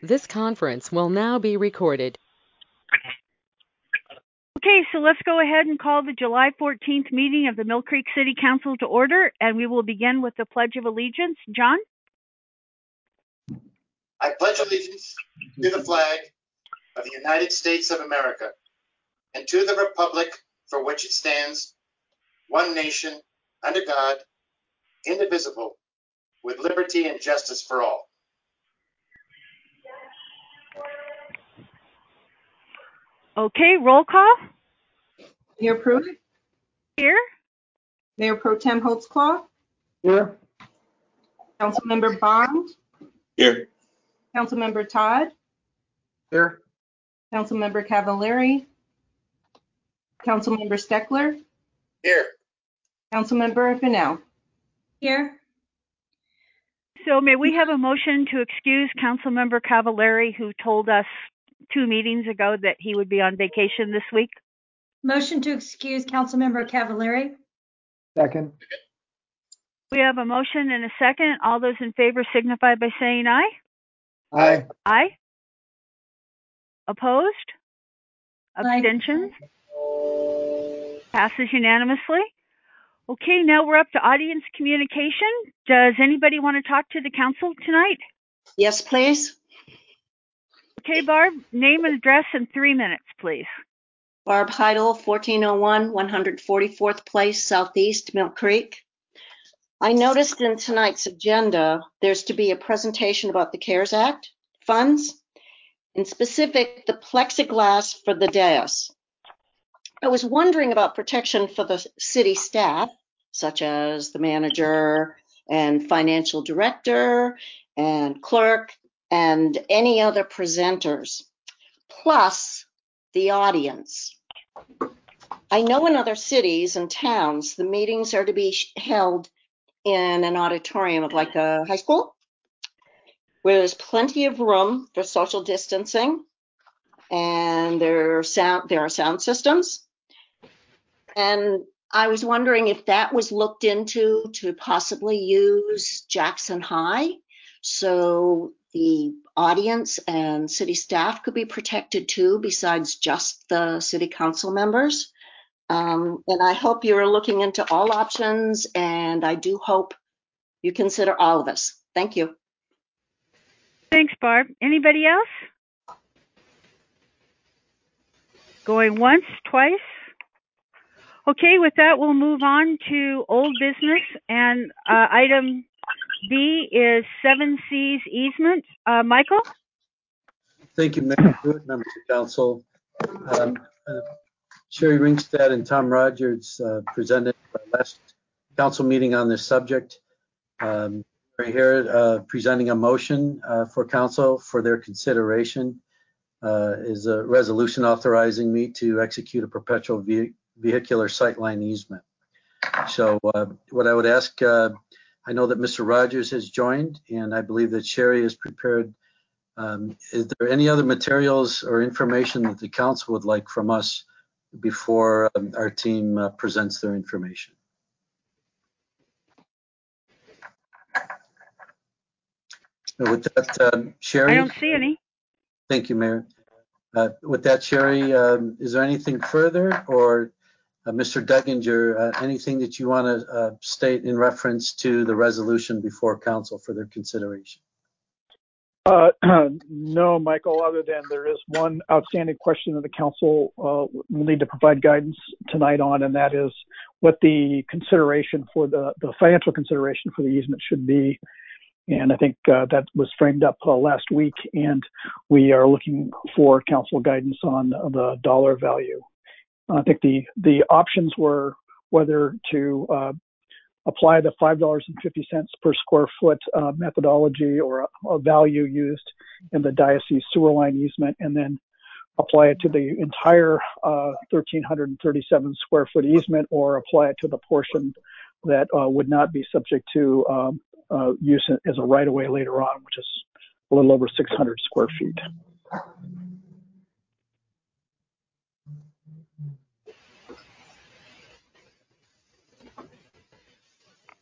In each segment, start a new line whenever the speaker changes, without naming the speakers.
This conference will now be recorded.
Okay, so let's go ahead and call the July 14th meeting of the Mill Creek City Council to order, and we will begin with the Pledge of Allegiance. John?
I pledge allegiance to the flag of the United States of America and to the republic for which it stands, one nation, under God, indivisible, with liberty and justice for all.
Okay, roll call.
Mayor Pruitt?
Here.
Mayor Pro Tem Holtzclaw?
Here.
Councilmember Bond?
Here.
Councilmember Todd?
Here.
Councilmember Cavallari? Councilmember Steckler?
Here.
Councilmember Fennell?
Here.
So may we have a motion to excuse Councilmember Cavallari, who told us 2 meetings ago that he would be on vacation this week?
Motion to excuse Councilmember Cavallari.
Second.
We have a motion and a second. All those in favor signify by saying aye.
Aye.
Aye. Opposed?
Aye.
Abstentions? Passes unanimously. Okay, now we're up to audience communication. Does anybody want to talk to the council tonight?
Yes, please.
Okay, Barb, name and address in 3 minutes, please.
Barb Heidel, 1401 144th Place, Southeast, Mill Creek. I noticed in tonight's agenda, there's to be a presentation about the CARES Act funds, in specific, the plexiglass for the dais. I was wondering about protection for the city staff, such as the manager and financial director and clerk and any other presenters, plus the audience. I know in other cities and towns, the meetings are to be held in an auditorium of like a high school, where there's plenty of room for social distancing, and there are sound systems. And I was wondering if that was looked into to possibly use Jackson High, so the audience and city staff could be protected too, besides just the city council members. And I hope you're looking into all options, and I do hope you consider all of us. Thank you.
Thanks, Barb. Anybody else? Going once, twice? Okay, with that, we'll move on to old business, and item B is 7C's easement. Michael?
Thank you, Mayor Pruitt, members of council. Sherry Ringstad and Tom Rogers presented our last council meeting on this subject. We're here presenting a motion for council for their consideration is a resolution authorizing me to execute a perpetual vehicular sightline easement. So what I would ask, I know that Mr. Rogers has joined, and I believe that Sherry is prepared. Is there any other materials or information that the council would like from us before our team presents their information? With that, Sherry?
I don't see any.
Thank you, Mayor. With that, Sherry, is there anything further, or Mr. Dugginger, anything that you want to state in reference to the resolution before council for their consideration?
No, Michael, other than there is one outstanding question that the council will need to provide guidance tonight on, and that is what the consideration for the financial consideration for the easement should be. And I think that was framed up last week, and we are looking for council guidance on the dollar value. I think the options were whether to apply the $5.50 per square foot methodology or a value used in the diocese sewer line easement, and then apply it to the entire 1,337 square foot easement, or apply it to the portion that would not be subject to use as a right-of-way later on, which is a little over 600 square feet.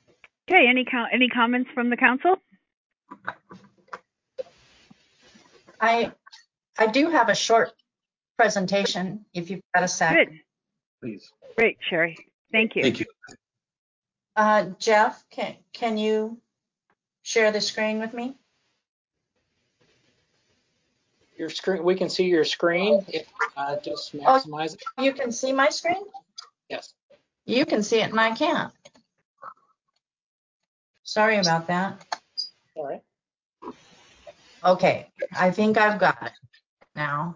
Okay, any comments from the council?
I do have a short presentation if you've got a sec.
Good.
Please.
Great, Sherry. Thank you.
Thank you.
Jeff, can you share the screen with me?
Your screen, we can see your screen. If just maximize it.
You can see my screen?
Yes.
You can see it and I can't. Sorry about that.
All right.
Okay, I think I've got it now.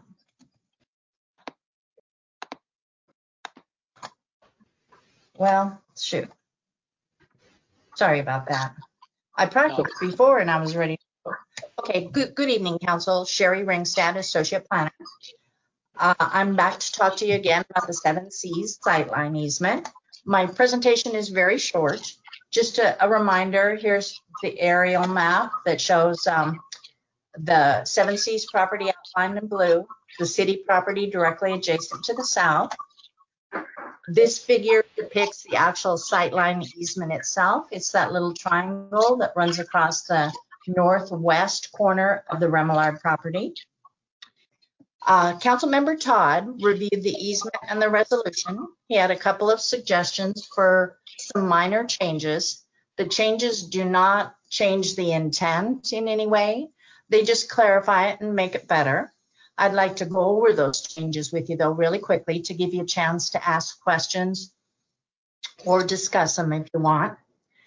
Well, shoot. Sorry about that. I practiced before and I was ready. Okay, good evening, Council. Sherry Ringstad, Associate Planner. I'm back to talk to you again about the 7 Cs sightline easement. My presentation is very short. Just a reminder, here's the aerial map that shows the 7 Cs property outlined in blue, the city property directly adjacent to the south. This figure depicts the actual sightline easement itself. It's that little triangle that runs across the northwest corner of the Remillard property. Councilmember Todd reviewed the easement and the resolution. He had a couple of suggestions for some minor changes. The changes do not change the intent in any way. They just clarify it and make it better. I'd like to go over those changes with you though really quickly to give you a chance to ask questions or discuss them if you want.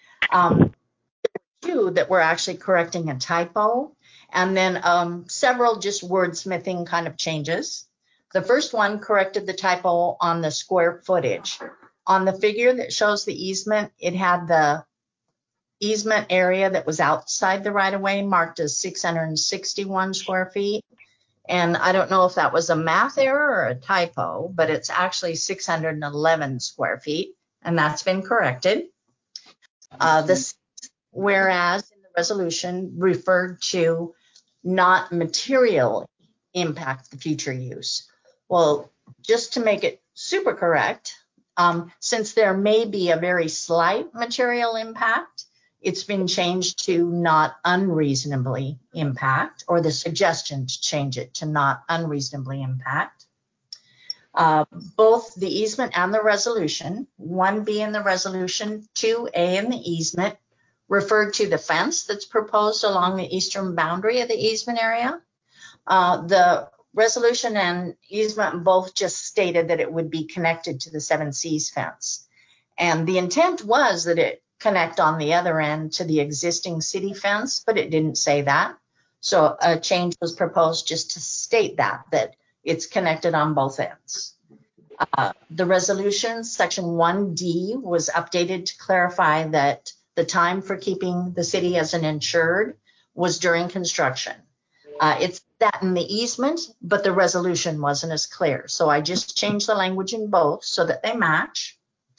Two that we're actually correcting a typo, and then several just wordsmithing kind of changes. The first one corrected the typo on the square footage. On the figure that shows the easement, it had the easement area that was outside the right-of-way marked as 661 square feet. And I don't know if that was a math error or a typo, but it's actually 611 square feet, and that's been corrected. This whereas in the resolution referred to not material impact the future use. Well, just to make it super correct, since there may be a very slight material impact, it's been changed to not unreasonably impact, or the suggestion to change it to not unreasonably impact. Both the easement and the resolution, 1B in the resolution, 2A in the easement, referred to the fence that's proposed along the eastern boundary of the easement area. The resolution and easement both just stated that it would be connected to the 7 Cs fence. And the intent was that it connect on the other end to the existing city fence, but it didn't say that. So a change was proposed just to state that it's connected on both ends. The resolution, section 1D, was updated to clarify that the time for keeping the city as an insured was during construction. It's that in the easement, but the resolution wasn't as clear. So I just changed the language in both so that they match.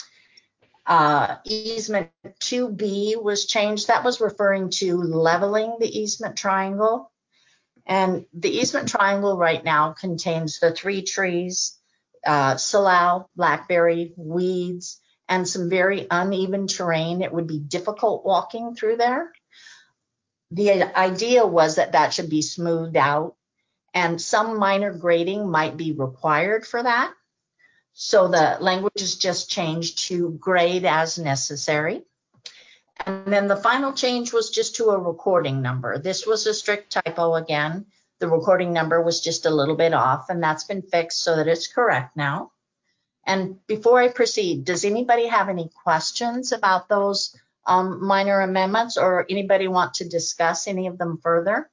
Easement 2B was changed. That was referring to leveling the easement triangle. And the easement triangle right now contains the 3 trees, salal, blackberry, weeds, and some very uneven terrain. It would be difficult walking through there. The idea was that should be smoothed out, and some minor grading might be required for that. So the language is just changed to grade as necessary. And then the final change was just to a recording number. This was a strict typo again. The recording number was just a little bit off, and that's been fixed so that it's correct now. And before I proceed, does anybody have any questions about those minor amendments, or anybody want to discuss any of them further?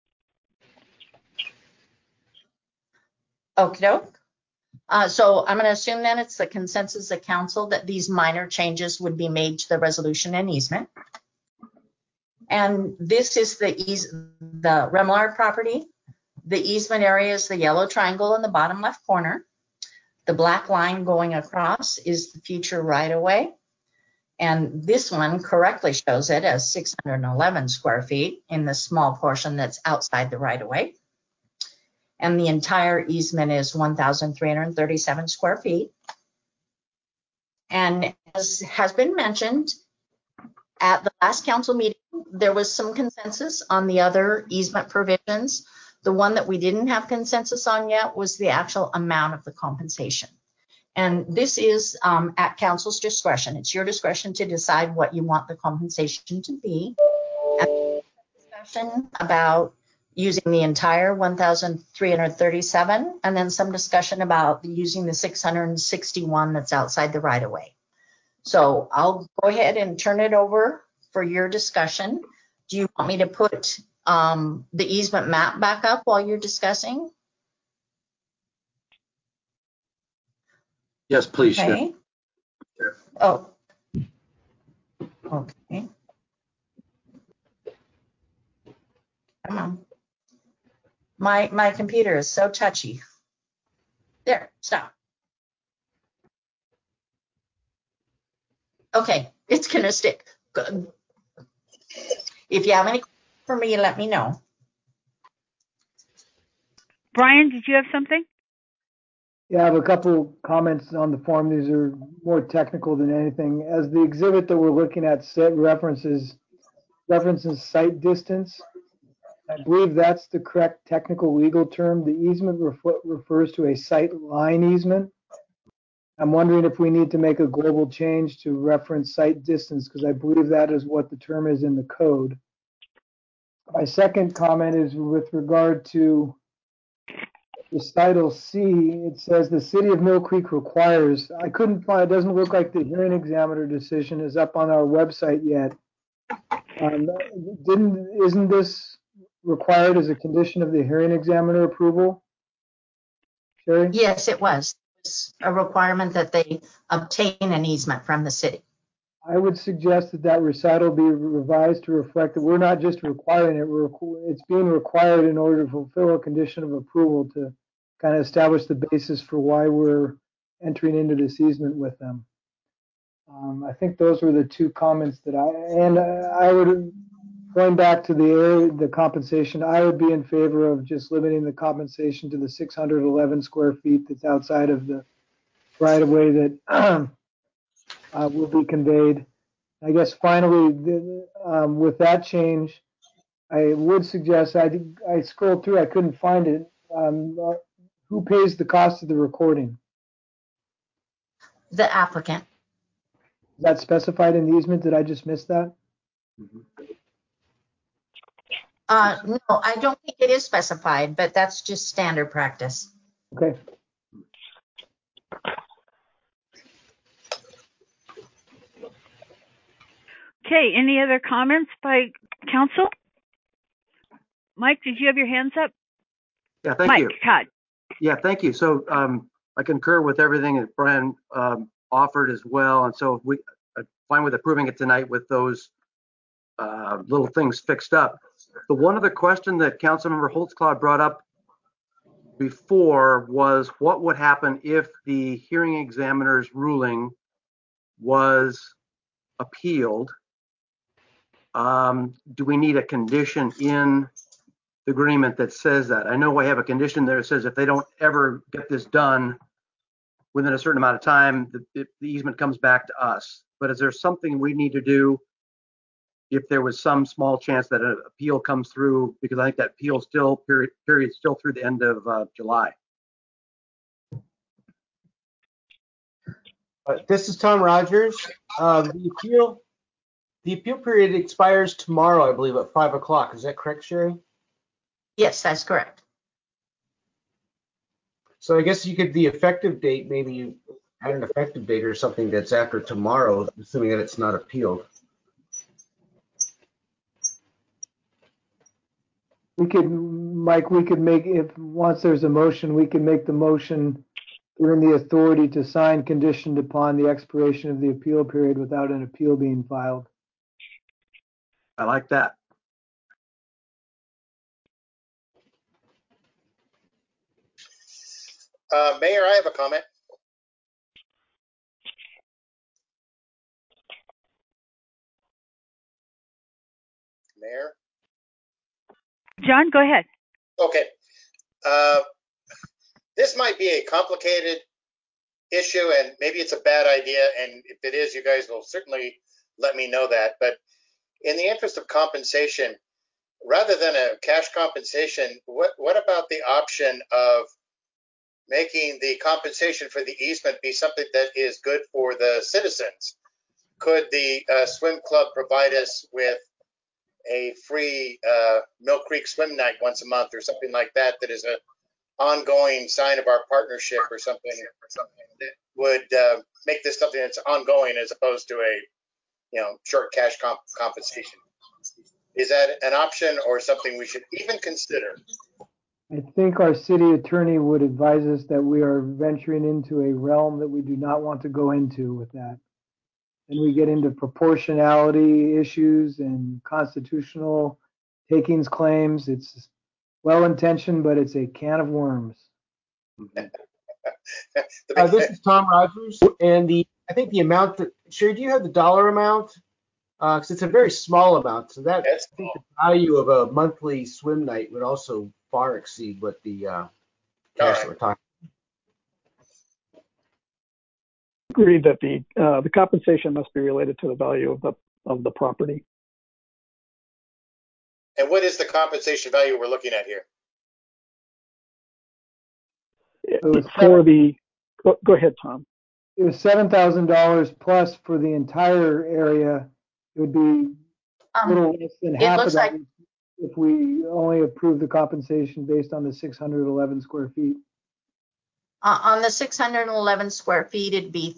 Okie doke. So I'm going to assume then it's the consensus of council that these minor changes would be made to the resolution and easement. And this is the Remillard property. The easement area is the yellow triangle in the bottom left corner. The black line going across is the future right-of-way. And this one correctly shows it as 611 square feet in the small portion that's outside the right-of-way. And the entire easement is 1,337 square feet. And as has been mentioned, at the last council meeting, there was some consensus on the other easement provisions. The one that we didn't have consensus on yet was the actual amount of the compensation. And this is at council's discretion. It's your discretion to decide what you want the compensation to be. And discussion about using the entire 1,337, and then some discussion about using the 661 that's outside the right of way. So I'll go ahead and turn it over for your discussion. Do you want me to put the easement map back up while you're discussing?
Yes, please.
Okay.
Sure.
Oh. Okay. Come on. My computer is so touchy. There, stop. Okay, it's gonna stick. Good. If you have any questions for me, let me know.
Brian, did you have something?
Yeah, I have a couple comments on the form. These are more technical than anything. As the exhibit that we're looking at references site distance, I believe that's the correct technical legal term. The easement refers to a sight line easement. I'm wondering if we need to make a global change to reference site distance, because I believe that is what the term is in the code. My second comment is with regard to recital C. It says the city of Mill Creek requires. I couldn't find, it doesn't look like the hearing examiner decision is up on our website yet. Isn't this required as a condition of the hearing examiner approval? Sherry?
Yes, it was. It's a requirement that they obtain an easement from the city.
I would suggest that recital be revised to reflect that we're not just requiring it, it's being required in order to fulfill a condition of approval to kind of establish the basis for why we're entering into this easement with them. I think those were the two comments that I would, going back to the compensation, I would be in favor of just limiting the compensation to the 611 square feet that's outside of the right of way that will be conveyed. I guess finally, with that change, I would suggest, I scrolled through, I couldn't find it. Who pays the cost of the recording?
The applicant.
Is that specified in the easement? Did I just miss that?
No, I don't think it is specified, but that's just standard practice.
Okay.
Okay, any other comments by council? Mike, did you have your hands up?
Yeah, thank you.
Mike, Todd.
Yeah, thank you. So I concur with everything that Brian offered as well. And so I'm fine with approving it tonight with those little things fixed up. The one other question that Councilmember Holtzclaw brought up before was what would happen if the hearing examiner's ruling was appealed? Do we need a condition in the agreement that says that? I know I have a condition there that says if they don't ever get this done within a certain amount of time, the easement comes back to us. But is there something we need to do if there was some small chance that an appeal comes through? Because I think that appeal still period still through the end of July.
This is Tom Rogers. The appeal period expires tomorrow, I believe, at 5 o'clock. Is that correct, Sherry?
Yes, that's correct.
So I guess you could, the effective date, maybe you add an effective date or something that's after tomorrow, assuming that it's not appealed.
Mike, we could make, if once there's a motion, we can make the motion giving the authority to sign conditioned upon the expiration of the appeal period without an appeal being filed.
I like that.
Mayor, I have a comment. Mayor?
John, go ahead.
Okay. This might be a complicated issue, and maybe it's a bad idea, and if it is, you guys will certainly let me know that. But in the interest of compensation, rather than a cash compensation, what about the option of making the compensation for the easement be something that is good for the citizens? Could the swim club provide us with a free Mill Creek swim night once a month or something like that, that is an ongoing sign of our partnership or something that would make this something that's ongoing as opposed to a short cash compensation? Is that an option or something we should even consider?
I think our city attorney would advise us that we are venturing into a realm that we do not want to go into with that. And we get into proportionality issues and constitutional takings claims. It's well-intentioned, but it's a can of worms.
This is Tom Rogers, and I think the amount that, Sherry, do you have the dollar amount? Because it's a very small amount, so that I think the value of a monthly swim night would also far exceed what the cash that we're talking.
Agreed that the compensation must be related to the value of the property.
And what is the compensation value we're looking at here?
For the go ahead, Tom.
It was $7,000 plus for the entire area. It would be a little less than half of that if we only approve the compensation based on the 611 square feet.
On the 611 square feet, it'd be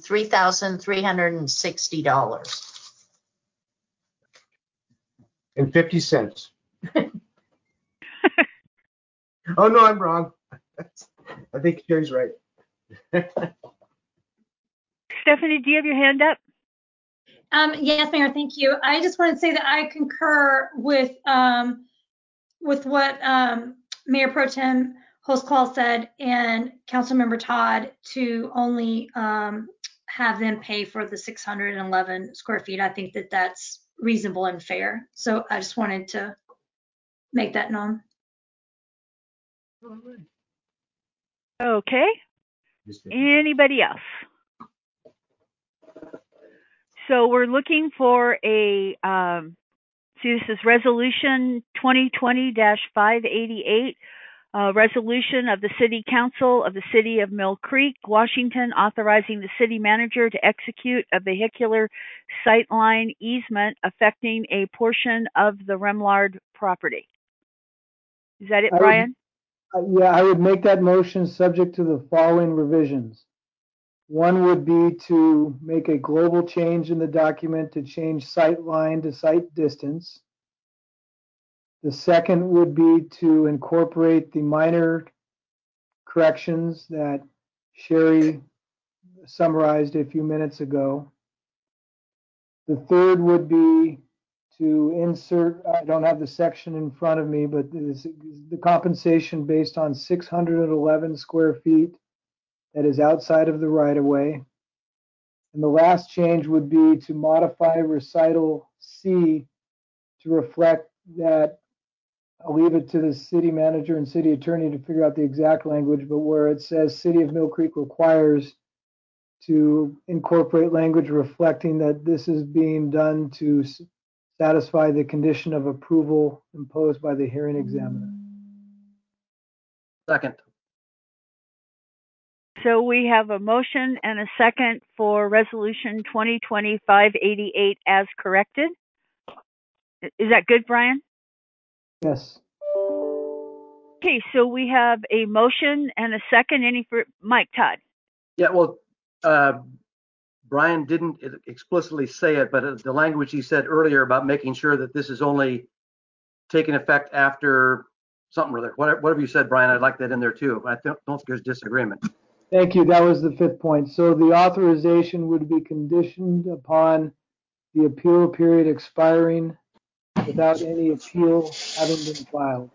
$3,360.
And 50 cents. Oh, no, I'm wrong. I think Sherry's right.
Stephanie, do you have your hand up?
Yes, Mayor, thank you. I just want to say that I concur with what Mayor Pro Tem Holtzclaw said and Councilmember Todd to only have them pay for the 611 square feet. I think that that's reasonable and fair. So I just wanted to make that known.
Okay. Anybody else? So we're looking for a, this is Resolution 2020-588, resolution of the City Council of the City of Mill Creek, Washington, authorizing the city manager to execute a vehicular sightline easement affecting a portion of the Remlard property. Is that it, Brian?
I would make that motion subject to the following revisions. One would be to make a global change in the document to change sight line to sight distance. The second would be to incorporate the minor corrections that Sherry summarized a few minutes ago. The third would be to insert, I don't have the section in front of me, but the compensation based on 611 square feet that is outside of the right-of-way. And the last change would be to modify recital C to reflect that, I'll leave it to the city manager and city attorney to figure out the exact language, but where it says City of Mill Creek requires to incorporate language reflecting that this is being done to satisfy the condition of approval imposed by the hearing examiner.
Second.
So we have a motion and a second for Resolution 2020-588 as corrected. Is that good, Brian?
Yes.
Okay, so we have a motion and a second. Mike Todd?
Yeah, well, Brian didn't explicitly say it, but the language he said earlier about making sure that this is only taking effect after something or other, whatever you said, Brian, I'd like that in there too. I don't think there's disagreement.
Thank you. That was the fifth point. So the authorization would be conditioned upon the appeal period expiring without any appeal having been filed.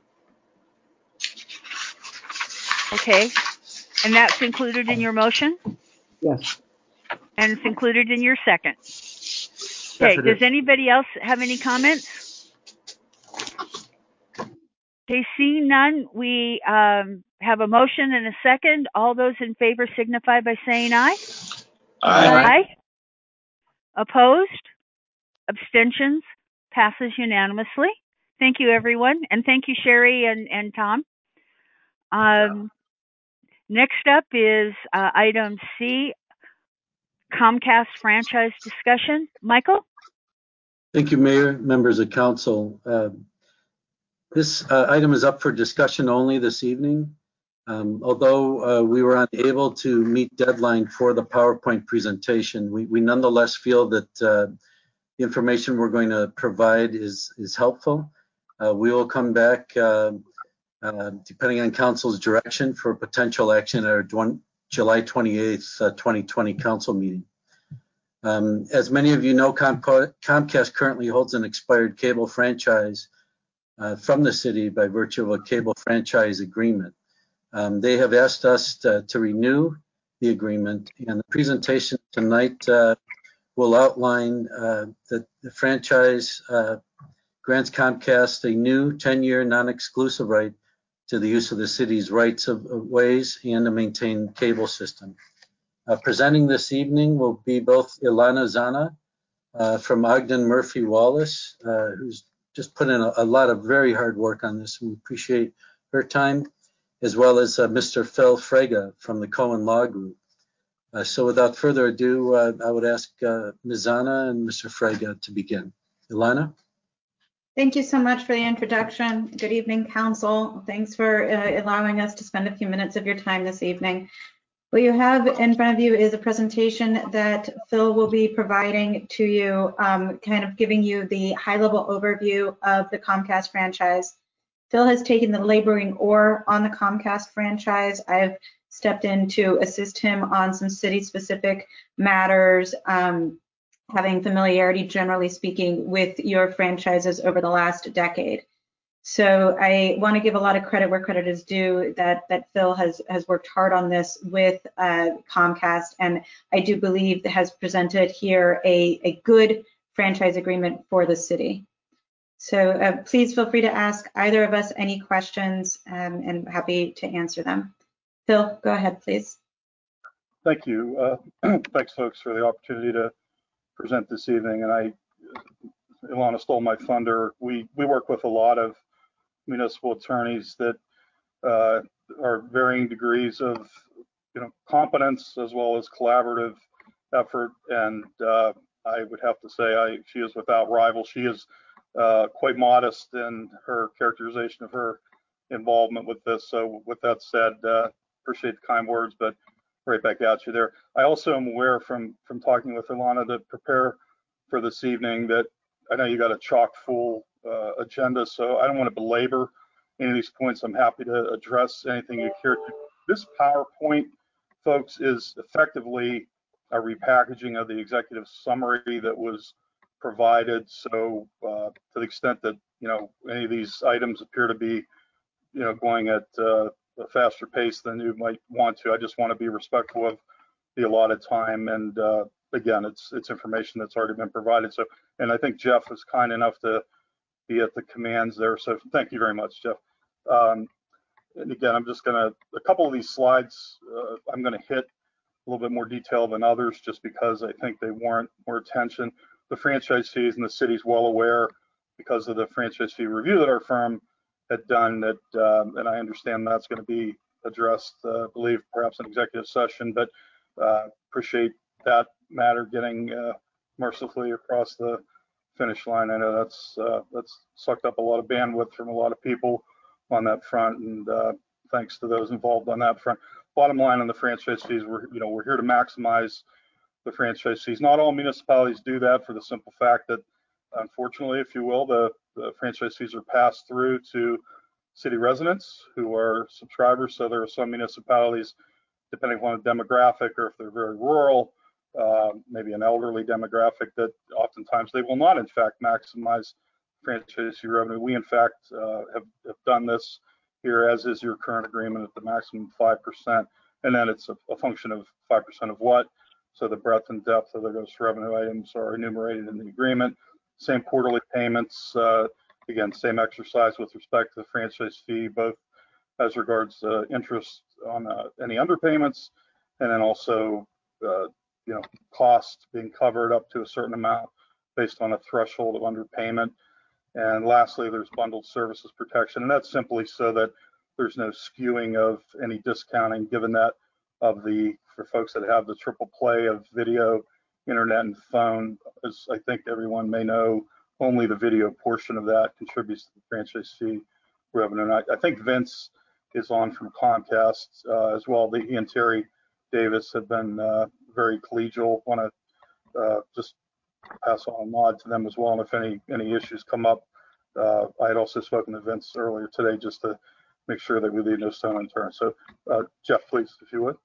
Okay. And that's included in your motion?
Yes.
And it's included in your second? Okay. Does anybody else have any comments? Okay, seeing none, we have a motion and a second. All those in favor signify by saying aye. Aye. Opposed? Abstentions? Passes unanimously. Thank you, everyone. And thank you, Sherry and Tom. Next up is item C, Comcast franchise discussion. Michael?
Thank you, Mayor, members of council. This item is up for discussion only this evening. Although we were unable to meet deadline for the PowerPoint presentation, we nonetheless feel that the information we're going to provide is helpful. We will come back, depending on council's direction, for potential action at our July 28th, 2020 council meeting. As many of you know, Comcast currently holds an expired cable franchise from the city by virtue of a cable franchise agreement. They have asked us to renew the agreement, and the presentation tonight will outline that the franchise grants Comcast a new 10-year non-exclusive right to the use of the city's rights of ways and to maintain cable system. Presenting this evening will be both Ilana Zana from Ogden Murphy Wallace, who's just put in a lot of very hard work on this. We appreciate her time, as well as Mr. Phil Frega from the Cohen Law Group. So without further ado, I would ask Ms. Zana and Mr. Frega to begin. Ilana?
Thank you so much for the introduction. Good evening, Council. Thanks for allowing us to spend a few minutes of your time this evening. What you have in front of you is a presentation that Phil will be providing to you, kind of giving you the high-level overview of the Comcast franchise. Phil has taken the laboring oar on the Comcast franchise. I've stepped in to assist him on some city-specific matters, having familiarity, generally speaking, with your franchises over the last decade. So I want to give a lot of credit where credit is due, that Phil has worked hard on this with Comcast, and I do believe has presented here a good franchise agreement for the city. So please feel free to ask either of us any questions, and I'm happy to answer them. Phil, go ahead, please.
Thank you. Thanks, folks, for the opportunity to present this evening. And Ilana stole my thunder. We work with a lot of municipal attorneys that are varying degrees of competence as well as collaborative effort. And I would have to say she is without rival. She is quite modest in her characterization of her involvement with this. So with that said, appreciate the kind words, but right back at you there. I also am aware from talking with Ilana to prepare for this evening that I know you got a chock full agenda, so I don't want to belabor any of these points. I'm happy to address anything you care to. This PowerPoint, folks, is effectively a repackaging of the executive summary that was provided. So to the extent that any of these items appear to be going at a faster pace than you might want to, I just want to be respectful of the allotted time. And again, it's information that's already been provided. So, and I think Jeff was kind enough to be at the commands there. So thank you very much, Jeff. And again, I'm just gonna, a couple of these slides, I'm gonna hit a little bit more detail than others just because I think they warrant more attention. The franchise fees, and the city's well aware because of the franchise fee review that our firm had done, that, and I understand that's going to be addressed, I believe, perhaps in executive session, but appreciate that matter getting mercifully across the finish line. I know that's sucked up a lot of bandwidth from a lot of people on that front, and thanks to those involved on that front. Bottom line on the franchise fees, we're here to maximize the franchise fees. Not all municipalities do that, for the simple fact that, unfortunately, if you will, the franchise fees are passed through to city residents who are subscribers. So there are some municipalities, depending upon the demographic, or if they're very rural, maybe an elderly demographic, that oftentimes they will not, in fact, maximize franchise fee revenue. We, in fact, have done this here, as is your current agreement, at the maximum 5%. And then it's a function of 5% of what? So the breadth and depth of the gross revenue items are enumerated in the agreement. Same quarterly payments, again, same exercise with respect to the franchise fee, both as regards interest on any underpayments, and then also costs being covered up to a certain amount based on a threshold of underpayment. And lastly, there's bundled services protection, and that's simply so that there's no skewing of any discounting, given that for folks that have the triple play of video, internet, and phone, as I think everyone may know, only the video portion of that contributes to the franchise fee revenue. And I think Vince is on from Comcast as well. He and Terry Davis have been very collegial. Want to just pass on a nod to them as well. And if any issues come up, I had also spoken to Vince earlier today just to make sure that we leave no stone unturned. So Jeff, please, if you would.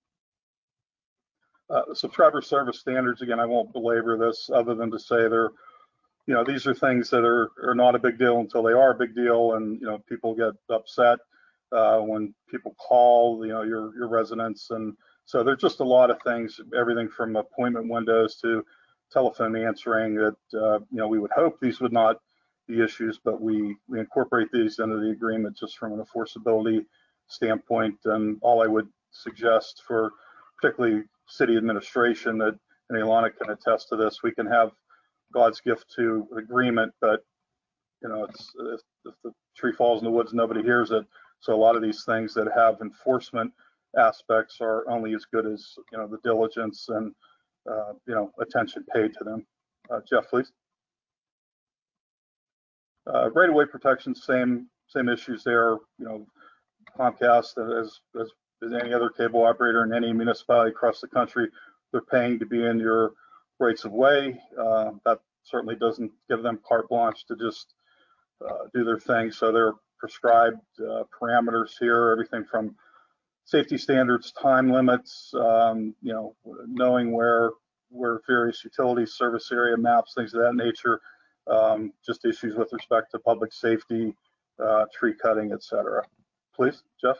Subscriber service standards, again, I won't belabor this other than to say these are things that are not a big deal until they are a big deal, and people get upset when people call your residents, and so there's just a lot of things, everything from appointment windows to telephone answering that we would hope these would not be issues, but we incorporate these into the agreement just from an enforceability standpoint. And all I would suggest for particularly city administration, that, and Ilana can attest to this, we can have God's gift to agreement, but it's if the tree falls in the woods, nobody hears it. So a lot of these things that have enforcement aspects are only as good as the diligence and attention paid to them. Jeff, please. Right-of-way protection, same issues there. Comcast, as any other cable operator in any municipality across the country, they're paying to be in your rights of way. That certainly doesn't give them carte blanche to just do their thing. So there are prescribed parameters here, everything from safety standards, time limits, knowing where various utilities, service area maps, things of that nature, just issues with respect to public safety, tree cutting, etc. Please, Jeff.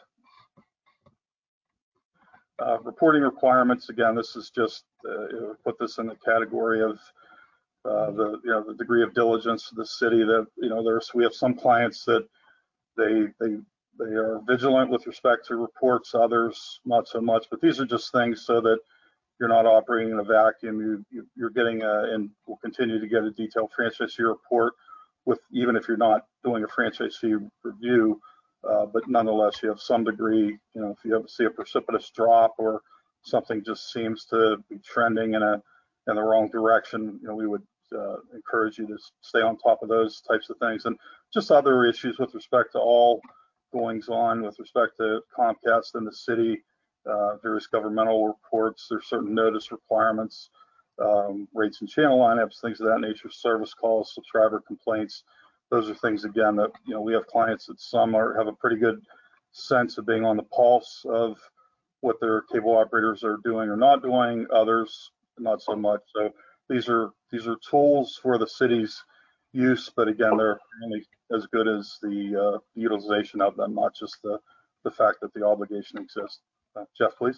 Reporting requirements, again, this is just put this in the category of the degree of diligence to the city that we have some clients that they are vigilant with respect to reports, others not so much, but these are just things so that you're not operating in a vacuum. You're getting and will continue to get a detailed franchise fee report even if you're not doing a franchise fee review. But nonetheless, you have some degree, if you see a precipitous drop or something just seems to be trending in the wrong direction, we would encourage you to stay on top of those types of things. And just other issues with respect to all goings on with respect to Comcast and the city, various governmental reports, there's certain notice requirements, rates and channel lineups, things of that nature, service calls, subscriber complaints. Those are things, again, that we have clients that some have a pretty good sense of being on the pulse of what their cable operators are doing or not doing, others not so much. So these are tools for the city's use, but again, they're only as good as the utilization of them, not just the fact that the obligation exists. Jeff, please.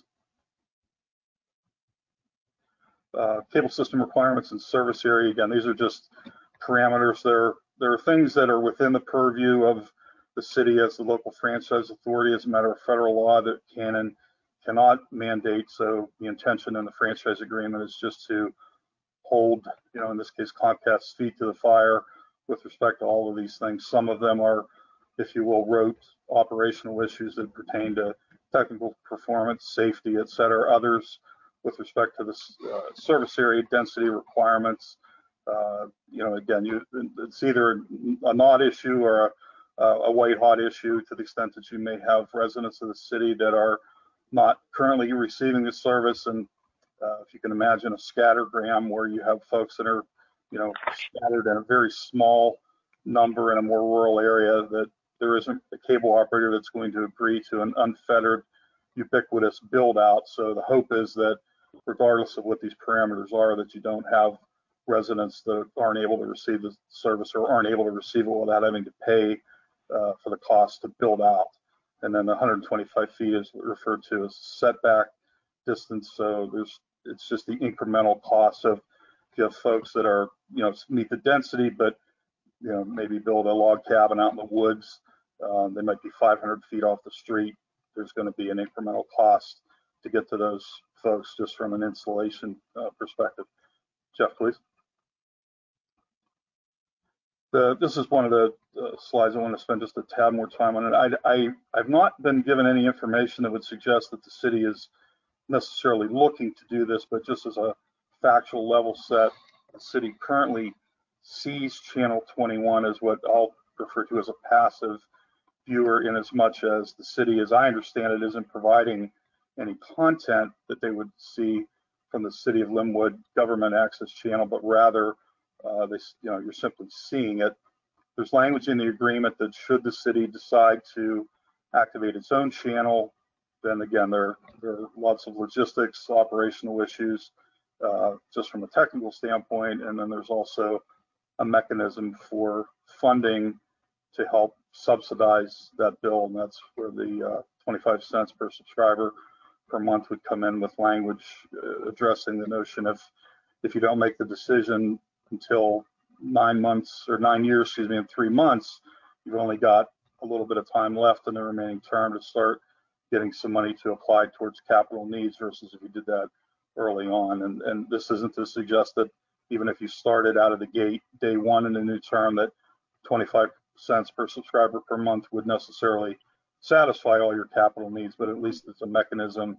Cable system requirements and service area, again, these are just parameters. There are things that are within the purview of the city as the local franchise authority as a matter of federal law that can and cannot mandate. So the intention in the franchise agreement is just to hold, in this case, Comcast's feet to the fire with respect to all of these things. Some of them are, if you will, rote operational issues that pertain to technical performance, safety, et cetera. Others with respect to the service area density requirements. Again, it's either a not issue or a white hot issue to the extent that you may have residents of the city that are not currently receiving the service. And if you can imagine a scattergram where you have folks that are, scattered in a very small number in a more rural area, that there isn't a cable operator that's going to agree to an unfettered, ubiquitous build out. So the hope is that regardless of what these parameters are, that you don't have residents that aren't able to receive the service or aren't able to receive it without having to pay for the cost to build out. And then the 125 feet is referred to as setback distance. So it's just the incremental cost of, if you have folks that are, meet the density, but, maybe build a log cabin out in the woods, they might be 500 feet off the street. There's going to be an incremental cost to get to those folks just from an installation perspective. Jeff, please. This is one of the slides I want to spend just a tad more time on it. I've not been given any information that would suggest that the city is necessarily looking to do this, but just as a factual level set, the city currently sees Channel 21 as what I'll refer to as a passive viewer, in as much as the city, as I understand it, isn't providing any content that they would see from the City of Linwood government access channel, but rather you're simply seeing it. There's language in the agreement that should the city decide to activate its own channel, then again, there are lots of logistics, operational issues, just from a technical standpoint, and then there's also a mechanism for funding to help subsidize that bill, and that's where the 25 cents per subscriber per month would come in, with language addressing the notion of if you don't make the decision until 9 years, in 3 months, you've only got a little bit of time left in the remaining term to start getting some money to apply towards capital needs, versus if you did that early on. And this isn't to suggest that even if you started out of the gate day one in a new term, that 25 cents per subscriber per month would necessarily satisfy all your capital needs, but at least it's a mechanism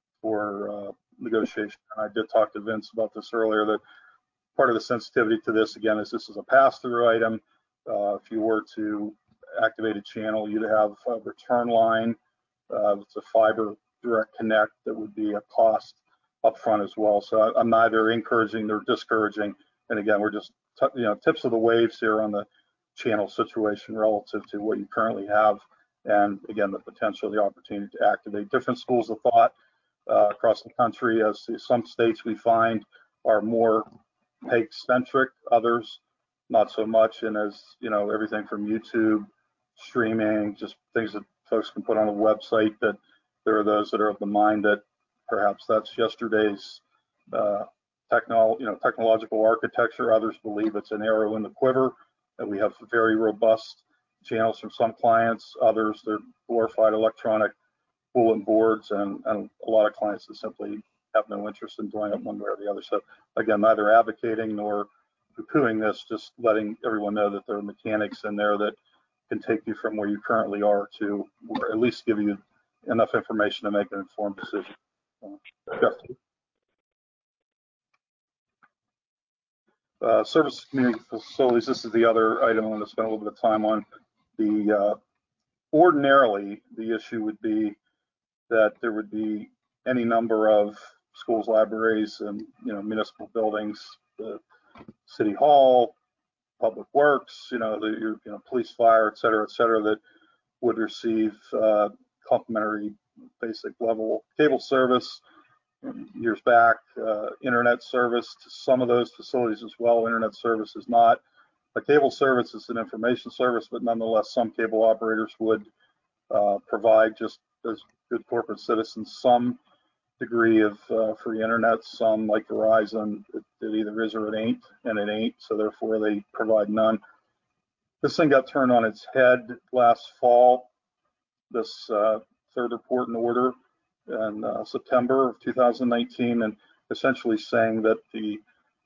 for negotiation. And I did talk to Vince about this earlier, that part of the sensitivity to this, again, is this is a pass-through item. If you were to activate a channel, you'd have a return line. It's a fiber direct connect that would be a cost upfront as well. So I'm neither encouraging nor discouraging. And again, we're just tips of the waves here on the channel situation relative to what you currently have, and again, the potential, the opportunity to activate different schools of thought across the country. As some states we find are more PEG-centric, others not so much. And as you know, everything from YouTube, streaming, just things that folks can put on a website, that there are those that are of the mind that perhaps that's yesterday's technological architecture. Others believe it's an arrow in the quiver, that we have very robust channels from some clients. Others, they're glorified electronic bulletin boards, and a lot of clients that simply have no interest in doing it one way or the other. So again, neither advocating nor poo-pooing this, just letting everyone know that there are mechanics in there that can take you from where you currently are to, or at least give you enough information to make an informed decision. Service community facilities, this is the other item I'm going to spend a little bit of time on. Ordinarily, the issue would be that there would be any number of schools, libraries, and municipal buildings, the city hall, public works, police, fire, et cetera, that would receive complimentary basic level cable service. Years back, internet service to some of those facilities as well. Internet service is not a cable service, it's an information service, but nonetheless, some cable operators would provide, just as good corporate citizens, some degree of free internet. Some, like Verizon, it either is or it ain't, and it ain't, so therefore they provide none. This thing got turned on its head last fall, this third report and order in September of 2019, and essentially saying that the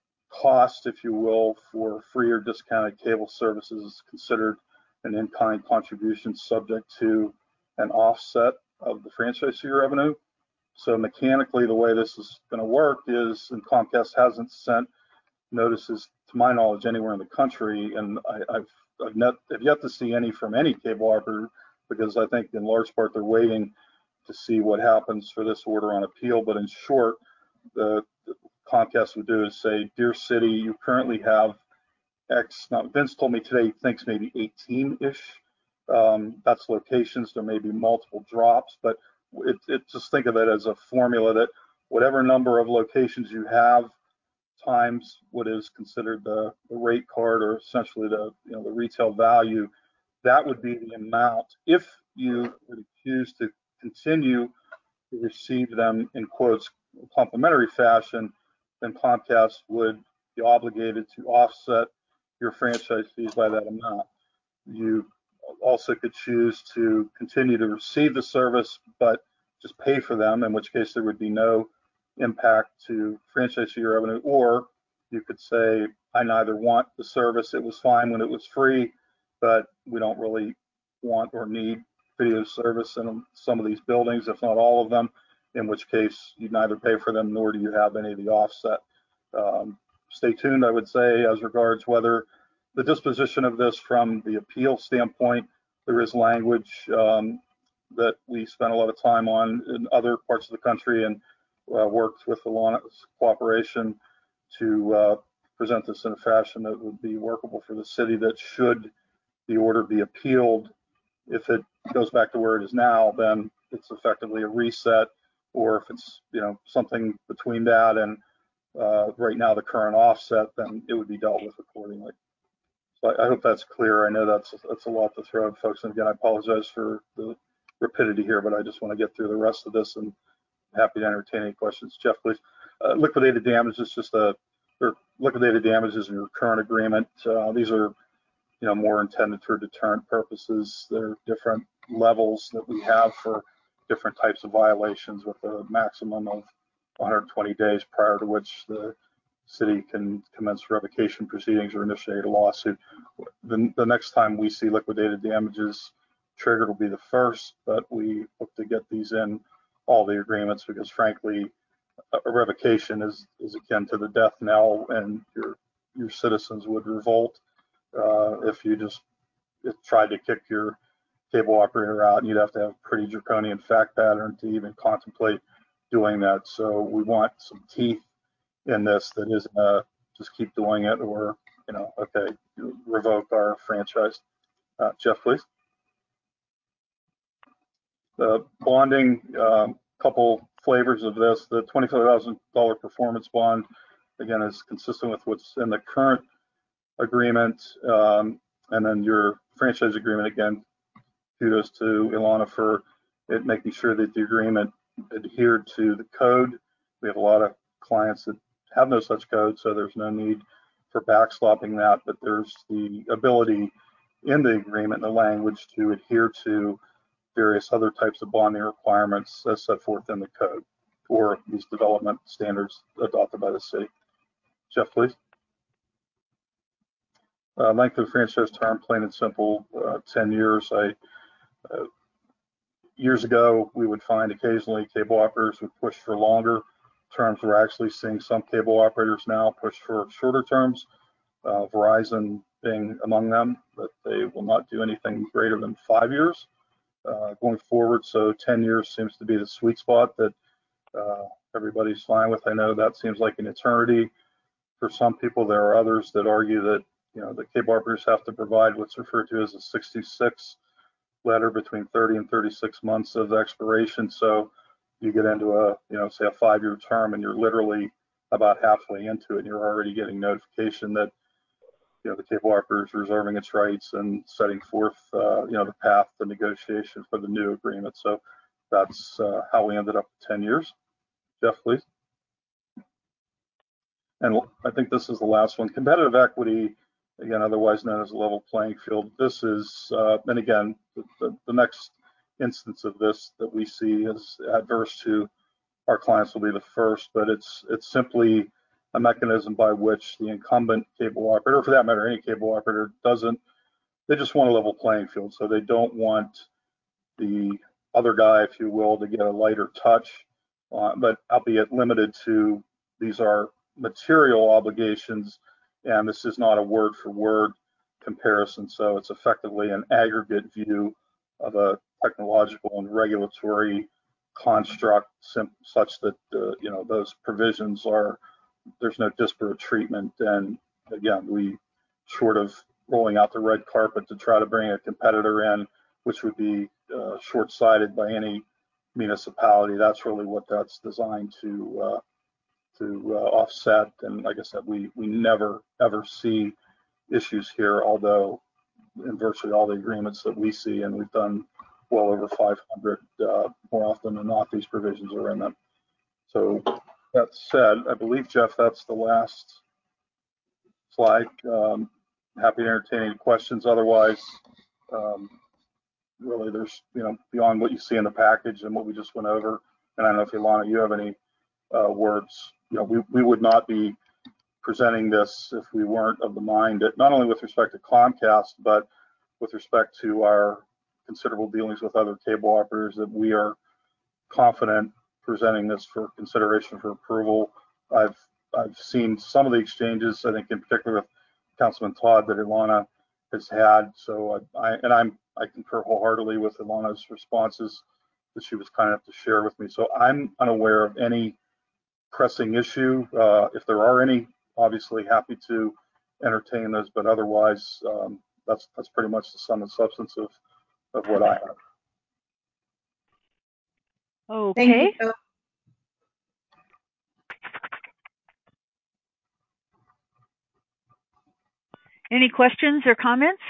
cost, if you will, for free or discounted cable services is considered an in-kind contribution subject to an offset of the franchise fee revenue. So mechanically, the way this is going to work is, and Comcast hasn't sent notices, to my knowledge, anywhere in the country, and I've yet to see any from any cable operator, because I think in large part they're waiting to see what happens for this order on appeal. But in short, the Comcast would do is say, dear city, you currently have X. Now, Vince told me today he thinks maybe 18-ish. That's locations. There may be multiple drops, but just think of it as a formula that whatever number of locations you have times what is considered the rate card, or essentially the retail value, that would be the amount. If you were to choose to continue to receive them in quotes complimentary fashion, then Comcast would be obligated to offset your franchise fees by that amount. You also could choose to continue to receive the service but just pay for them, in which case there would be no impact to franchise fee revenue, or you could say, I neither want the service, it was fine when it was free, but we don't really want or need video service in some of these buildings, if not all of them, in which case you neither pay for them nor do you have any of the offset. Stay tuned, I would say, as regards whether the disposition of this from the appeal standpoint. There is language that we spent a lot of time on in other parts of the country and worked with Ilana's cooperation to present this in a fashion that would be workable for the city, that should the order be appealed, if it goes back to where it is now, then it's effectively a reset, or if it's, you know, something between that and right now the current offset, then it would be dealt with accordingly. So I hope that's clear. I know that's a lot to throw at folks, and again, I apologize for the rapidity here, but I just want to get through the rest of this, and happy to entertain any questions. Jeff, please. Liquidated damages, or liquidated damages in your current agreement. These are, you know, more intended for deterrent purposes. There are different levels that we have for different types of violations, with a maximum of 120 days prior to which the city can commence revocation proceedings or initiate a lawsuit. The next time we see liquidated damages triggered will be the first, but we hope to get these in all the agreements, because frankly, a revocation is akin to the death knell, and your citizens would revolt if you just tried to kick your cable operator out, and you'd have to have a pretty draconian fact pattern to even contemplate doing that. So we want some teeth in this that isn't just keep doing it, or, you know, okay, revoke our franchise. Jeff, please. The bonding, couple flavors of this. The $25,000 performance bond, again, is consistent with what's in the current agreement. And then your franchise agreement, again, kudos to Ilana for it, making sure that the agreement adhered to the code. We have a lot of clients that have no such code, so there's no need for backstopping that, but there's the ability in the agreement, the language, to adhere to various other types of bonding requirements as set forth in the code, or these development standards adopted by the city. Jeff, please. Length of franchise term, plain and simple, 10 years. Years ago, we would find occasionally cable operators would push for longer terms. We're actually seeing some cable operators now push for shorter terms, Verizon being among them, but they will not do anything greater than 5 years going forward. So 10 years seems to be the sweet spot that everybody's fine with. I know that seems like an eternity for some people. There are others that argue that, you know, the cable operators have to provide what's referred to as a 66 letter between 30 and 36 months of expiration. So you get into a, you know, say a 5-year term, and you're literally about halfway into it, and you're already getting notification that, you know, the cable operator is reserving its rights and setting forth, you know, the path to negotiation for the new agreement. So that's how we ended up with 10 years. Jeff, please. And I think this is the last one. Competitive equity, again, otherwise known as a level playing field. This is, and again, the next instance of this that we see as adverse to our clients will be the first, but it's simply a mechanism by which the incumbent cable operator, for that matter, any cable operator, they just want a level playing field. So they don't want the other guy, if you will, to get a lighter touch, but albeit limited to, these are material obligations, and this is not a word for word comparison. So it's effectively an aggregate view of a technological and regulatory construct such that, you know, those provisions are, there's no disparate treatment. And again, we, short of rolling out the red carpet to try to bring a competitor in, which would be short-sighted by any municipality, that's really what that's designed to offset. And like I said, we never ever see issues here, although in virtually all the agreements that we see, and we've done well over 500, more often than not, these provisions are in them. So that said, I believe, Jeff, that's the last slide. Happy to entertain any questions. Otherwise, really, there's, you know, beyond what you see in the package and what we just went over. And I don't know if Ilana, you have any words. You know, we would not be presenting this if we weren't of the mind that not only with respect to Comcast, but with respect to our considerable dealings with other cable operators, that we are confident presenting this for consideration for approval. I've seen some of the exchanges, I think in particular with Councilman Todd, that Ilana has had. So I concur wholeheartedly with Ilana's responses that she was kind enough to share with me. So I'm unaware of any pressing issue. If there are any, obviously happy to entertain those, but otherwise, that's pretty much the sum and substance of what I have.
Okay. Any questions or comments?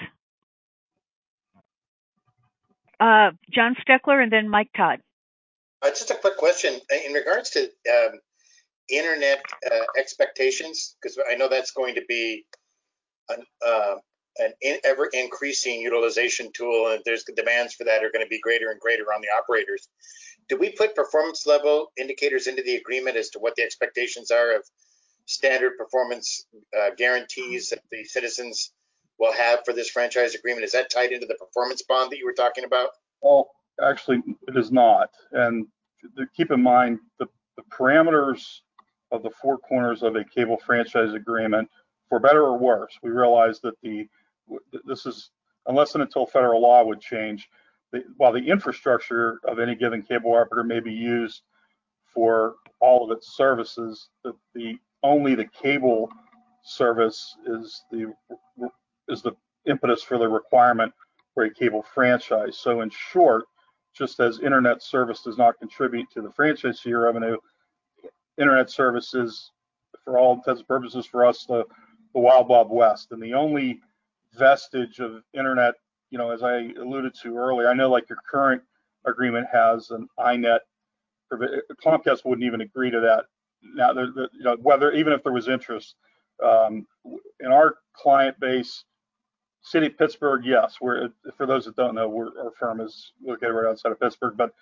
John Steckler and then Mike Todd.
Just a quick question in regards to internet expectations, because I know that's going to be an ever increasing utilization tool, and there's the demands for that are going to be greater and greater on the operators. Do we put performance level indicators into the agreement as to what the expectations are of standard performance guarantees that the citizens will have for this franchise agreement? Is that tied into the performance bond that you were talking about?
Well, actually, it is not. And keep in mind the parameters of the four corners of a cable franchise agreement, for better or worse. We realize that this is, unless and until federal law would change, while the infrastructure of any given cable operator may be used for all of its services, only the cable service is the impetus for the requirement for a cable franchise. So in short, just as internet service does not contribute to the franchise fee revenue, internet service is, for all intents and purposes, for us, the wild west. And the only vestige of internet, as I alluded to earlier, I know like your current agreement has an iNet. Comcast wouldn't even agree to that. Now, whether even if there was interest in our client base, City of Pittsburgh, yes. For those that don't know, our firm is located right outside of Pittsburgh, but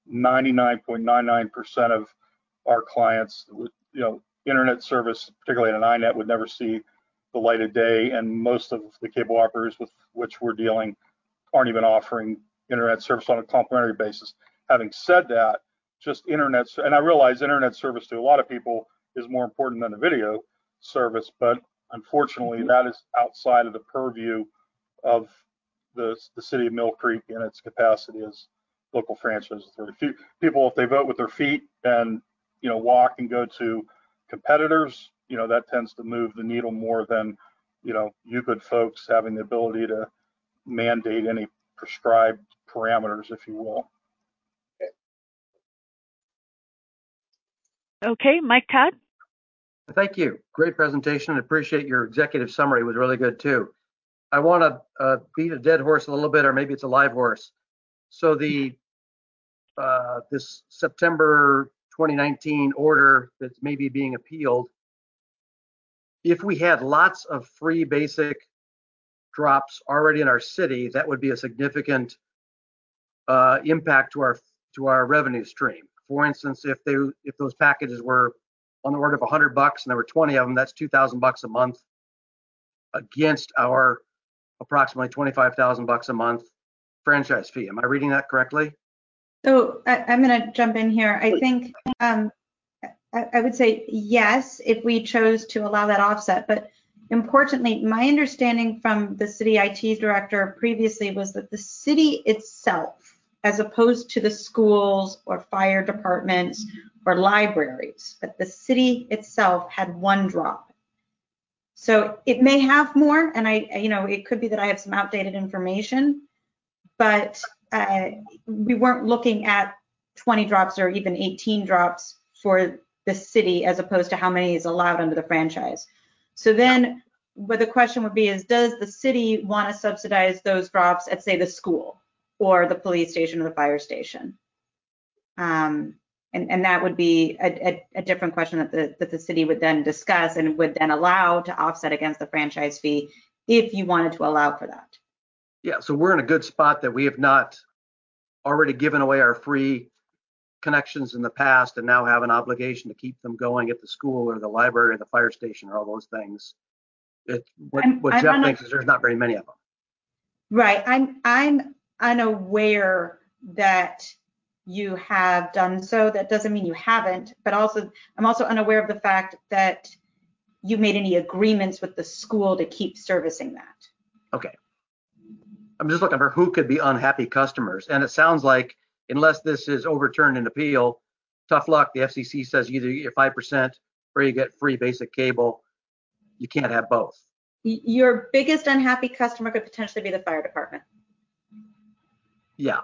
99.99% of our clients, internet service, particularly an iNet, would never see the light of day, and most of the cable operators with which we're dealing aren't even offering internet service on a complimentary basis. Having said that, just internet, and I realize internet service to a lot of people is more important than the video service, but unfortunately that is outside of the purview of the city of Mill Creek and its capacity as local franchise authority. People, if they vote with their feet and walk and go to competitors, that tends to move the needle more than you good folks having the ability to mandate any prescribed parameters, if you will.
Okay, Mike Todd.
Thank you. Great presentation. I appreciate your executive summary. It was really good too. I want to beat a dead horse a little bit, or maybe it's a live horse. So this September 2019 order that's maybe being appealed, if we had lots of free basic drops already in our city, that would be a significant impact to our revenue stream. For instance, if those packages were on the order of $100 and there were 20 of them, that's $2,000 a month against our approximately $25,000 a month franchise fee. Am I reading that correctly?
So I'm going to jump in here. I think I would say yes, if we chose to allow that offset. But importantly, my understanding from the city IT director previously was that the city itself, as opposed to the schools or fire departments or libraries, but the city itself had one drop. So it may have more, and it could be that I have some outdated information, but we weren't looking at 20 drops or even 18 drops for the city as opposed to how many is allowed under the franchise. So then what the question would be is, does the city want to subsidize those drops at, say, the school or the police station or the fire station? And that would be a different question that the city would then discuss and would then allow to offset against the franchise fee if you wanted to allow for that.
Yeah, so we're in a good spot that we have not already given away our free
connections in the past and now have an obligation to keep them going at the school or the library or the fire station or all those things. What Jeff thinks is there's not very many of them.
Right. I'm unaware that you have done so. That doesn't mean you haven't, but I'm also unaware of the fact that you made any agreements with the school to keep servicing that.
Okay. I'm just looking for who could be unhappy customers. And it sounds like unless this is overturned in appeal, tough luck. The FCC says either you get 5% or you get free basic cable. You can't have both.
Your biggest unhappy customer could potentially be the fire department.
Yeah.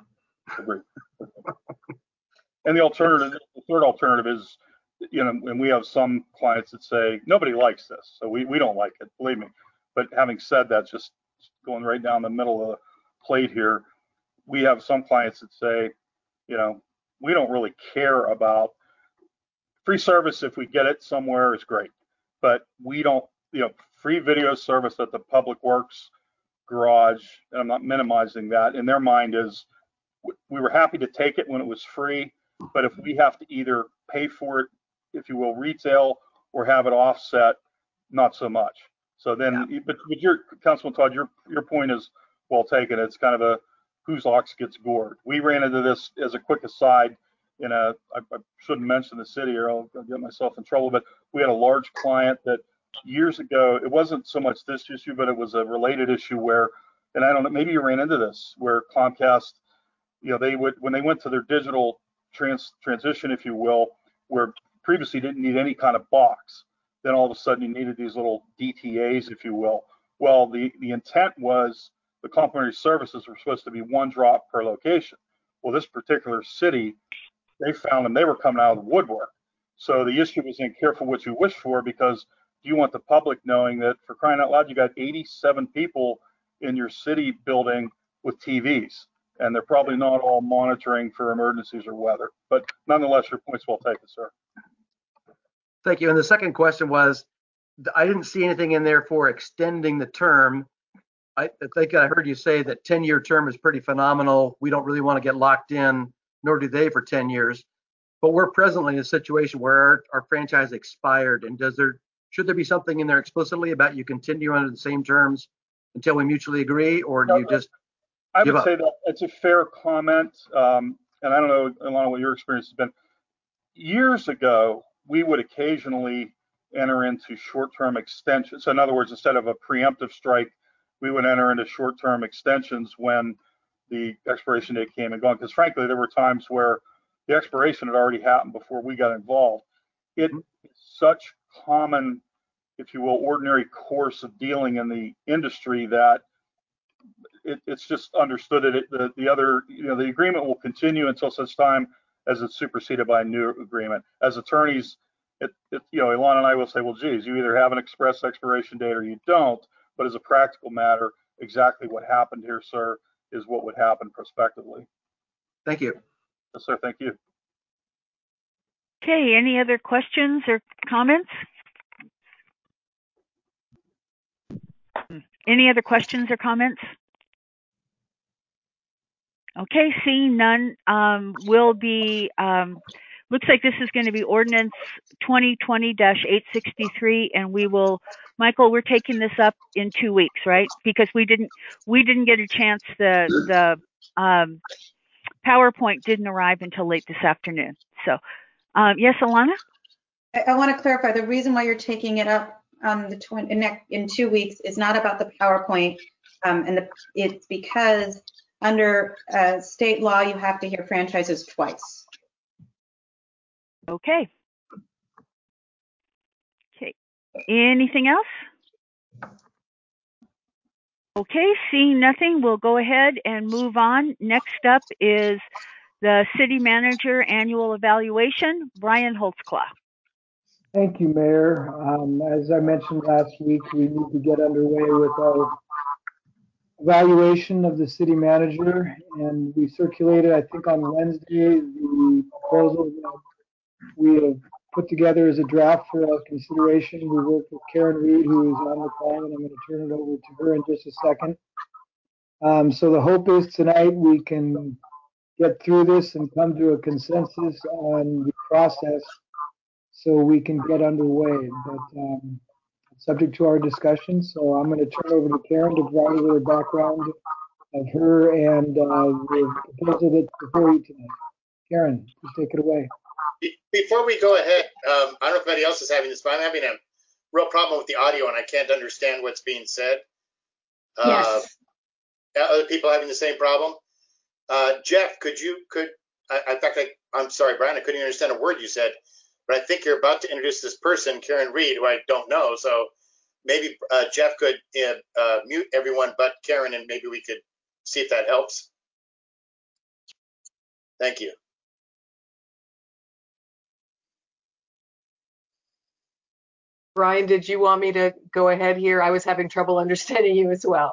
And the third alternative is, and we have some clients that say, nobody likes this, so we don't like it, believe me. But having said that, just going right down the middle of the plate here, we have some clients that say, we don't really care about free service. If we get it somewhere, is great, but we don't, free video service at the Public Works garage, and I'm not minimizing that, in their mind is, we were happy to take it when it was free, but if we have to either pay for it, if you will, retail, or have it offset, not so much. So then, yeah. But your, Councilman Todd, your point is well taken. It's kind of a whose ox gets gored. We ran into this, as a quick aside, I shouldn't mention the city or I'll get myself in trouble, but we had a large client that years ago, it wasn't so much this issue, but it was a related issue where, and I don't know, maybe you ran into this, where Comcast, they would, when they went to their digital transition, if you will, where previously didn't need any kind of box, then all of a sudden you needed these little DTAs, if you will. Well, the intent was the complementary services were supposed to be one drop per location. Well, this particular city, they found them, they were coming out of the woodwork. So the issue was in careful what you wish for, because you want the public knowing that, for crying out loud, you got 87 people in your city building with TVs, and they're probably not all monitoring for emergencies or weather. But nonetheless, your point's well taken, sir.
Thank you. And the second question was, I didn't see anything in there for extending the term. I think I heard you say that 10-year term is pretty phenomenal. We don't really want to get locked in, nor do they, for 10 years. But we're presently in a situation where our franchise expired. And should there be something in there explicitly about you continue under the same terms until we mutually agree, or do you just
I
give
would
up?
say that it's a fair comment. And I don't know, Ilana, what your experience has been. Years ago, we would occasionally enter into short-term extensions. So in other words, instead of a preemptive strike, we would enter into short-term extensions when the expiration date came and gone. Because frankly, there were times where the expiration had already happened before we got involved. It's such common, if you will, ordinary course of dealing in the industry that it's just understood that the agreement will continue until such time as it's superseded by a new agreement. As attorneys, Ilana and I will say, well, geez, you either have an express expiration date or you don't. But as a practical matter, exactly what happened here, sir, is what would happen prospectively.
Thank you.
Yes, sir. Thank you.
Okay, any other questions or comments? Any other questions or comments? Okay, seeing none, will be, looks like this is going to be ordinance 2020-863, and Michael, we're taking this up in 2 weeks, right? Because we didn't get a chance, the PowerPoint didn't arrive until late this afternoon. So, yes, Ilana?
I want to clarify, the reason why you're taking it up in 2 weeks is not about the PowerPoint, it's because under state law, you have to hear franchises twice.
Okay. Okay. Anything else? Okay, seeing nothing, we'll go ahead and move on. Next up is the City Manager Annual Evaluation, Brian Holtzclaw.
Thank you, Mayor. As I mentioned last week, we need to get underway with our evaluation of the city manager, and we circulated, I think on Wednesday, the proposal that we have put together as a draft for our consideration. We worked with Karen Reed, who is on the call, and I'm going to turn it over to her in just a second. So the hope is tonight we can get through this and come to a consensus on the process so we can get underway. But subject to our discussion, so I'm going to turn over to Karen to provide a little background of her and the proposal that's before you tonight. Karen, please take it away.
Before we go ahead, I don't know if anybody else is having this, but I'm having a real problem with the audio and I can't understand what's being said.
Yes.
Other people having the same problem? Jeff, I'm sorry, Brian, I couldn't even understand a word you said, but I think you're about to introduce this person, Karen Reed, who I don't know. So maybe Jeff could mute everyone but Karen, and maybe we could see if that helps. Thank you.
Brian, did you want me to go ahead here? I was having trouble understanding you as well.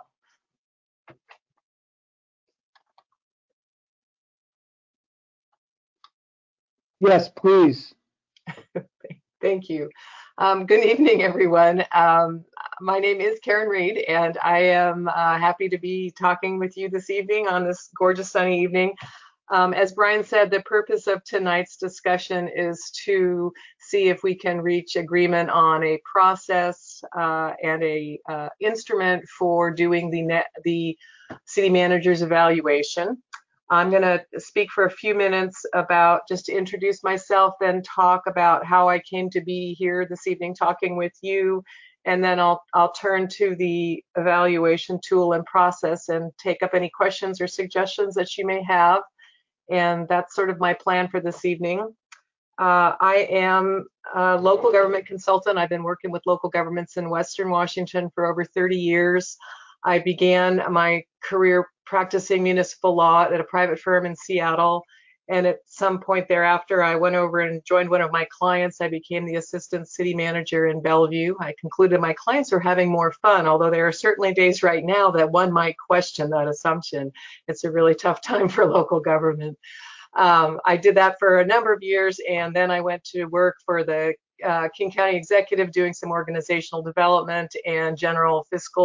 Yes, please.
Thank you. Good evening, everyone. My name is Karen Reed, and I am happy to be talking with you this evening on this gorgeous sunny evening. As Brian said, the purpose of tonight's discussion is to see if we can reach agreement on a process and a instrument for doing the city manager's evaluation. I'm going to speak for a few minutes about just to introduce myself, then talk about how I came to be here this evening talking with you, and then I'll turn to the evaluation tool and process and take up any questions or suggestions that you may have. And that's sort of my plan for this evening. I am a local government consultant. I've been working with local governments in Western Washington for over 30 years. I began my career practicing municipal law at a private firm in Seattle. And at some point thereafter, I went over and joined one of my clients. I became the assistant city manager in Bellevue. I concluded my clients were having more fun, although there are certainly days right now that one might question that assumption. It's a really tough time for local government. I did that for a number of years, and then I went to work for the King County Executive doing some organizational development and general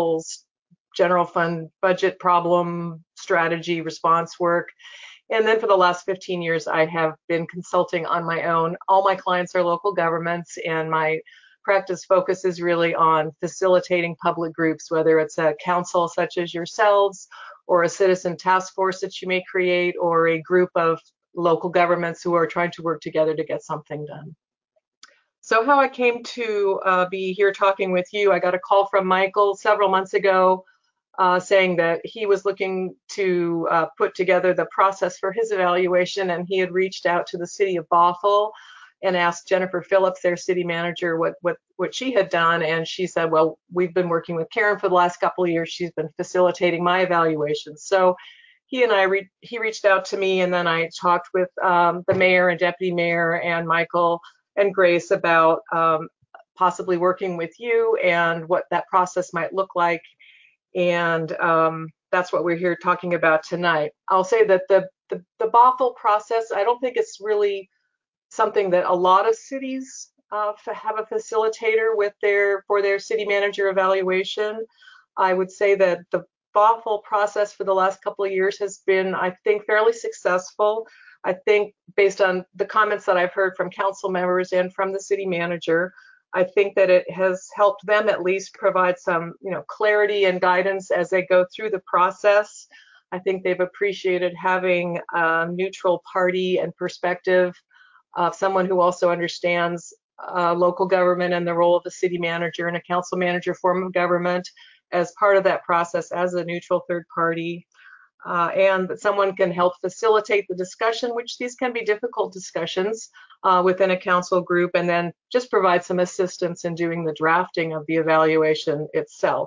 fund budget problem strategy response work. And then for the last 15 years, I have been consulting on my own. All my clients are local governments, and my practice focuses really on facilitating public groups, whether it's a council such as yourselves, or a citizen task force that you may create, or a group of local governments who are trying to work together to get something done. So how I came to be here talking with you, I got a call from Michael several months ago saying that he was looking to put together the process for his evaluation, and he had reached out to the city of Bothell and asked Jennifer Phillips, their city manager, what she had done, and she said, well, we've been working with Karen for the last couple of years. She's been facilitating my evaluation. So he reached out to me, and then I talked with the mayor and deputy mayor and Michael and Grace about possibly working with you and what that process might look like. And that's what we're here talking about tonight. I'll say that the Bothell process, I don't think it's really something that a lot of cities have a facilitator for their city manager evaluation. I would say that the Bothell process for the last couple of years has been, I think, fairly successful. I think based on the comments that I've heard from council members and from the city manager, I think that it has helped them at least provide some, clarity and guidance as they go through the process. I think they've appreciated having a neutral party and perspective of someone who also understands local government and the role of a city manager and a council manager form of government as part of that process as a neutral third party. And that someone can help facilitate the discussion, which these can be difficult discussions within a council group, and then just provide some assistance in doing the drafting of the evaluation itself.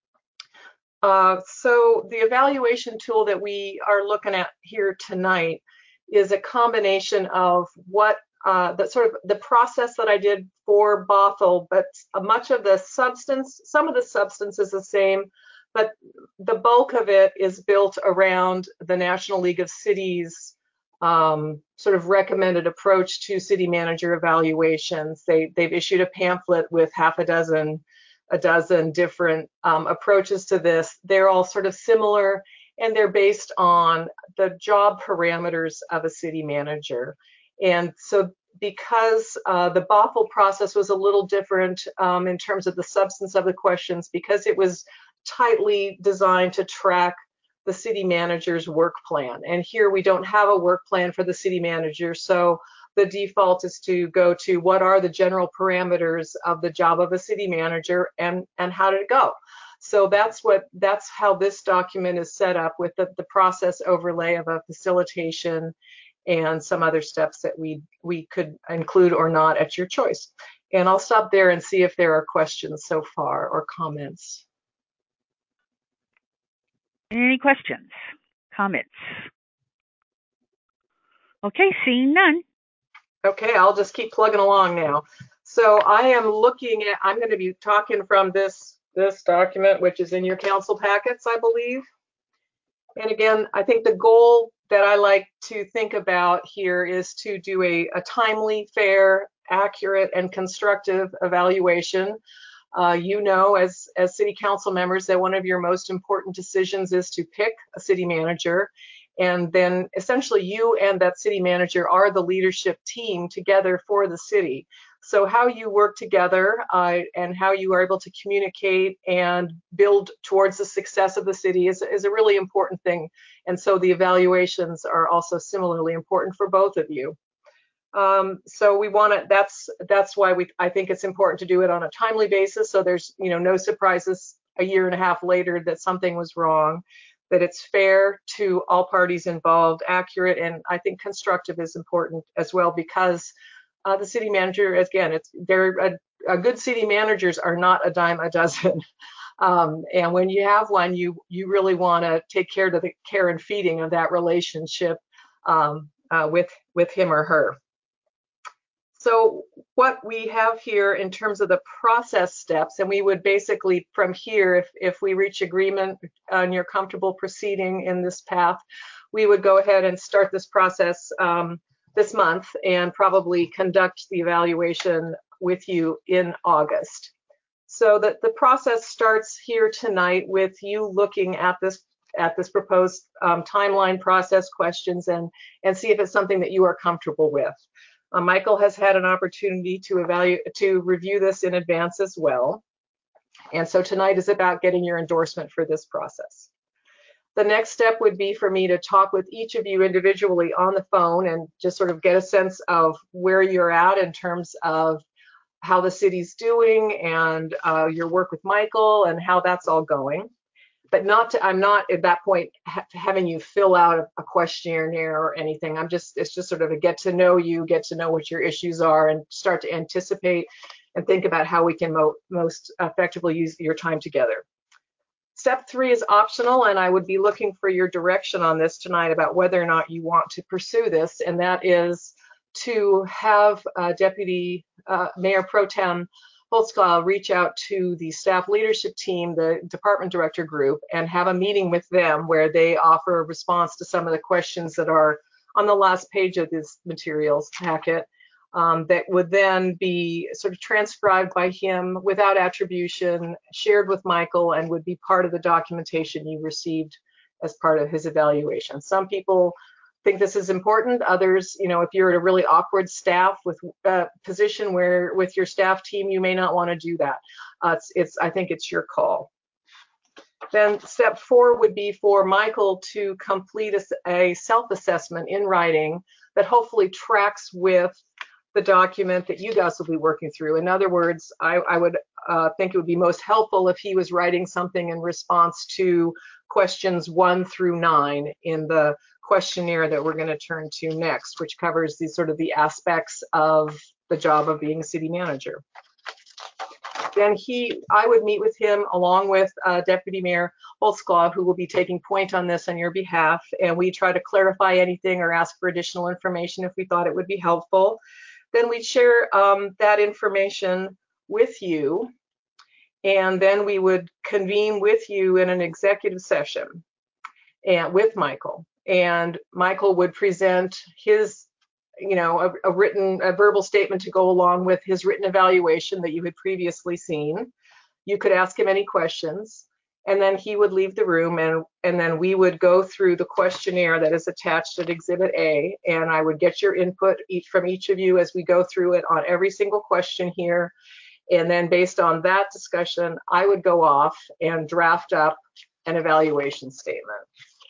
So the evaluation tool that we are looking at here tonight is a combination of what the process that I did for Bothell, but much of the substance, some of the substance is the same, but the bulk of it is built around the National League of Cities sort of recommended approach to city manager evaluations. They've issued a pamphlet with a dozen different approaches to this. They're all sort of similar, and they're based on the job parameters of a city manager. And so because the BOFL process was a little different in terms of the substance of the questions, because it was tightly designed to track the city manager's work plan. And here we don't have a work plan for the city manager, so the default is to go to what are the general parameters of the job of a city manager and how did it go. So that's how this document is set up, with the process overlay of a facilitation and some other steps that we could include or not at your choice. And I'll stop there and see if there are questions so far or comments.
Any questions, comments? Okay, seeing none.
Okay, I'll just keep plugging along now. So I'm going to be talking from this document, which is in your council packets, I believe. And again, I think the goal that I like to think about here is to do a timely, fair, accurate, and constructive evaluation. You know, as city council members, that one of your most important decisions is to pick a city manager. And then essentially you and that city manager are the leadership team together for the city. So how you work together and how you are able to communicate and build towards the success of the city is a really important thing. And so the evaluations are also similarly important for both of you. So we want to, that's why I think it's important to do it on a timely basis, so there's no surprises a year and a half later that something was wrong, that it's fair to all parties involved, accurate, and I think constructive is important as well, because the city manager, again, a good city managers are not a dime a dozen. And when you have one, you really want to take care to the care and feeding of that relationship with him or her. So what we have here in terms of the process steps, and we would basically from here, if we reach agreement and you're comfortable proceeding in this path, we would go ahead and start this process this month and probably conduct the evaluation with you in August. So that the process starts here tonight with you looking at this proposed timeline, process, questions, and see if it's something that you are comfortable with. Michael has had an opportunity to review this in advance as well. And so tonight is about getting your endorsement for this process. The next step would be for me to talk with each of you individually on the phone and just sort of get a sense of where you're at in terms of how the city's doing and your work with Michael and how that's all going. But I'm not at that point having you fill out a questionnaire or anything. It's just sort of a get to know you, get to know what your issues are, and start to anticipate and think about how we can most effectively use your time together. Step 3 is optional, and I would be looking for your direction on this tonight about whether or not you want to pursue this, and that is to have Deputy Mayor Pro Tem Holtzclaw reach out to the staff leadership team, the department director group, and have a meeting with them where they offer a response to some of the questions that are on the last page of this materials packet, that would then be sort of transcribed by him without attribution, shared with Michael, and would be part of the documentation you received as part of his evaluation. Some people think this is important. Others, if you're at a really awkward staff with position where with your staff team, you may not want to do that. I think it's your call. Then step 4 would be for Michael to complete a self-assessment in writing that hopefully tracks with the document that you guys will be working through. In other words, I would think it would be most helpful if he was writing something in response to questions 1 through 9 in the questionnaire that we're going to turn to next, which covers the aspects of the job of being a city manager. Then I would meet with him along with Deputy Mayor Holtzclaw, who will be taking point on this on your behalf, and we try to clarify anything or ask for additional information if we thought it would be helpful. Then we'd share that information with you, and then we would convene with you in an executive session and with Michael. And Michael would present his, a verbal statement to go along with his written evaluation that you had previously seen. You could ask him any questions. and then he would leave the room, and then we would go through the questionnaire that is attached at Exhibit A, and I would get your input from each of you as we go through it on every single question here. And then based on that discussion, I would go off and draft up an evaluation statement.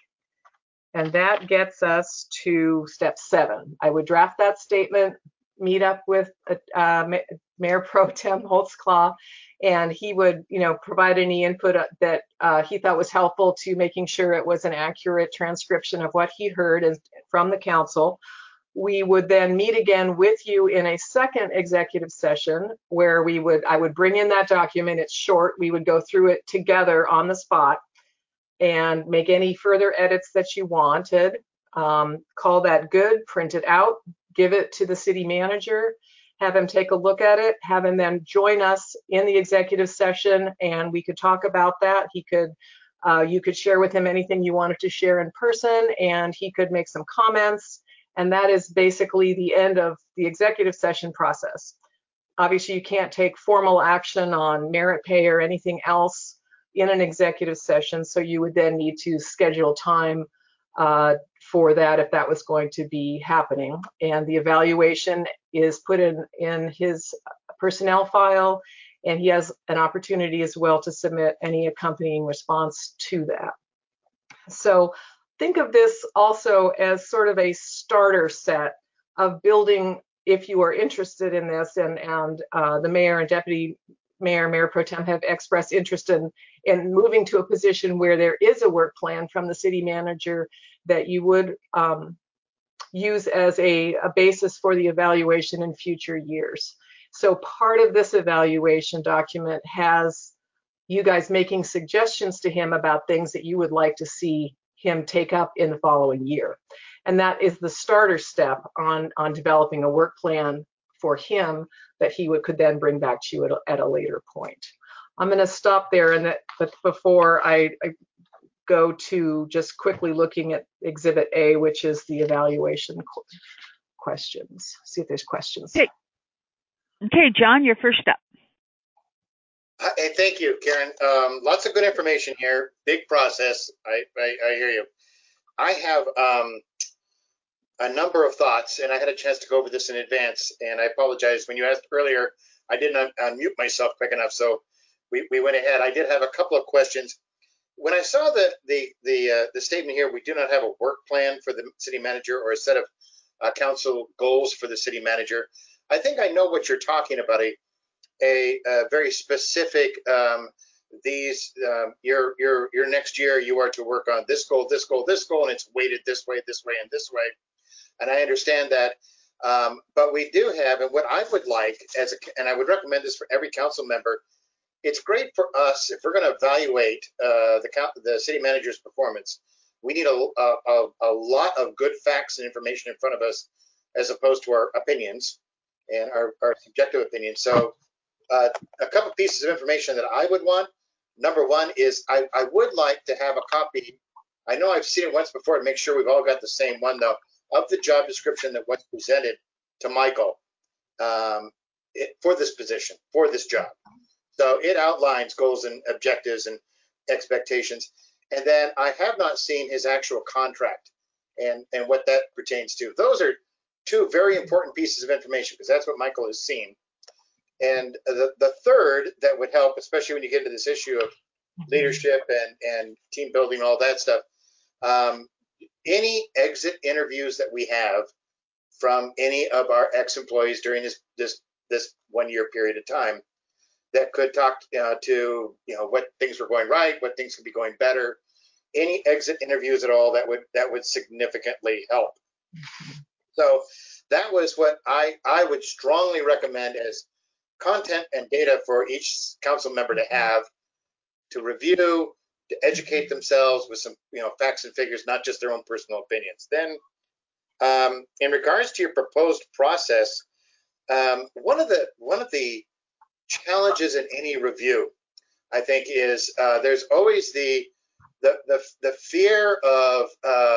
And that gets us to step 7. I would draft that statement, meet up with Mayor Pro Tem Holtzclaw, and he would, provide any input that he thought was helpful to making sure it was an accurate transcription of what he heard from the council. We would then meet again with you in a second executive session where I would bring in that document. It's short. We would go through it together on the spot and make any further edits that you wanted. Call that good, print it out, give it to the city manager, have him take a look at it, have him then join us in the executive session, and we could talk about that. You could share with him anything you wanted to share in person, and he could make some comments. And that is basically the end of the executive session process. Obviously, you can't take formal action on merit pay or anything else in an executive session, so you would then need to schedule time for that if that was going to be happening. And the evaluation is put in his personnel file, and he has an opportunity as well to submit any accompanying response to that. So think of this also as sort of a starter set of building, if you are interested in this, and the mayor and deputy mayor, Mayor Pro Tem have expressed interest in moving to a position where there is a work plan from the city manager that you would use as a basis for the evaluation in future years. So part of this evaluation document has you guys making suggestions to him about things that you would like to see him take up in the following year. And that is the starter step on developing a work plan for him that he could then bring back to you at a later point. I'm going to stop there, but before I go to just quickly looking at Exhibit A, which is the evaluation questions. See if there's questions.
Okay, John, you're first up.
Hey, thank you, Karen. Lots of good information here. Big process. I hear you. I have a number of thoughts, and I had a chance to go over this in advance. And I apologize, when you asked earlier, I didn't unmute myself quick enough, so we went ahead. I did have a couple of questions. When I saw the statement here, we do not have a work plan for the city manager or a set of council goals for the city manager. I think I know what you're talking about. A very specific your next year you are to work on this goal, this goal, this goal, and it's weighted this way, this way, and this way. And I understand that, but we do have, and what I would like and I would recommend this for every council member. It's great for us if we're going to evaluate the city manager's performance. We need a lot of good facts and information in front of us, as opposed to our opinions and our subjective opinions. So a couple pieces of information that I would want. Number one is I would like to have a copy. I know I've seen it once before to make sure we've all got the same one, though, of the job description that was presented to Michael for this position, for this job. So it outlines goals and objectives and expectations. And then I have not seen his actual contract and what that pertains to. Those are two very important pieces of information, because that's what Michael has seen. And the third that would help, especially when you get into this issue of leadership and team building, all that stuff, any exit interviews that we have from any of our ex-employees during this 1 year period of time that could talk to what things were going right, what things could be going better, any exit interviews at all that would significantly help. So that was what I would strongly recommend as content and data for each council member to have, to review, to educate themselves with some facts and figures, not just their own personal opinions. Then in regards to your proposed process, one of the challenges in any review, I think, is there's always the fear of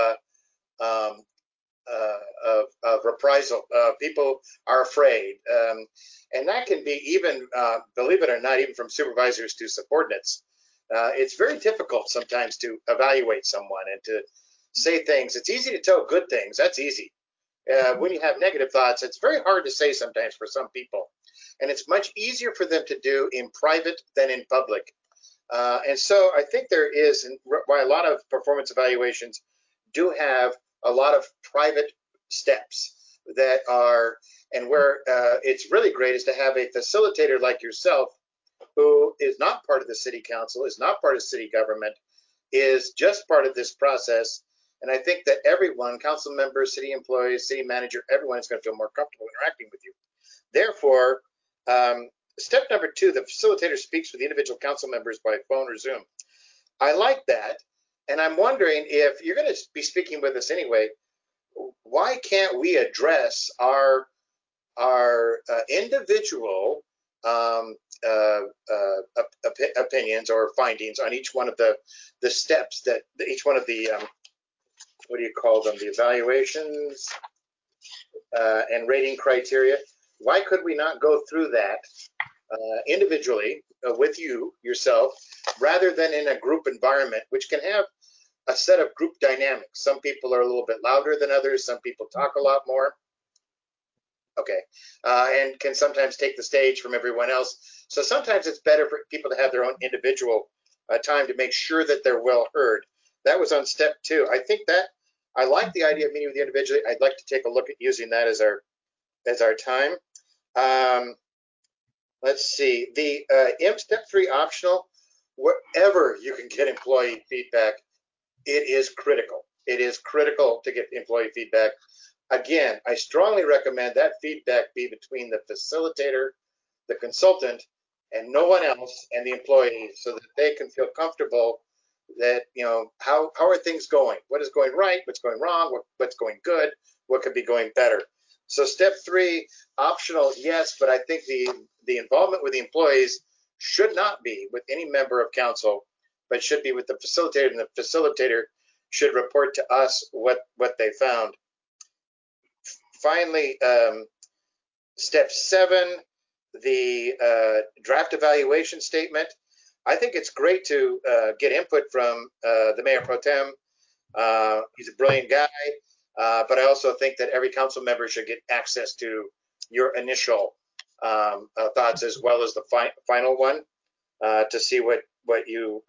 reprisal. People are afraid, and that can be even, believe it or not, even from supervisors to subordinates. It's very difficult sometimes to evaluate someone and to say things. It's easy to tell good things. That's easy. When you have negative thoughts, it's very hard to say sometimes for some people. And it's much easier for them to do in private than in public. And so I think there is, and why a lot of performance evaluations do have a lot of private steps that are, and where it's really great is to have a facilitator like yourself who is not part of the city council, is not part of city government, is just part of this process. And I think that everyone, council members, city employees, city manager, everyone is going to feel more comfortable interacting with you. Therefore, step number 2, the facilitator speaks with the individual council members by phone or Zoom. I like that. And I'm wondering, if you're going to be speaking with us anyway, why can't we address our individual opinions or findings on each one of the steps that each one of the what do you call them, the evaluations and rating criteria? Why could we not go through that individually with yourself, rather than in a group environment, which can have a set of group dynamics? Some people are a little bit louder than others. Some people talk a lot more. Okay, and can sometimes take the stage from everyone else. So sometimes it's better for people to have their own individual time to make sure that they're well heard. That was on step 2. I think that I like the idea of meeting with you individually. I'd like to take a look at using that as our time. Let's see, the step 3 optional, wherever you can get employee feedback, it is critical. It is critical to get employee feedback. Again, I strongly recommend that feedback be between the facilitator, the consultant, and no one else, and the employee, so that they can feel comfortable that, how are things going? What is going right? What's going wrong? What's going good? What could be going better? So step 3, optional, yes, but I think the involvement with the employees should not be with any member of council, but should be with the facilitator, and the facilitator should report to us what they found. Finally, step 7, the draft evaluation statement. I think it's great to get input from the Mayor Pro Tem. He's a brilliant guy, but I also think that every council member should get access to your initial thoughts, as well as the final one, to see what you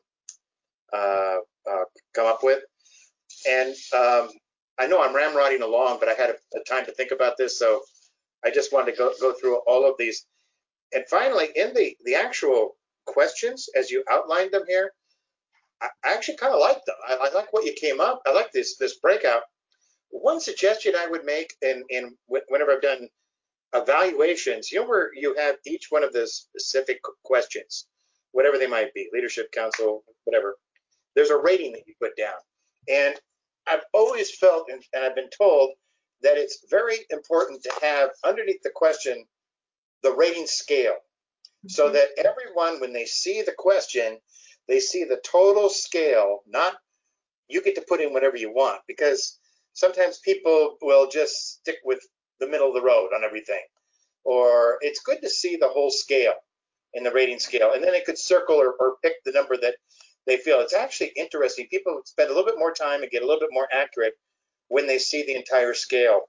come up with. And I know I'm ramrodding along, but I had a time to think about this, so I just wanted to go through all of these. And finally, in the actual questions, as you outlined them here, I actually kind of like them. I like what you came up. I like this breakout. One suggestion I would make, whenever I've done evaluations, where you have each one of the specific questions, whatever they might be, leadership, council, whatever, there's a rating that you put down. And I've always felt, and I've been told, that it's very important to have underneath the question the rating scale, so that everyone, when they see the question, they see the total scale, not you get to put in whatever you want, because sometimes people will just stick with the middle of the road on everything. Or it's good to see the whole scale in the rating scale, and then they could circle or pick the number that they feel. It's actually interesting. People spend a little bit more time and get a little bit more accurate when they see the entire scale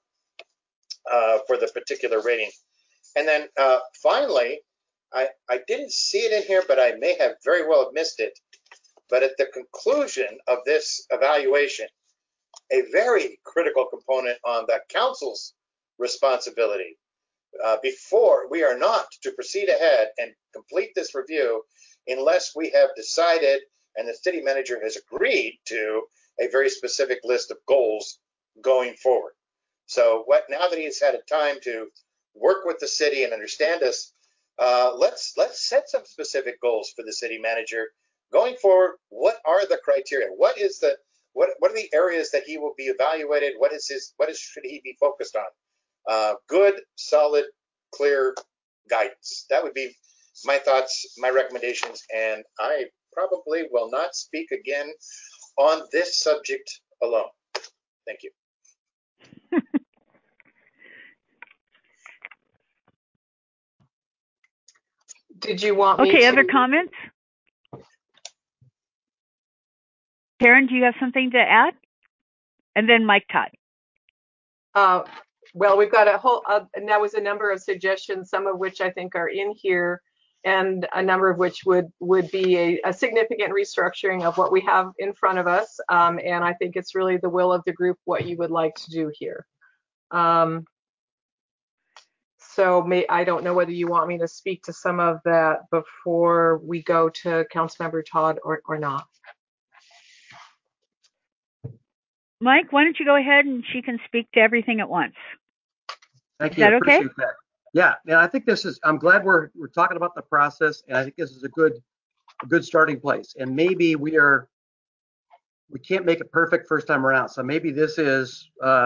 for the particular rating. And then finally, I didn't see it in here, but I may have very well missed it. But at the conclusion of this evaluation, a very critical component on the council's responsibility, before we are not to proceed ahead and complete this review unless we have decided and the city manager has agreed to a very specific list of goals going forward. So now that he's had a time to work with the city and understand us, let's set some specific goals for the city manager going forward. What are the criteria? What are the areas that he will be evaluated? Should he be focused on? Good, solid, clear guidance. That would be my thoughts, my recommendations, and I probably will not speak again on this subject alone. Thank you.
Did you want me
Okay,
to?
other comments? Karen, do you have something to add? And then Mike Todd.
Well, we've got a whole, and that was a number of suggestions, some of which I think are in here, and a number of which would be a significant restructuring of what we have in front of us. And I think it's really the will of the group what you would like to do here. So I don't know whether you want me to speak to some of that before we go to Councilmember Todd or not.
Mike, why don't you go ahead and she can speak to everything at once.
Thank
Is
you.
that
Appreciate
okay?
that. Yeah, and I think I'm glad we're talking about the process, and I think this is a good starting place. And maybe we can't make it perfect first time around. So maybe this is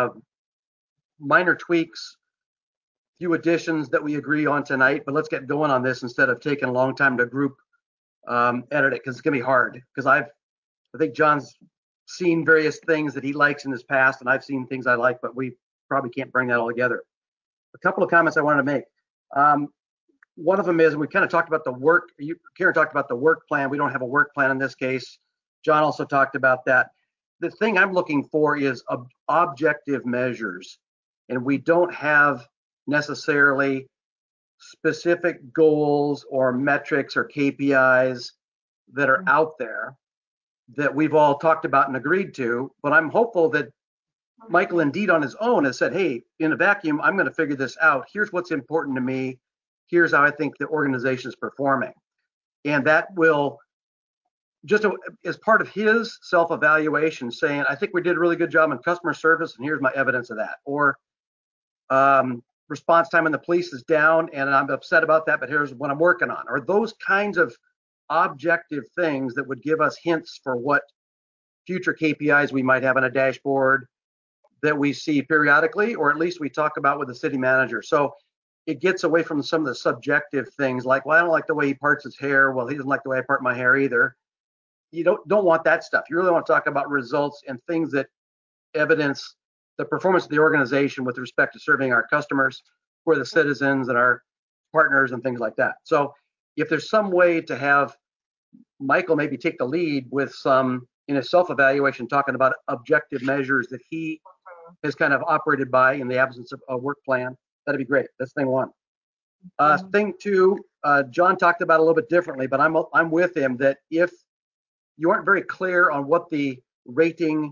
minor tweaks, few additions that we agree on tonight, but let's get going on this instead of taking a long time to group edit it, because it's gonna be hard. Because I think John's seen various things that he likes in his past, and I've seen things I like, but we probably can't bring that all together. A couple of comments I wanted to make. One of them is, we kind of talked about the work, Karen talked about the work plan. We don't have a work plan in this case. John also talked about that. The thing I'm looking for is objective measures, and we don't have necessarily specific goals or metrics or KPIs that are out there that we've all talked about and agreed to, but I'm hopeful that Michael indeed on his own has said, hey, in a vacuum, I'm going to figure this out. Here's what's important to me. Here's how I think the organization is performing. And that will, just as part of his self-evaluation, saying, I think we did a really good job in customer service, and here's my evidence of that. Or response time in the police is down, and I'm upset about that, but here's what I'm working on. Or those kinds of objective things that would give us hints for what future KPIs we might have on a dashboard that we see periodically, or at least we talk about with the city manager. So it gets away from some of the subjective things like, well, I don't like the way he parts his hair. Well, he doesn't like the way I part my hair either. You don't want that stuff. You really want to talk about results and things that evidence the performance of the organization with respect to serving our customers, for the citizens and our partners and things like that. So if there's some way to have Michael maybe take the lead with some, in a self-evaluation, talking about objective measures that he has kind of operated by in the absence of a work plan, that'd be great. That's thing one. Thing two, John talked about a little bit differently, but I'm with him that if you aren't very clear on what the rating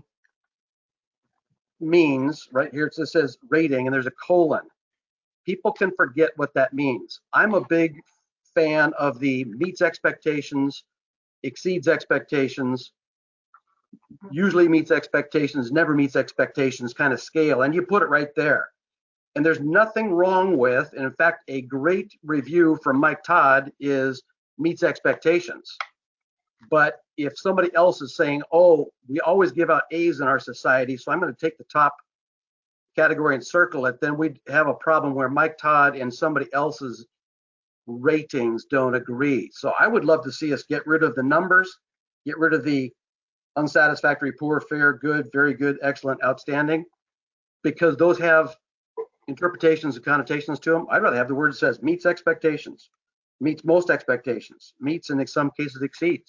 means, right here it says rating and there's a colon, people can forget what that means. I'm a big fan of the meets expectations, exceeds expectations, usually meets expectations, never meets expectations kind of scale, and you put it right there. And there's nothing wrong with, and in fact, a great review from Mike Todd is meets expectations. But if somebody else is saying, oh, we always give out A's in our society, so I'm going to take the top category and circle it, then we'd have a problem where Mike Todd and somebody else's ratings don't agree. So I would love to see us get rid of the numbers, get rid of the unsatisfactory, poor, fair, good, very good, excellent, outstanding, because those have interpretations and connotations to them. I'd rather have the word that says meets expectations, meets most expectations, meets and in some cases exceeds.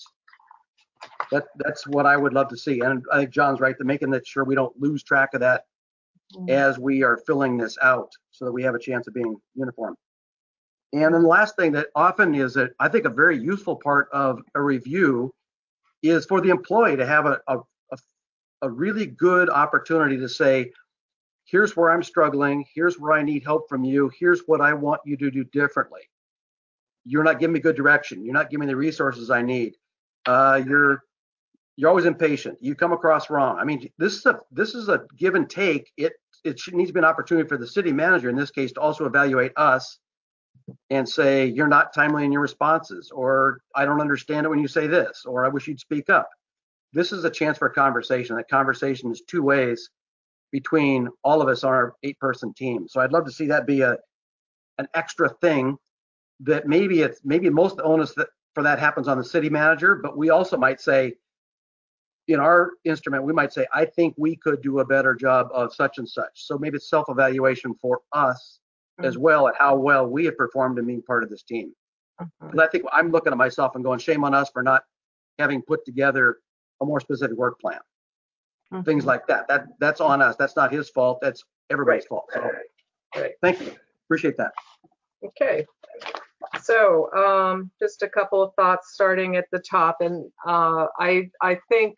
That's what I would love to see. And I think John's right, to making that sure we don't lose track of that as we are filling this out, so that we have a chance of being uniform. And then the last thing that often is that I think a very useful part of a review is for the employee to have a really good opportunity to say, here's where I'm struggling, here's where I need help from you, here's what I want you to do differently. You're not giving me good direction, you're not giving me the resources I need. You're always impatient, you come across wrong. I mean, this is a give and take. It needs to be an opportunity for the city manager in this case to also evaluate us and say, you're not timely in your responses, or I don't understand it when you say this, or I wish you'd speak up. This is a chance for a conversation. That conversation is two ways between all of us on our 8-person team. So I'd love to see that be an extra thing, that maybe most of the onus for that happens on the city manager, but we also might say, in our instrument, we might say, I think we could do a better job of such and such. So maybe it's self-evaluation for us as well, at how well we have performed in being part of this team. But I think I'm looking at myself and going, shame on us for not having put together a more specific work plan. Things like that. That's on us. That's not his fault. That's everybody's fault. So thank you. Appreciate that.
Okay. So just a couple of thoughts starting at the top. And I think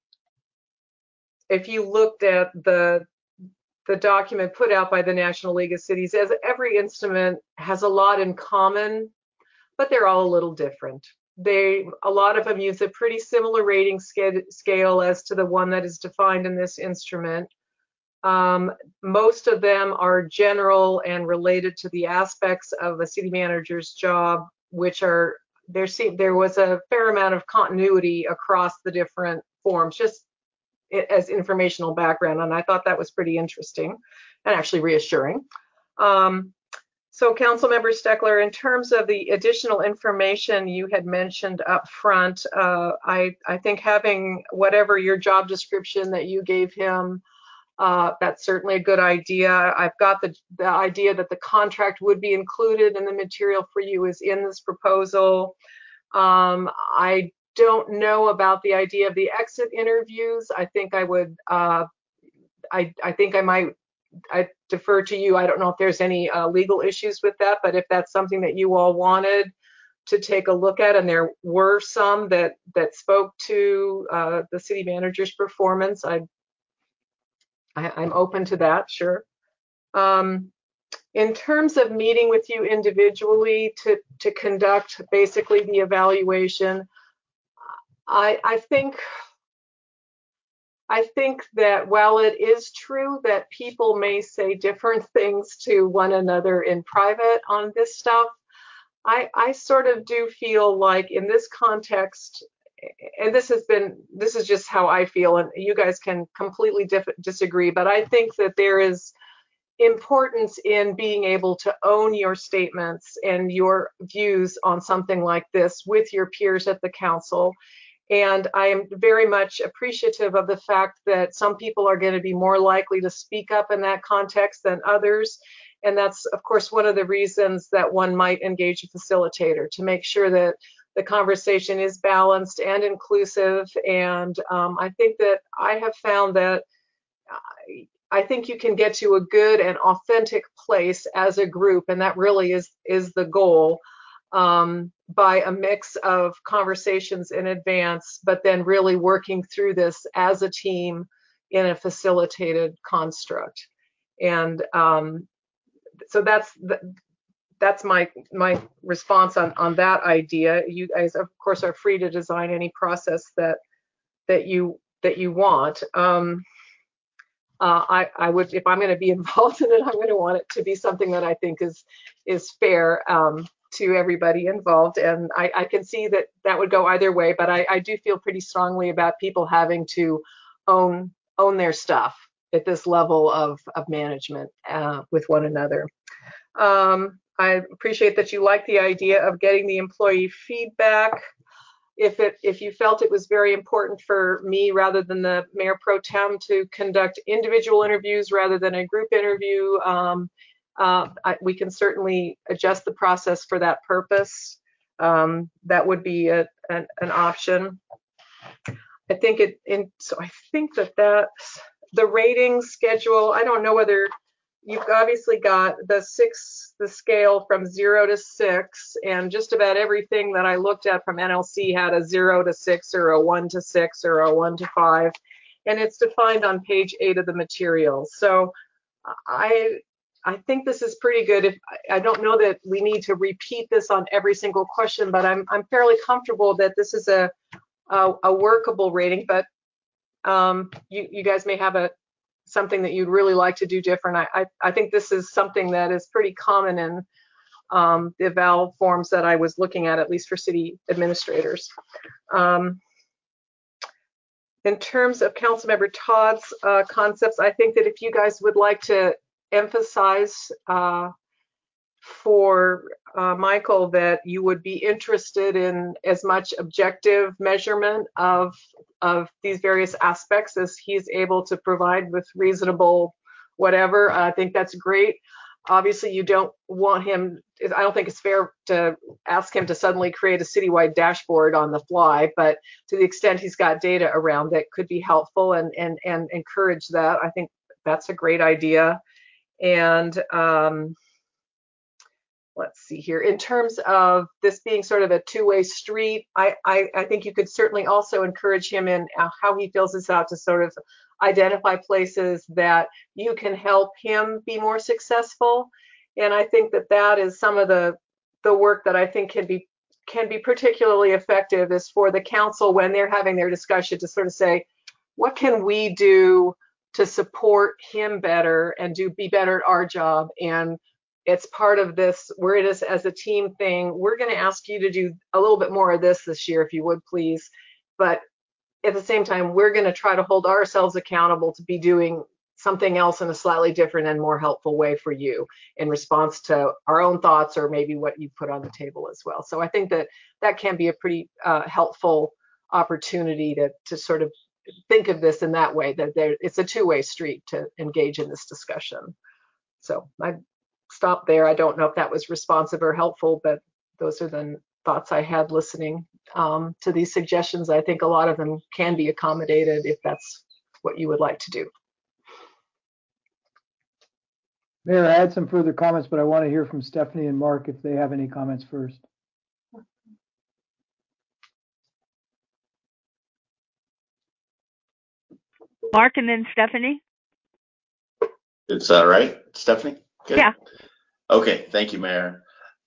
if you looked at the document put out by the National League of Cities, as every instrument has a lot in common, but they're all a little different. A lot of them use a pretty similar rating scale as to the one that is defined in this instrument. Most of them are general and related to the aspects of a city manager's job, which are, there was a fair amount of continuity across the different forms, just as informational background, and I thought that was pretty interesting and actually reassuring. So Councilmember Steckler, in terms of the additional information you had mentioned up front, I think having whatever your job description that you gave him, that's certainly a good idea. I've got the idea that the contract would be included in the material for you is in this proposal. I don't know about the idea of the exit interviews. I think I would, I think I might, I defer to you. I don't know if there's any legal issues with that, but if that's something that you all wanted to take a look at, and there were some that spoke to the city manager's performance, I'm open to that, sure. In terms of meeting with you individually to conduct basically the evaluation, I think that while it is true that people may say different things to one another in private on this stuff, I sort of do feel like in this context, and this is just how I feel, and you guys can completely disagree, but I think that there is importance in being able to own your statements and your views on something like this with your peers at the council. And I am very much appreciative of the fact that some people are going to be more likely to speak up in that context than others. And that's, of course, one of the reasons that one might engage a facilitator, to make sure that the conversation is balanced and inclusive. And I think that I have found that I think you can get to a good and authentic place as a group, and that really is the goal. By a mix of conversations in advance, but then really working through this as a team in a facilitated construct. And so that's my response on that idea. You guys, of course, are free to design any process that you want. I would, if I'm going to be involved in it, I'm going to want it to be something that I think is fair to everybody involved, and I can see that would go either way, but I do feel pretty strongly about people having to own their stuff at this level of management with one another. I appreciate that you like the idea of getting the employee feedback. If you felt it was very important for me, rather than the Mayor Pro Tem, to conduct individual interviews rather than a group interview, we can certainly adjust the process for that purpose. That would be an option. I think so I think that the rating schedule, I don't know whether you've obviously got the scale from 0 to 6, and just about everything that I looked at from NLC had a 0 to 6 or a 1 to 6 or a 1 to 5, and it's defined on page 8 of the material. So I think this is pretty good. I don't know that we need to repeat this on every single question, but I'm fairly comfortable that this is a workable rating. But you guys may have something that you'd really like to do different. I think this is something that is pretty common in the eval forms that I was looking at least for city administrators. In terms of Councilmember Todd's concepts, I think that if you guys would like to emphasize for Michael that you would be interested in as much objective measurement of these various aspects as he's able to provide with reasonable whatever, I think that's great. Obviously, you don't want him, I don't think it's fair to ask him to suddenly create a citywide dashboard on the fly, but to the extent he's got data around that could be helpful and encourage that. I think that's a great idea. And let's see here. In terms of this being sort of a two-way street, I think you could certainly also encourage him in how he fills this out to sort of identify places that you can help him be more successful. And I think that that is some of the work that I think can be particularly effective is for the council when they're having their discussion to sort of say, what can we do to support him better and be better at our job? And it's part of this, we're in this as a team thing. We're going to ask you to do a little bit more of this year, if you would please. But at the same time, we're going to try to hold ourselves accountable to be doing something else in a slightly different and more helpful way for you in response to our own thoughts or maybe what you put on the table as well. So I think that that can be a pretty helpful opportunity to sort of think of this in that way, that it's a two-way street to engage in this discussion. So I stop there. I don't know if that was responsive or helpful, but those are the thoughts I had listening to these suggestions. I think a lot of them can be accommodated if that's what you would like to do.
Mayor, I had some further comments, but I want to hear from Stephanie and Mark if they have any comments first.
Mark and then Stephanie.
It's all right, Stephanie? Good.
Yeah.
Okay, thank you, Mayor.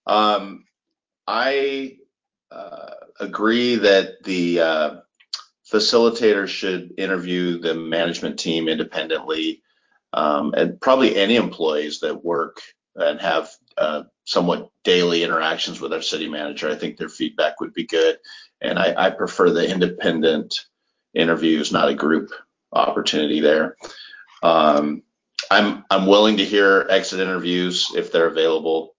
I agree that the facilitator should interview the management team independently, and probably any employees that work and have somewhat daily interactions with our city manager. I think their feedback would be good. And I prefer the independent interviews, not a group opportunity there. I'm willing to hear exit interviews if they're available.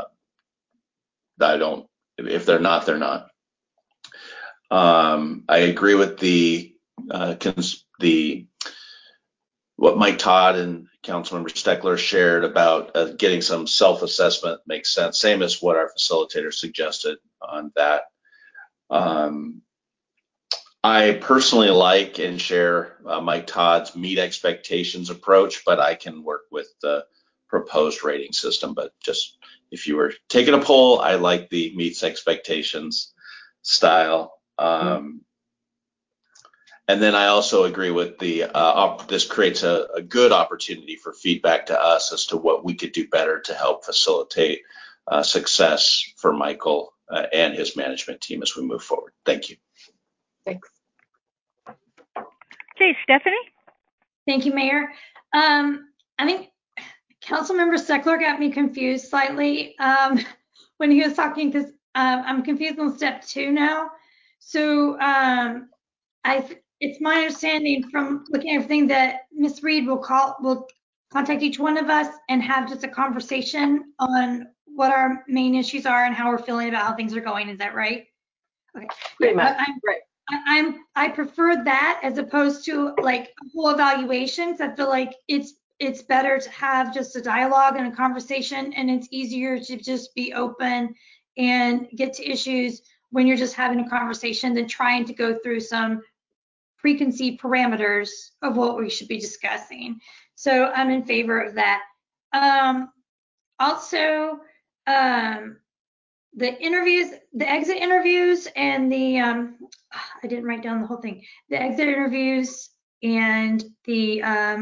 If they're not, they're not. I agree with what Mike Todd and Councilmember Steckler shared about getting some self-assessment makes sense. Same as what our facilitator suggested on that. I personally like and share Mike Todd's meet expectations approach, but I can work with the proposed rating system. But just if you were taking a poll, I like the meets expectations style. And then I also agree with this creates a good opportunity for feedback to us as to what we could do better to help facilitate success for Michael and his management team as we move forward. Thank you.
Thanks.
Okay, Stephanie.
Thank you, Mayor. I think Councilmember Steckler got me confused slightly when he was talking, because I'm confused on step 2 now. So it's my understanding from looking at everything that Ms. Reed will contact each one of us and have just a conversation on what our main issues are and how we're feeling about how things are going. Is that right? Okay.
Pretty much. Right.
I prefer that as opposed to like a whole evaluation. So I feel like it's better to have just a dialogue and a conversation, and it's easier to just be open and get to issues when you're just having a conversation than trying to go through some preconceived parameters of what we should be discussing. So I'm in favor of that. Also, the interviews, the exit interviews and the, I didn't write down the whole thing, the exit interviews and the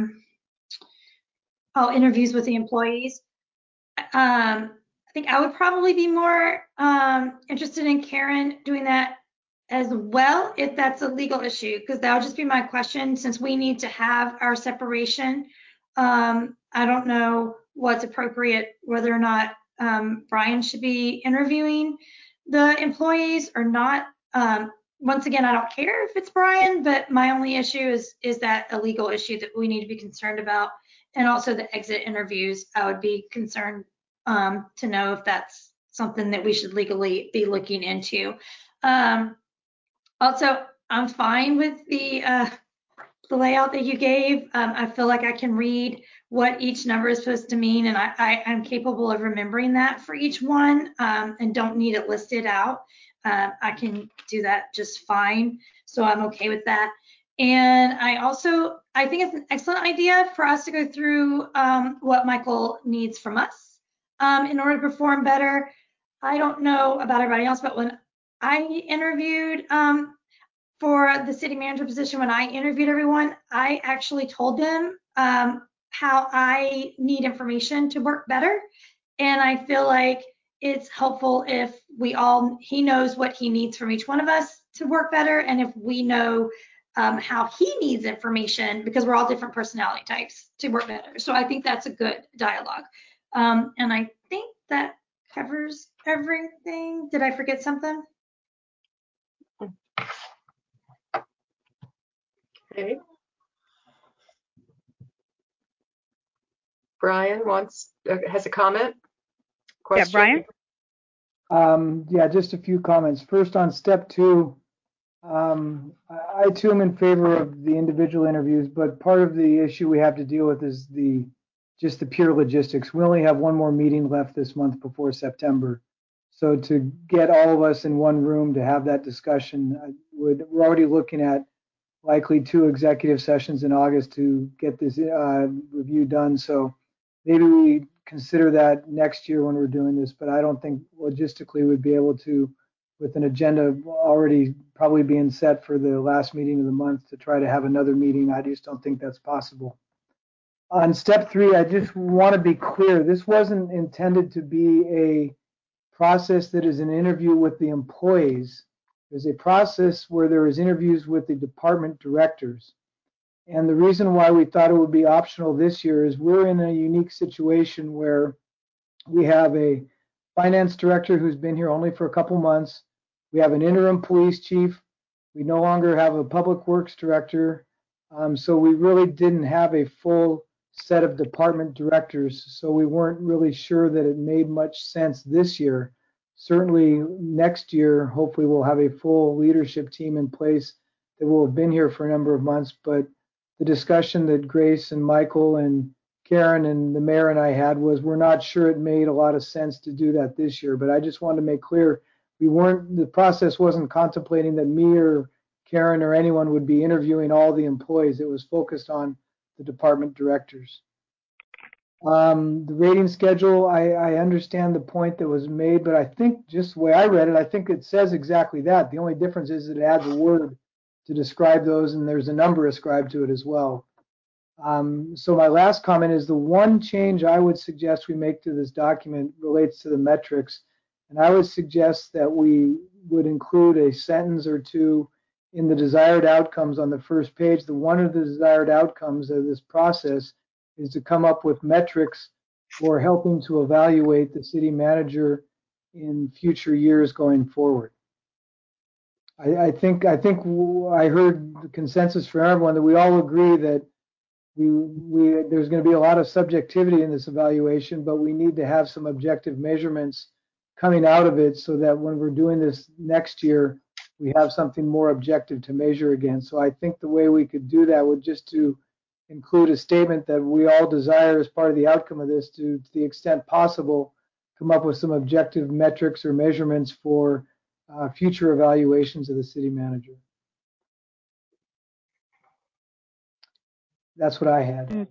interviews with the employees. I think I would probably be more interested in Karen doing that as well, if that's a legal issue, because that would just be my question, since we need to have our separation. I don't know what's appropriate, whether or not Brian should be interviewing the employees or not. Once again, I don't care if it's Brian, but my only issue is that a legal issue that we need to be concerned about. And also the exit interviews, I would be concerned to know if that's something that we should legally be looking into. Also, I'm fine with the the layout that you gave. I feel like I can read what each number is supposed to mean, and I'm capable of remembering that for each one, and don't need it listed out. I can do that just fine, so I'm okay with that. And I think it's an excellent idea for us to go through what Michael needs from us in order to perform better. I don't know about everybody else, but when I interviewed for the city manager position, when I interviewed everyone, I actually told them how I need information to work better. And I feel like it's helpful if he knows what he needs from each one of us to work better. And if we know how he needs information, because we're all different personality types, to work better. So I think that's a good dialogue. And I think that covers everything. Did I forget something?
Okay. Brian has a comment? Question?
Yeah, Brian?
Yeah, just a few comments. First, on step 2, I too am in favor of the individual interviews, but part of the issue we have to deal with is just the pure logistics. We only have one more meeting left this month before September. So to get all of us in one room to have that discussion, we're already looking at likely 2 executive sessions in August to get this review done. So maybe we consider that next year when we're doing this, but I don't think logistically we'd be able to, with an agenda already probably being set for the last meeting of the month, to try to have another meeting. I just don't think that's possible. On step 3, I just want to be clear. This wasn't intended to be a process that is an interview with the employees. There's a process where there is interviews with the department directors. And the reason why we thought it would be optional this year is we're in a unique situation where we have a finance director who's been here only for a couple months. We have an interim police chief. We no longer have a public works director. So we really didn't have a full set of department directors. So we weren't really sure that it made much sense this year. Certainly next year, hopefully we'll have a full leadership team in place that will have been here for a number of months. But the discussion that Grace and Michael and Karen and the mayor and I had was we're not sure it made a lot of sense to do that this year. But I just wanted to make clear the process wasn't contemplating that me or Karen or anyone would be interviewing all the employees. It was focused on the department directors. The rating schedule, I understand the point that was made, but I think just the way I read it, I think it says exactly that. The only difference is that it adds a word to describe those, and there's a number ascribed to it as well. So my last comment is the one change I would suggest we make to this document relates to the metrics, and I would suggest that we would include a sentence or two in the desired outcomes on the first page. One of the desired outcomes of this process is to come up with metrics for helping to evaluate the city manager in future years going forward. I think I heard the consensus from everyone that we all agree that there's going to be a lot of subjectivity in this evaluation, but we need to have some objective measurements coming out of it so that when we're doing this next year, we have something more objective to measure against. So I think the way we could do that would just to include a statement that we all desire as part of the outcome of this to the extent possible, come up with some objective metrics or measurements for future evaluations of the city manager. That's what I had.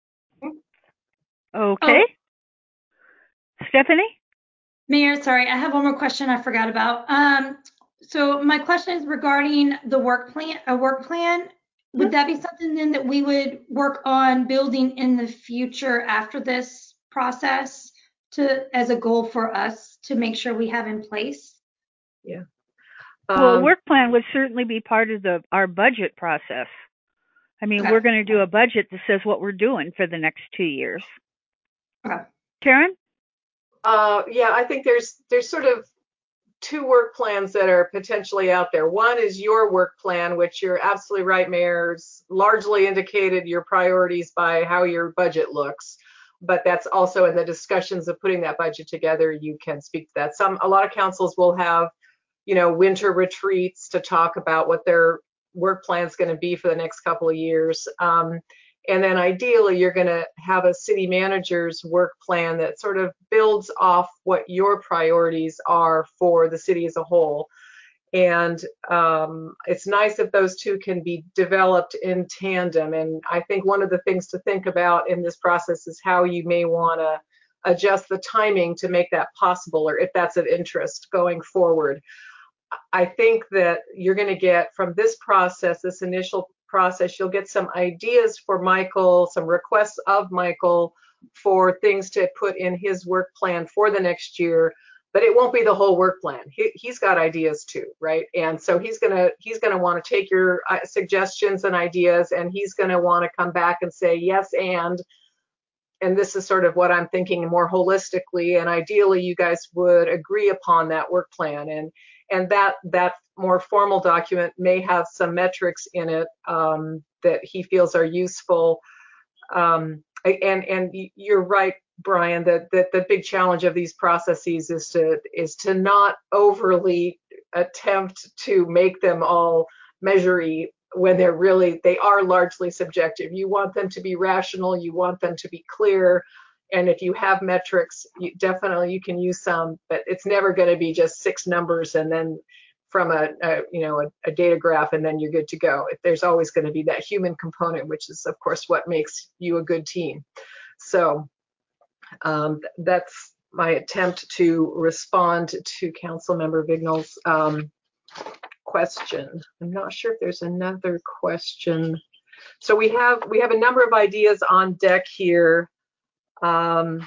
Okay. Stephanie?
Mayor, sorry, I have one more question I forgot about. So my question is regarding the work plan. Would that be something then that we would work on building in the future after this process as a goal for us to make sure we have in place?
Yeah.
Well, a work plan would certainly be part of our budget process. I mean, we're going to do a budget that says what we're doing for the next 2 years.
Okay.
Karen?
Yeah, I think there's sort of 2 work plans that are potentially out there. One is your work plan, which you're absolutely right, Mayor's largely indicated your priorities by how your budget looks. But that's also in the discussions of putting that budget together, you can speak to that. A lot of councils will have, winter retreats to talk about what their work plan is going to be for the next couple of years. And then ideally, you're going to have a city manager's work plan that sort of builds off what your priorities are for the city as a whole. And it's nice if those two can be developed in tandem. And I think one of the things to think about in this process is how you may want to adjust the timing to make that possible, or if that's of interest going forward. I think that you're going to get from this process, this initial process, you'll get some ideas for Michael, some requests of Michael for things to put in his work plan for the next year, but it won't be the whole work plan. He's got ideas too, right? And so he's gonna want to take your suggestions and ideas, and he's gonna want to come back and say yes, and this is sort of what I'm thinking more holistically, and ideally you guys would agree upon that work plan, and that more formal document may have some metrics in it that he feels are useful. And you're right, Brian, that the big challenge of these processes is to not overly attempt to make them all measure-y when they are largely subjective. You want them to be rational, you want them to be clear, and if you have metrics, definitely you can use some, but it's never going to be just 6 numbers and then from a data graph and then you're good to go. There's always going to be that human component, which is of course what makes you a good team. So that's my attempt to respond to Councilmember Vignall's question. I'm not sure if there's another question. So we have a number of ideas on deck here. And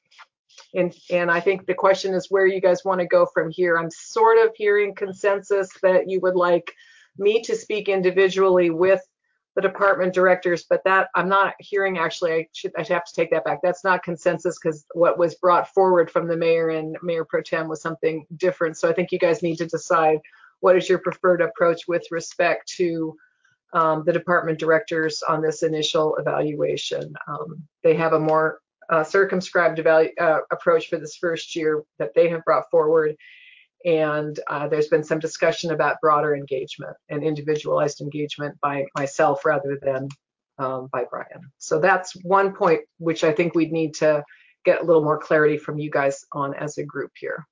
I think the question is where you guys want to go from here. I'm sort of hearing consensus that you would like me to speak individually with the department directors, but that I'm not hearing. Actually, I have to take that back. That's not consensus, because what was brought forward from the mayor and Mayor Pro Tem was something different. So I think you guys need to decide what is your preferred approach with respect to the department directors on this initial evaluation. They have a more circumscribed approach for this first year that they have brought forward, and there's been some discussion about broader engagement and individualized engagement by myself rather than by Brian. So that's one point which I think we'd need to get a little more clarity from you guys on as a group here.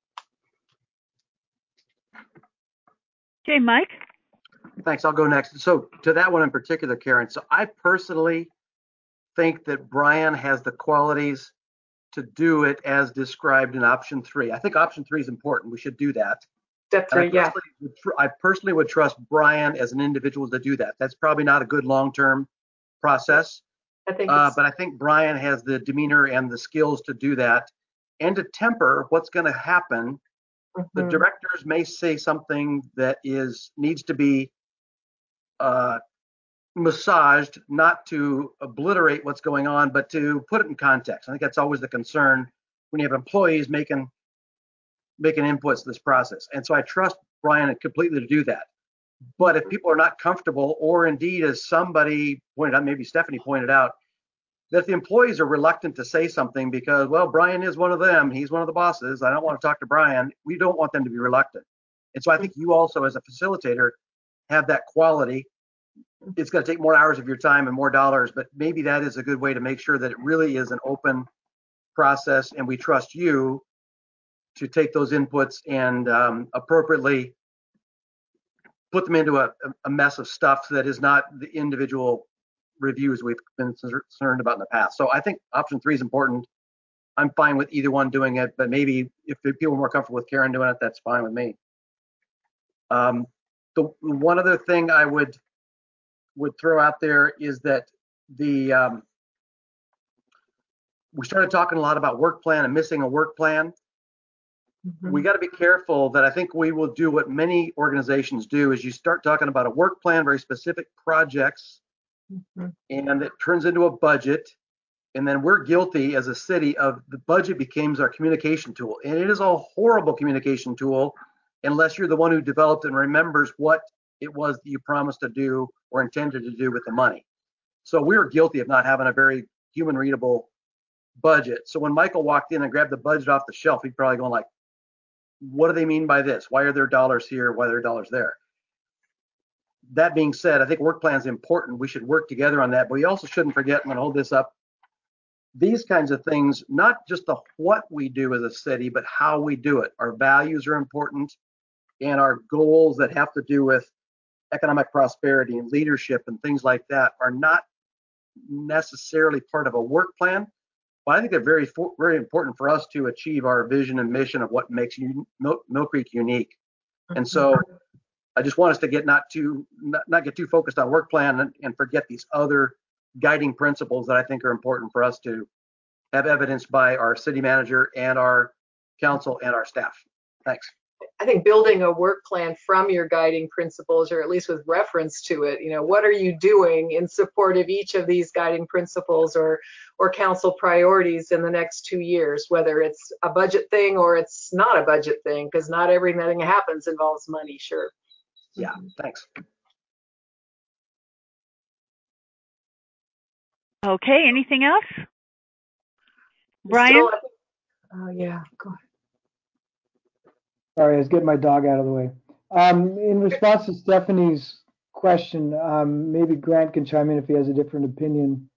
Okay, Mike.
Thanks. I'll go next. So to that one in particular, Karen. So I personally think that Brian has the qualities to do it as described in option 3. I think option 3 is important. We should do that.
Step 3, yeah.
I personally would trust Brian as an individual to do that. That's probably not a good long-term process.
I think
but I think Brian has the demeanor and the skills to do that, and to temper what's going to happen. The directors may say something that needs to be massaged, not to obliterate what's going on, but to put it in context. I think that's always the concern when you have employees making inputs to this process. And so I trust Brian completely to do that. But if people are not comfortable, or indeed, as somebody pointed out, maybe Stephanie pointed out, that the employees are reluctant to say something because, well, Brian is one of them, he's one of the bosses, I don't want to talk to Brian, we don't want them to be reluctant. And so I think you also, as a facilitator, have that quality. It's going to take more hours of your time and more dollars, but maybe that is a good way to make sure that it really is an open process, and we trust you to take those inputs and appropriately put them into a mess of stuff that is not the individual reviews we've been concerned about in the past. So I think option 3 is important. I'm fine with either one doing it, but maybe if people are more comfortable with Karen doing it, that's fine with me. The one other thing I would throw out there is that we started talking a lot about work plan and missing a work plan. We got to be careful that I think we will do what many organizations do, is you start talking about a work plan, very specific projects, and it turns into a budget. And then we're guilty as a city of the budget becomes our communication tool. And it is a horrible communication tool unless you're the one who developed and remembers what it was that you promised to do or intended to do with the money. So we were guilty of not having a very human readable budget. So when Michael walked in and grabbed the budget off the shelf, he'd probably going like, what do they mean by this? Why are there dollars here? Why are there dollars there? that being said, I think work plan is important. We should work together on that, but we also shouldn't forget, I'm going to hold this up, these kinds of things, not just the what we do as a city, but how we do it. Our values are important, and our goals that have to do with economic prosperity and leadership and things like that are not necessarily part of a work plan, but I think they're very, very important for us to achieve our vision and mission of what makes Mill Creek unique. And so I just want us to not get too focused on work plan and forget these other guiding principles that I think are important for us to have evidenced by our city manager and our council and our staff. Thanks.
I think building a work plan from your guiding principles, or at least with reference to it, what are you doing in support of each of these guiding principles or council priorities in the next 2 years, whether it's a budget thing or it's not a budget thing, because not everything that happens involves money, sure.
Yeah, thanks.
Okay, anything else? Brian?
Oh, yeah, go ahead.
Sorry, I was getting my dog out of the way. In response to Stephanie's question, maybe Grant can chime in if he has a different opinion.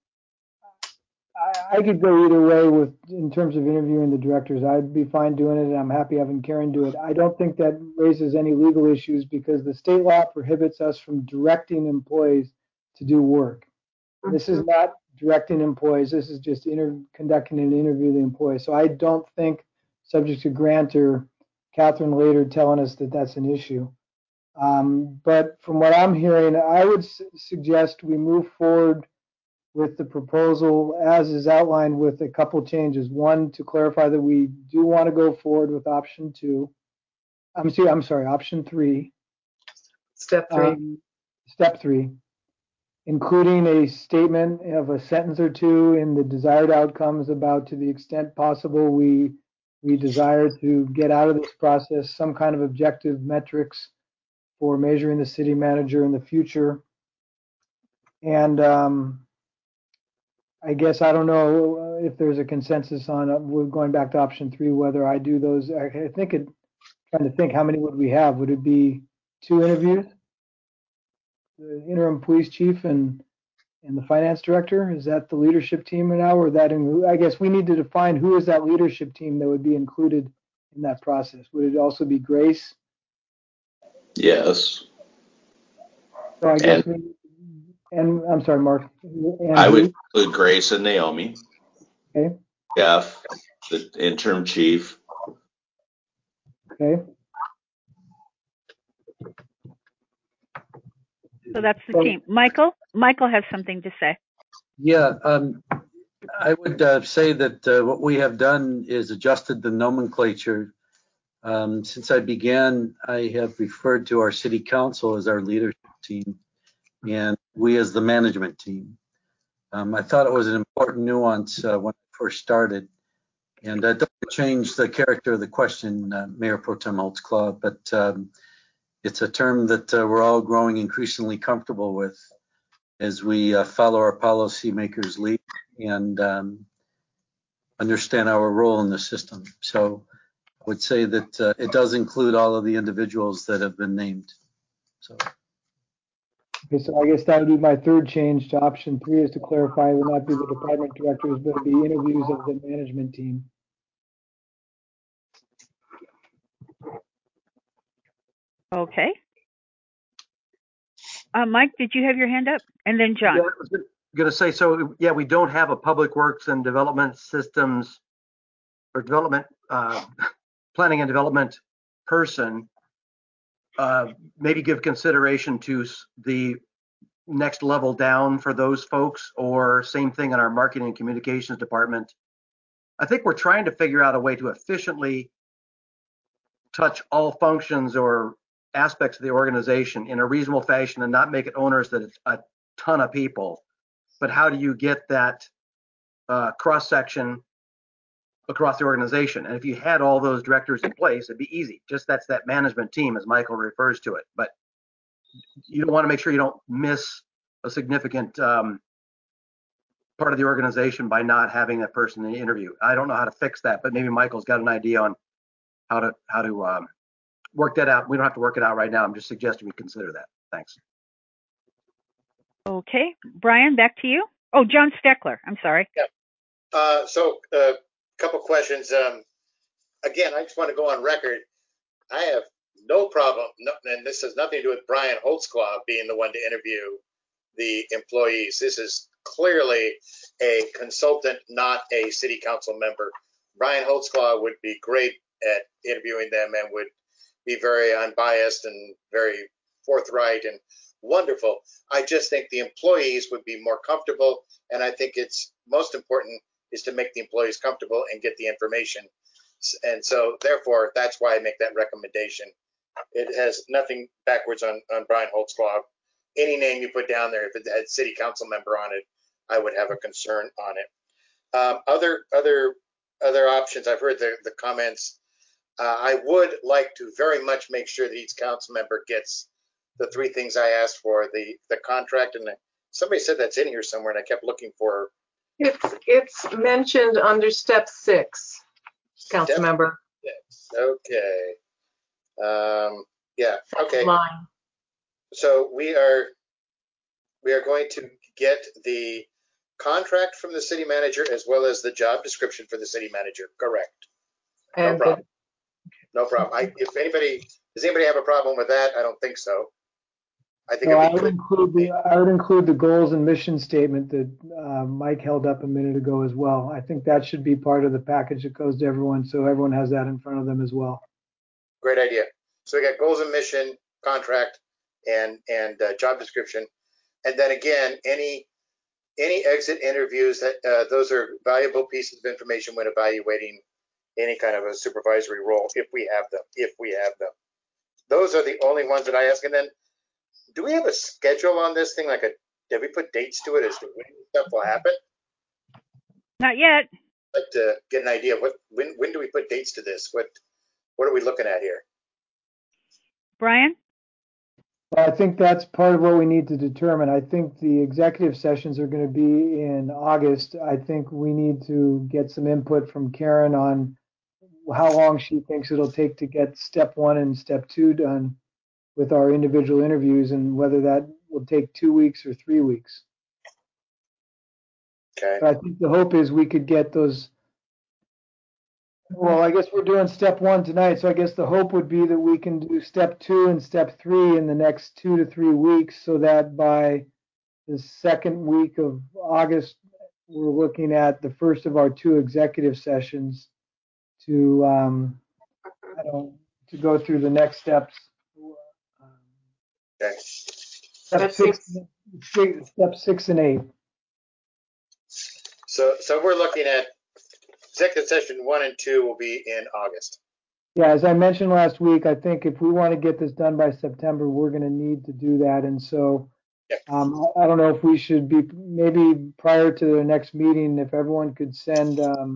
I could go either way in terms of interviewing the directors. I'd be fine doing it, and I'm happy having Karen do it. I don't think that raises any legal issues because the state law prohibits us from directing employees to do work. This is not directing employees. This is just conducting an interview of the employee. So I don't think, subject to Grant or Catherine later telling us that that's an issue. But from what I'm hearing, I would suggest we move forward with the proposal as is outlined with a couple changes. One, to clarify that we do want to go forward with option 2. I'm sorry, option 3.
Step 3.
Step 3, including a statement of a sentence or two in the desired outcomes about, to the extent possible, we desire to get out of this process some kind of objective metrics for measuring the city manager in the future. And I guess I don't know if there's a consensus on we're going back to option 3, whether I do those. Trying to think, how many would we have? Would it be 2 interviews? The interim police chief and the finance director? Is that the leadership team now, or I guess we need to define who is that leadership team that would be included in that process. Would it also be Grace?
Yes.
So I guess and I'm sorry, Mark.
I would include Grace and Naomi.
Okay.
Jeff, the interim chief.
Okay.
So that's the team. Michael has something to say.
Yeah, I would say that what we have done is adjusted the nomenclature. Since I began, I have referred to our city council as our leadership team and we as the management team. I thought it was an important nuance when I first started, and that doesn't change the character of the question, Mayor Pro Tem Holtzclaw, but it's a term that we're all growing increasingly comfortable with as we follow our policymakers' lead and understand our role in the system. So I would say that it does include all of the individuals that have been named.
Okay, so I guess that would be my third change to option 3, is to clarify it will not be the department directors, but it'll be interviews of the management team.
Okay. Mike, did you have your hand up? And then John.
Yeah, I was going to say, so yeah, we don't have a public works and development systems or development planning and development person. Maybe give consideration to the next level down for those folks, or same thing in our marketing and communications department. I think we're trying to figure out a way to efficiently touch all functions or aspects of the organization in a reasonable fashion and not make it onerous that it's a ton of people. But how do you get that cross section across the organization? And if you had all those directors in place, it'd be easy. Just that's that management team, as Michael refers to it. But you don't want to make sure you don't miss a significant part of the organization by not having that person in the interview. I don't know how to fix that, but maybe Michael's got an idea on how to work that out. We don't have to work it out right now. I'm just suggesting we consider that. Thanks.
Okay, Brian, back to you. Oh, John Steckler, I'm sorry.
Yeah. So a couple questions. Again, I just want to go on record. I have no problem, and this has nothing to do with Brian Holtzclaw being the one to interview the employees. This is clearly a consultant, not a city council member. Brian Holtzclaw would be great at interviewing them and would be very unbiased and very forthright and wonderful. I just think the employees would be more comfortable, and I think it's most important is to make the employees comfortable and get the information. And so therefore, that's why I make that recommendation. It has nothing backwards on Brian Holtzclaw. Any name you put down there, if it had city council member on it, I would have a concern on it. Other options, I've heard the comments. I would like to very much make sure that each council member gets the 3 things I asked for, the contract, and somebody said that's in here somewhere, and I kept looking for.
It's mentioned under step 6, council member.
Okay. Yeah. Okay.
Line.
So we are going to get the contract from the city manager as well as the job description for the city manager. Correct. No problem. No problem. Does anybody have a problem with that? I don't think so. I think
I would include the goals and mission statement that Mike held up a minute ago as well. I think that should be part of the package that goes to everyone, so everyone has that in front of them as well.
Great idea. So we got goals and mission, contract, and job description, and then again, any exit interviews that those are valuable pieces of information when evaluating any kind of a supervisory role if we have them. Those are the only ones that I ask. And then, do we have a schedule on this thing? Did we put dates to it as to when stuff will happen?
Not yet.
I'd like to get an idea of when do we put dates to this? What are we looking at here?
Brian?
Well, I think that's part of what we need to determine. I think the executive sessions are going to be in August. I think we need to get some input from Karen on how long she thinks it'll take to get step 1 and step 2 done with our individual interviews, and whether that will take 2 weeks or 3 weeks.
Okay.
But I think the hope is we could get those. Well, I guess we're doing step 1 tonight, so I guess the hope would be that we can do step 2 and step 3 in the next 2 to 3 weeks, so that by the 2nd week of August, we're looking at the first of our 2 executive sessions to go through the next steps.
Okay.
Step 6 and 8.
So we're looking at executive session 1 and 2 will be in August.
Yeah, as I mentioned last week, I think if we want to get this done by September, we're going to need to do that. And so I don't know if we should be, maybe prior to the next meeting, if everyone could send,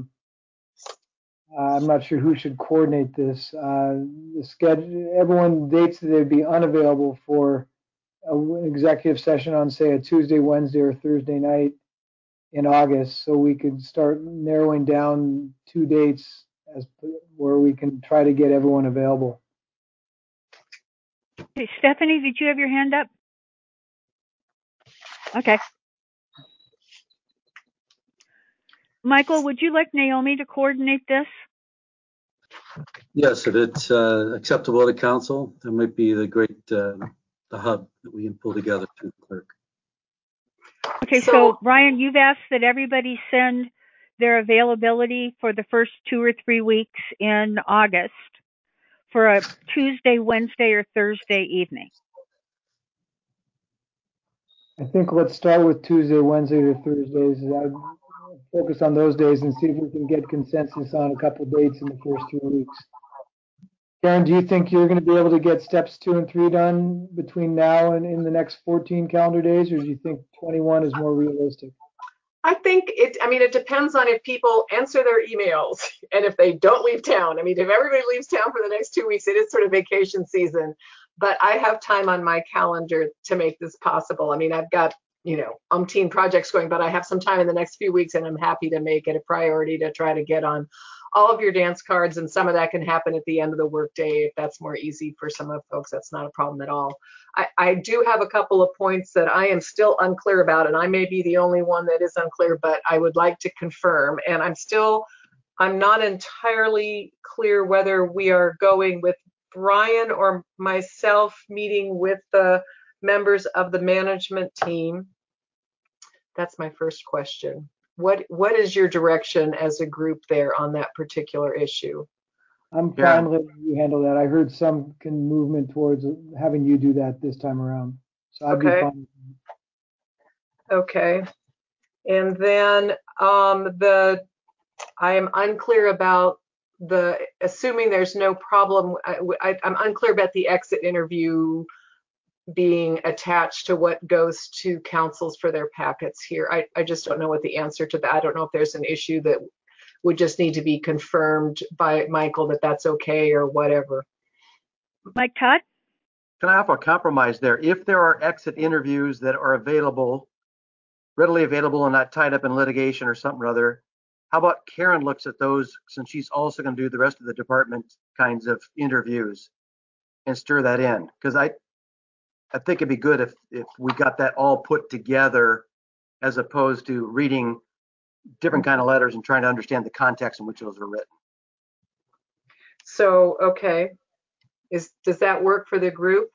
I'm not sure who should coordinate this, the schedule, everyone dates that they'd be unavailable for an executive session on, say, a Tuesday, Wednesday, or Thursday night in August, so we could start narrowing down 2 dates where we can try to get everyone available.
Hey, Stephanie, did you have your hand up? Okay. Michael, would you like Naomi to coordinate this?
Yes, if it's acceptable to council, that might be the hub that we can pull together to the clerk.
Okay, so Brian, you've asked that everybody send their availability for the first 2 or 3 weeks in August for a Tuesday, Wednesday, or Thursday evening.
I think let's start with Tuesday, Wednesday, or Thursdays. I'd focus on those days and see if we can get consensus on a couple dates in the first 3 weeks. Karen, do you think you're going to be able to get steps 2 and 3 done between now and in the next 14 calendar days, or do you think 21 is more realistic?
I think it depends on if people answer their emails and if they don't leave town. I mean, if everybody leaves town for the next 2 weeks, it is sort of vacation season, but I have time on my calendar to make this possible. I mean, I've got, umpteen projects going, but I have some time in the next few weeks, and I'm happy to make it a priority to try to get on all of your dance cards, and some of that can happen at the end of the workday if that's more easy for some of folks. That's not a problem at all. I do have a couple of points that I am still unclear about, and I may be the only one that is unclear, but I would like to confirm. And I'm not entirely clear whether we are going with Brian or myself meeting with the members of the management team. That's my first question. What is your direction as a group there on that particular issue?
I'm fine letting you handle that. I heard some movement towards having you do that this time around. So I'd be fine.
Okay. And then I am unclear about assuming there's no problem, I'm unclear about the exit interview being attached to what goes to councils for their packets here. I just don't know what the answer to that. I don't know if there's an issue that would just need to be confirmed by Michael that that's okay or whatever.
Mike Todd?
Can I offer a compromise there? If there are exit interviews that are readily available and not tied up in litigation or something or other, how about Karen looks at those, since she's also going to do the rest of the department kinds of interviews, and stir that in? Because I think it'd be good if we got that all put together, as opposed to reading different kind of letters and trying to understand the context in which those were written.
So, okay. Does that work for the group?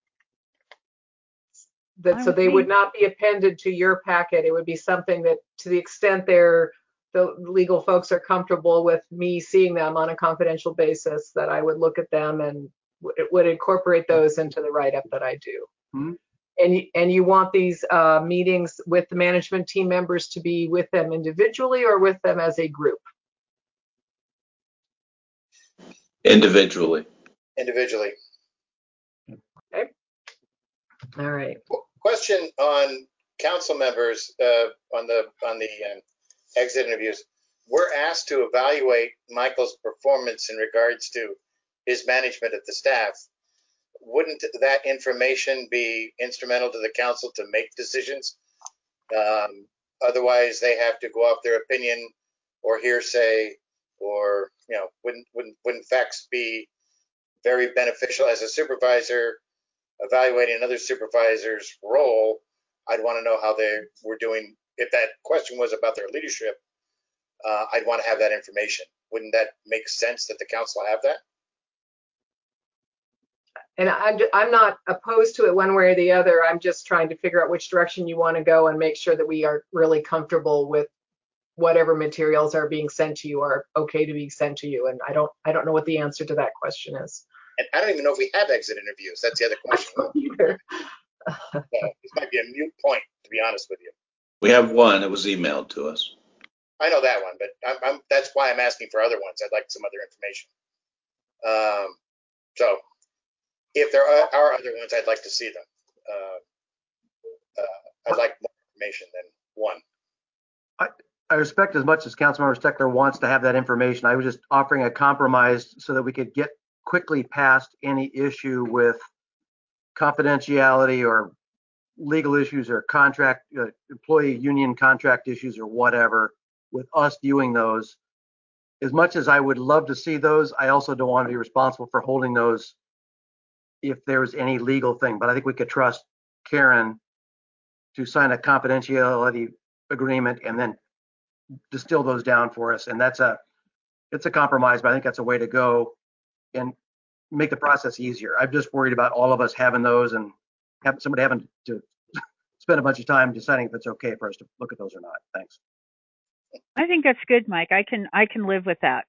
So they would not be appended to your packet. It would be something that, to the extent the legal folks are comfortable with me seeing them on a confidential basis, that I would look at them and would incorporate those into the write-up that I do.
Mm-hmm.
And you want these meetings with the management team members to be with them individually or with them as a group?
Individually.
Individually.
Okay. All right.
Question on council members on the exit interviews. We're asked to evaluate Michael's performance in regards to his management of the staff. Wouldn't that information be instrumental to the council to make decisions? Otherwise, they have to go off their opinion or hearsay, or wouldn't facts be very beneficial as a supervisor evaluating another supervisor's role? I'd want to know how they were doing. If that question was about their leadership, I'd want to have that information. Wouldn't that make sense that the council have that?
And I'm not opposed to it one way or the other. I'm just trying to figure out which direction you want to go and make sure that we are really comfortable with whatever materials are being sent to you are okay to be sent to you. And I don't know what the answer to that question is.
And I don't even know if we have exit interviews. That's the other question. This might be a moot point, to be honest with you.
We have one. It was emailed to us.
I know that one, but that's why I'm asking for other ones. I'd like some other information. So if there are other ones, I'd like to see them. I'd like more information than one.
I respect as much as Councilmember Steckler wants to have that information. I was just offering a compromise so that we could get quickly past any issue with confidentiality or legal issues or contract, employee union contract issues or whatever, with us viewing those. As much as I would love to see those, I also don't want to be responsible for holding those if there's any legal thing. But I think we could trust Karen to sign a confidentiality agreement and then distill those down for us. And it's a compromise, but I think that's a way to go and make the process easier. I'm just worried about all of us having those and somebody having to spend a bunch of time deciding if it's okay for us to look at those or not. Thanks.
I think that's good, Mike. I can live with that.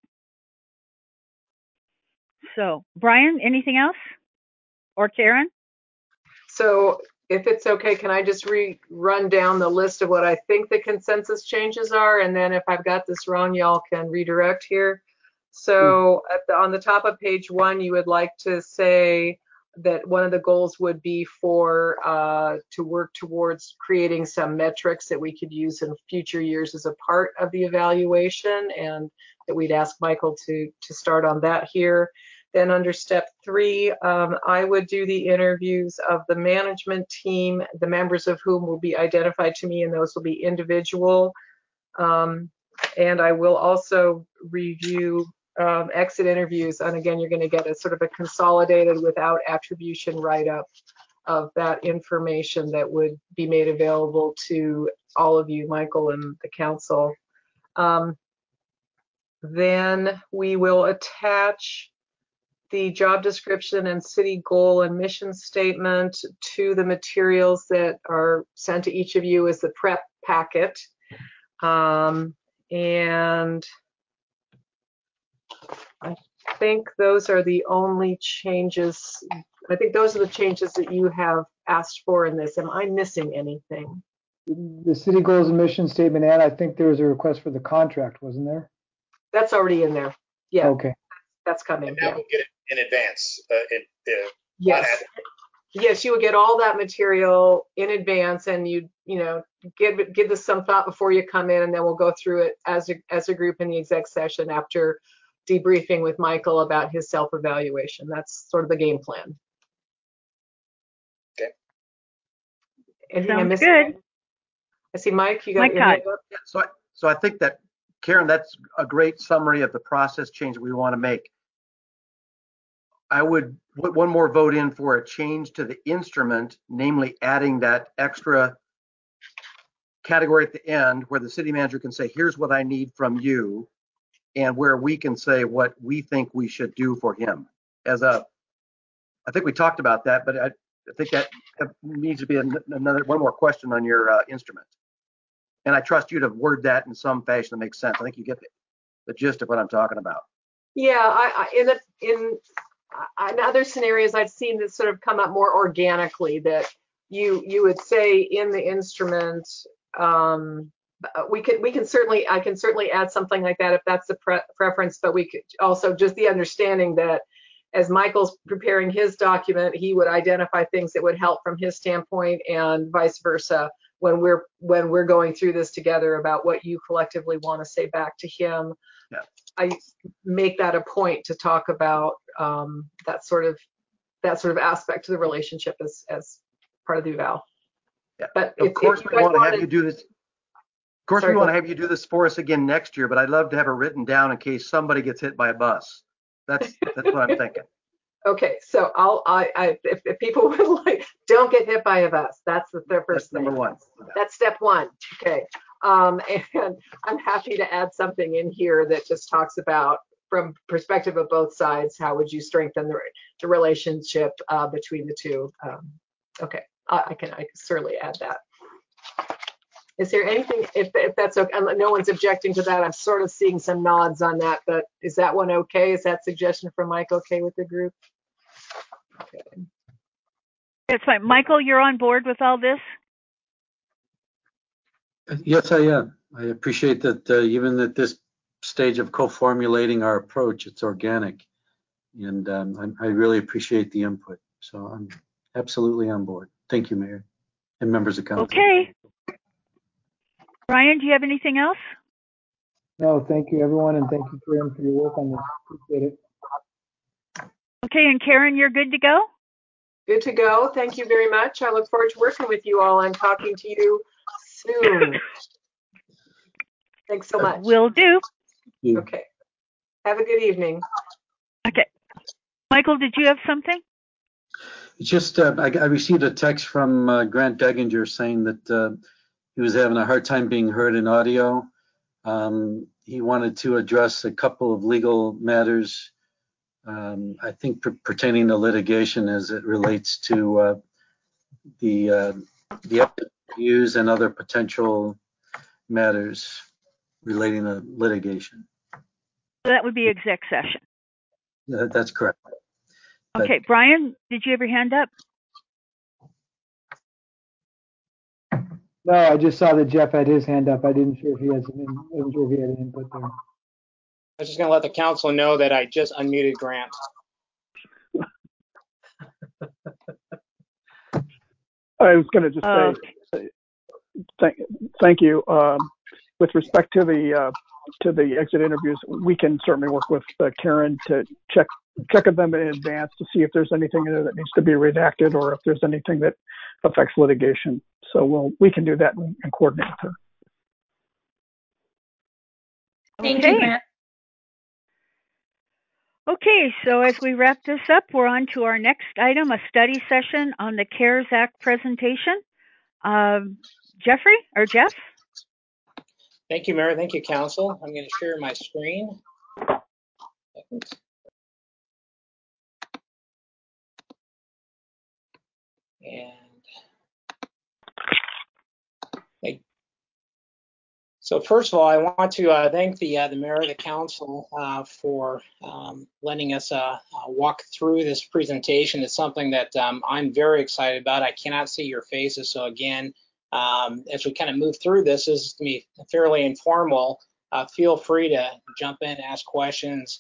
So, Brian, anything else? Or Karen?
So if it's okay, can I just run down the list of what I think the consensus changes are? And then if I've got this wrong, y'all can redirect here. So on the top of page 1, you would like to say that one of the goals would be to work towards creating some metrics that we could use in future years as a part of the evaluation, and that we'd ask Michael to start on that here. Then under step 3, I would do the interviews of the management team, the members of whom will be identified to me, and those will be individual. And I will also review exit interviews. And again, you're going to get a sort of a consolidated without attribution write-up of that information that would be made available to all of you, Michael and the council. Then we will attach the job description and city goal and mission statement to the materials that are sent to each of you as the prep packet. And I think those are the only changes. I think those are the changes that you have asked for in this. Am I missing anything?
The city goals and mission statement, and I think there was a request for the contract, wasn't there?
That's already in there. Yeah.
Okay.
That's coming.
And now we'll get it in advance.
Yes. Yes, you would get all that material in advance, and you know, give this some thought before you come in, and then we'll go through it as a group in the exec session after debriefing with Michael about his self-evaluation. That's sort of the game plan.
Okay.
Anything I missed?
Good.
I see Mike. You got
Mike
your
Todd.
hand up?
So I think that, Karen, that's a great summary of the process change we want to make. I would put one more vote in for a change to the instrument, namely adding that extra category at the end where the city manager can say, here's what I need from you, and where we can say what we think we should do for him. I think we talked about that, but I think that needs to be one more question on your instrument. And I trust you to word that in some fashion that makes sense. I think you get the gist of what I'm talking about.
Yeah, in other scenarios, I've seen this sort of come up more organically, that you would say in the instrument, I can certainly add something like that if that's the preference, but we could also just the understanding that as Michael's preparing his document, he would identify things that would help from his standpoint, and vice versa when we're going through this together about what you collectively want to say back to him.
Yeah.
I make that a point to talk about that sort of aspect to the relationship as part of the eval.
Yeah.
But
of course, we want to have you do this. Of course, we want to have you do this for us again next year, but I'd love to have it written down in case somebody gets hit by a bus. That's what I'm thinking.
Okay, so if people would like, don't get hit by a bus. That's their first thing.
Number one.
That's step one. Okay. And I'm happy to add something in here that just talks about, from perspective of both sides, how would you strengthen the relationship between the two? Okay, I can certainly add that. Is there anything, if that's okay, no one's objecting to that? I'm sort of seeing some nods on that, but is that one okay? Is that suggestion from Mike okay with the group? Okay.
It's fine. Michael, you're on board with all this?
Yes, I am. I appreciate that even at this stage of co-formulating our approach, it's organic. And I really appreciate the input. So I'm absolutely on board. Thank you, Mayor and members of council.
Okay. Brian, do you have anything else?
No, thank you, everyone, and thank you, Karen, for your work on this. Appreciate it.
Okay, and Karen, you're good to go?
Good to go. Thank you very much. I look forward to working with you all and talking to you soon. Thanks so much.
Will do.
Okay. Have a good evening.
Okay. Michael, did you have something?
Just, I received a text from Grant Degginger saying that he was having a hard time being heard in audio. He wanted to address a couple of legal matters, I think pertaining to litigation as it relates to the views and other potential matters relating to litigation.
That would be exec session.
That's correct.
Okay, Brian, did you have your hand up?
No, I just saw that Jeff had his hand up. I wasn't sure if he had an input there.
I was just going to let the council know that I just unmuted Grant.
I was going to just say thank you. With respect to the exit interviews, we can certainly work with Karen to check them in advance to see if there's anything in there that needs to be redacted or if there's anything that affects litigation. So we can do that and coordinate with her.
Thank you, Grant.
Okay, so as we wrap this up, we're on to our next item, a study session on the CARES Act presentation. Jeffrey or Jeff?
Thank you, Mary. Thank you, Council. I'm going to share my screen. And so first of all, I want to thank the mayor of the council for letting us walk through this presentation. It's something that I'm very excited about. I cannot see your faces, so again, as we kind of move through this is going to be fairly informal. Feel free to jump in, ask questions,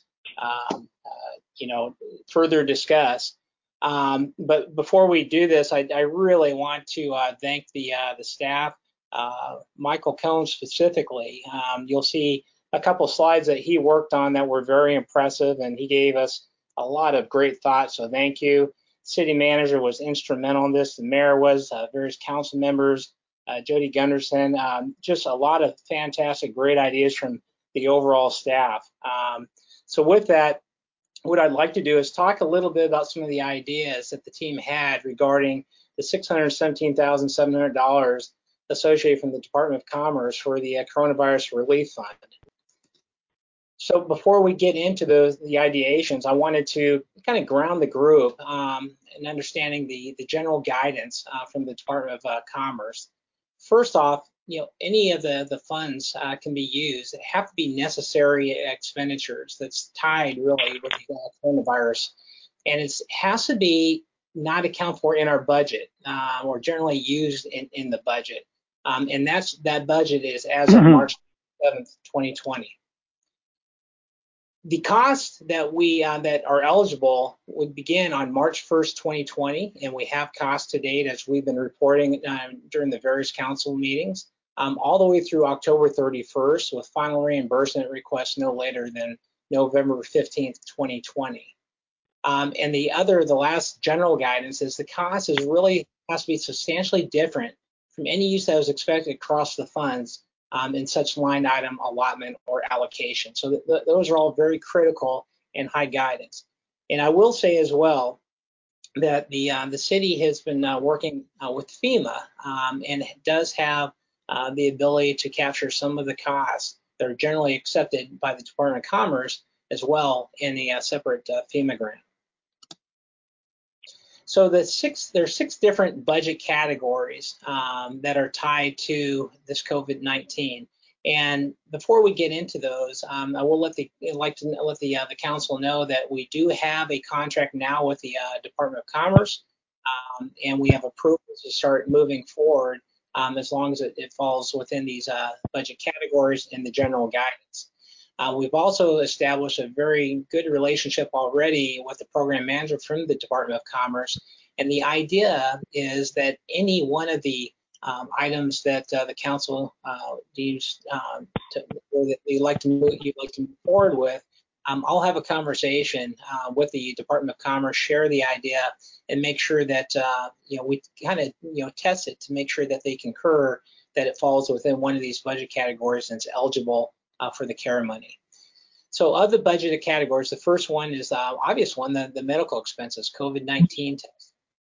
further discuss. But before we do this, I really want to thank the staff. Michael Combs specifically. You'll see a couple slides that he worked on that were very impressive, and he gave us a lot of great thoughts, so thank you. City manager was instrumental in this, the mayor was, various council members, Jody Gunderson, just a lot of fantastic, great ideas from the overall staff. So with that, what I'd like to do is talk a little bit about some of the ideas that the team had regarding the $617,700 associated from the Department of Commerce for the Coronavirus Relief Fund. So before we get into the ideations, I wanted to kind of ground the group in understanding the general guidance from the Department of Commerce. First off, any of the funds can be used. They have to be necessary expenditures that's tied really with the coronavirus, and it has to be not accounted for in our budget or generally used in the budget. And that budget is as of March 7th, 2020. The costs that that are eligible would begin on March 1st, 2020, and we have costs to date as we've been reporting during the various council meetings, all the way through October 31st, with final reimbursement requests no later than November 15th, 2020. And the last general guidance is the cost is really has to be substantially different from any use that was expected across the funds in such line item allotment or allocation. So those are all very critical and high guidance. And I will say as well that the city has been working with FEMA and does have the ability to capture some of the costs that are generally accepted by the Department of Commerce as well in a separate FEMA grant. So there's six different budget categories that are tied to this COVID-19. And before we get into those, I will let the council know that we do have a contract now with the Department of Commerce, and we have approval to start moving forward as long as it falls within these budget categories and the general guidance. We've also established a very good relationship already with the program manager from the Department of Commerce. And the idea is that any one of the items that the council deems that you'd like to move forward with, I'll have a conversation with the Department of Commerce, share the idea, and make sure that we kind of test it to make sure that they concur that it falls within one of these budget categories and it's eligible for the CARE money. So of the budgeted categories, the first one is the obvious one, the medical expenses, COVID-19 tests.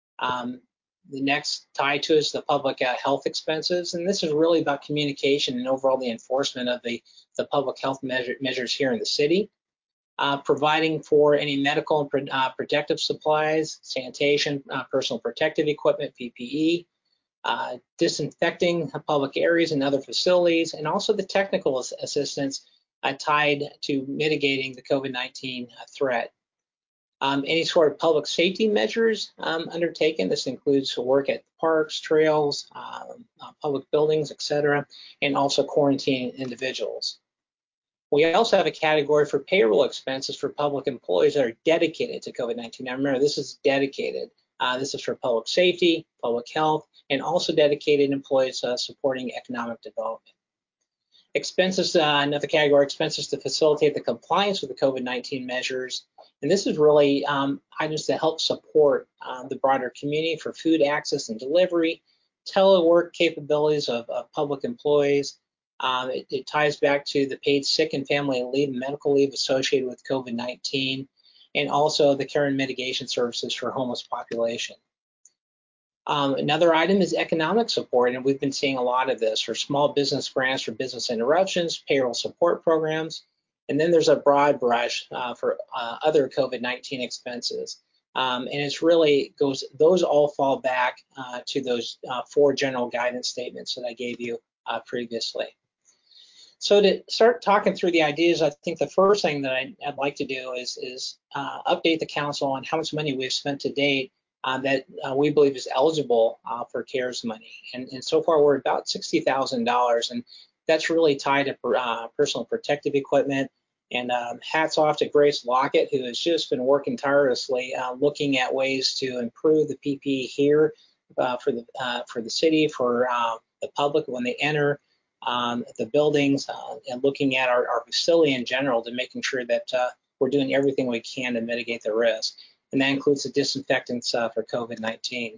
The next tied to is the public health expenses, and this is really about communication and overall the enforcement of the public health measures here in the city. Providing for any medical and protective supplies, sanitation, personal protective equipment, PPE, disinfecting public areas and other facilities, and also the technical assistance tied to mitigating the COVID-19 threat. Any sort of public safety measures undertaken. This includes work at parks, trails, public buildings, etc., and also quarantining individuals. We also have a category for payroll expenses for public employees that are dedicated to COVID-19. Now remember, this is dedicated. This is for public safety, public health, and also dedicated employees supporting economic development. Expenses, another category, expenses to facilitate the compliance with the COVID-19 measures. And this is really items that help support the broader community for food access and delivery, telework capabilities of public employees, It ties back to the paid sick and family leave and medical leave associated with COVID-19, and also the care and mitigation services for homeless population. Another item is economic support, and we've been seeing a lot of this for small business grants for business interruptions, payroll support programs, and then there's a broad brush for other COVID-19 expenses. And it's really those all fall back to those 4 general guidance statements that I gave you previously. So to start talking through the ideas, I think the first thing that I'd like to do is update the council on how much money we've spent to date that we believe is eligible for CARES money. And so far we're about $60,000, and that's really tied to personal protective equipment. And hats off to Grace Lockett, who has just been working tirelessly looking at ways to improve the PPE here for the city, for the public when they enter the buildings, and looking at our facility in general to making sure that we're doing everything we can to mitigate the risk. And that includes the disinfectants for COVID-19.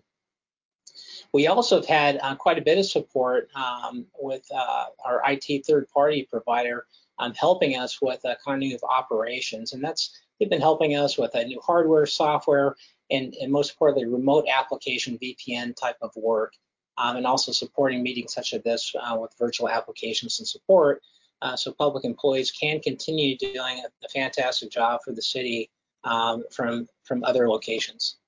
We also have had quite a bit of support with our IT third-party provider helping us with continuity of operations. And they've been helping us with new hardware, software, and most importantly, remote application VPN type of work, and also supporting meetings such as this with virtual applications and support, so public employees can continue doing a fantastic job for the city from other locations.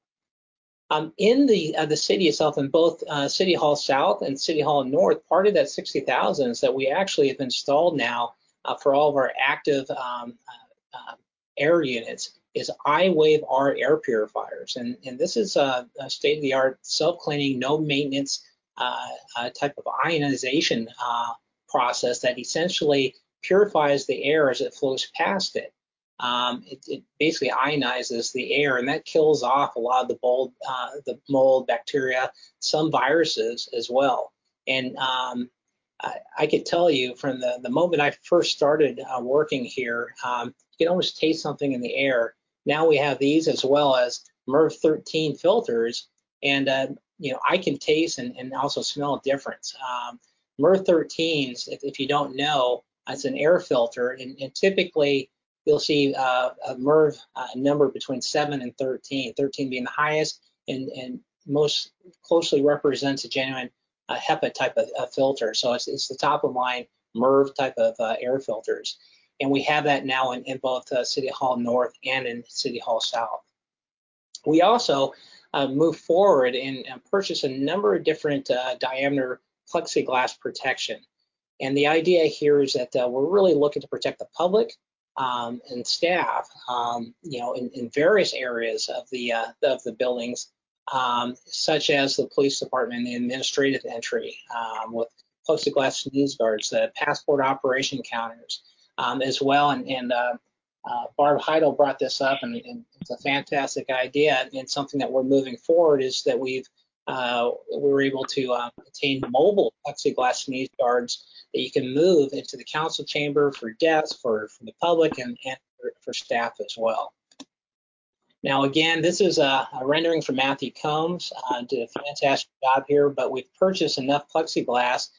In the city itself, in both City Hall South and City Hall North, part of that $60,000 is that we actually have installed now for all of our active air units is iWave-R air purifiers. And this is a state-of-the-art, self-cleaning, no maintenance type of ionization process that essentially purifies the air as it flows past it. It basically ionizes the air, and that kills off a lot of the mold, bacteria, some viruses as well. And I could tell you from the moment I first started working here, you can almost taste something in the air. Now we have these as well as MERV 13 filters, and I can taste and also smell a difference. MERV 13s, if you don't know, it's an air filter, and typically you'll see a MERV number between 7 and 13, 13 being the highest, and most closely represents a genuine HEPA type of filter. So it's the top of line MERV type of air filters. And we have that now in both City Hall North and in City Hall South. We also move forward and purchase a number of different diameter plexiglass protection. And the idea here is that we're really looking to protect the public and staff, in various areas of the buildings, such as the police department, the administrative entry, with plexiglass sneeze guards, the passport operation counters, as well. And Barb Heidel brought this up, and it's a fantastic idea. And something that we're moving forward is that we were able to obtain mobile plexiglass sneeze guards that you can move into the council chamber for desks, for the public, and for staff as well. Now, again, this is a rendering from Matthew Combs. Did a fantastic job here, but we've purchased enough plexiglass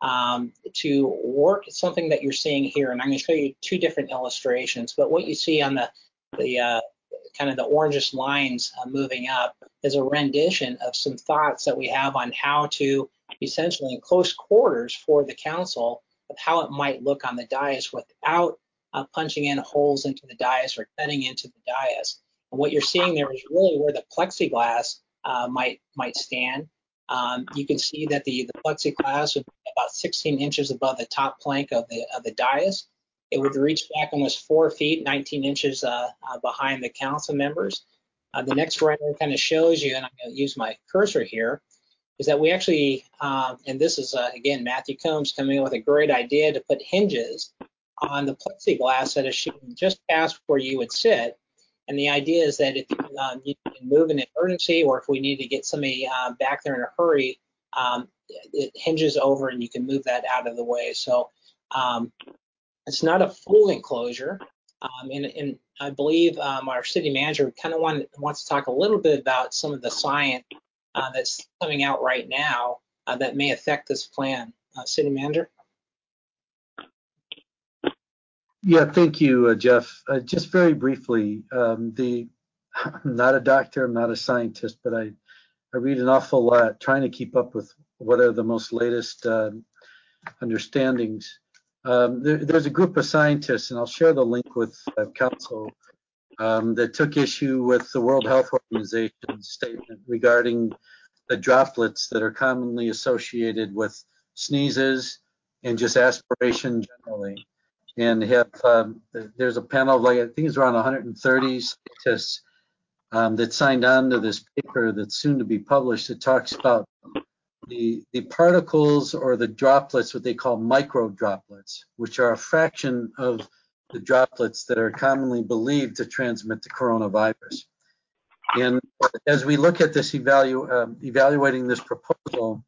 to work something that you're seeing here. And I'm going to show you 2 different illustrations. But what you see on the kind of the orangish lines moving up is a rendition of some thoughts that we have on how to essentially in close quarters for the council of how it might look on the dais without punching in holes into the dais or cutting into the dais. And what you're seeing there is really where the plexiglass might stand. You can see that the plexiglass would be about 16 inches above the top plank of the dais. It would reach back almost 4 feet, 19 inches behind the council members. The next rendering kind of shows you, and I'm going to use my cursor here, is that we actually, and this is, again, Matthew Combs coming up with a great idea to put hinges on the plexiglass that is shooting just past where you would sit. And the idea is that if you can move in an emergency, or if we need to get somebody back there in a hurry, it hinges over and you can move that out of the way. So it's not a full enclosure. And I believe our city manager kind of wants to talk a little bit about some of the science that's coming out right now that may affect this plan. City manager?
Yeah, thank you, Jeff. Just very briefly, I'm not a doctor, I'm not a scientist, but I read an awful lot trying to keep up with what are the most latest understandings. There's a group of scientists, and I'll share the link with council, that took issue with the World Health Organization statement regarding the droplets that are commonly associated with sneezes and just aspiration generally. And there's a panel of, like, I think it's around 130 scientists that signed on to this paper that's soon to be published that talks about the particles or the droplets, what they call micro droplets, which are a fraction of the droplets that are commonly believed to transmit the coronavirus. And as we look at this evaluating this proposal,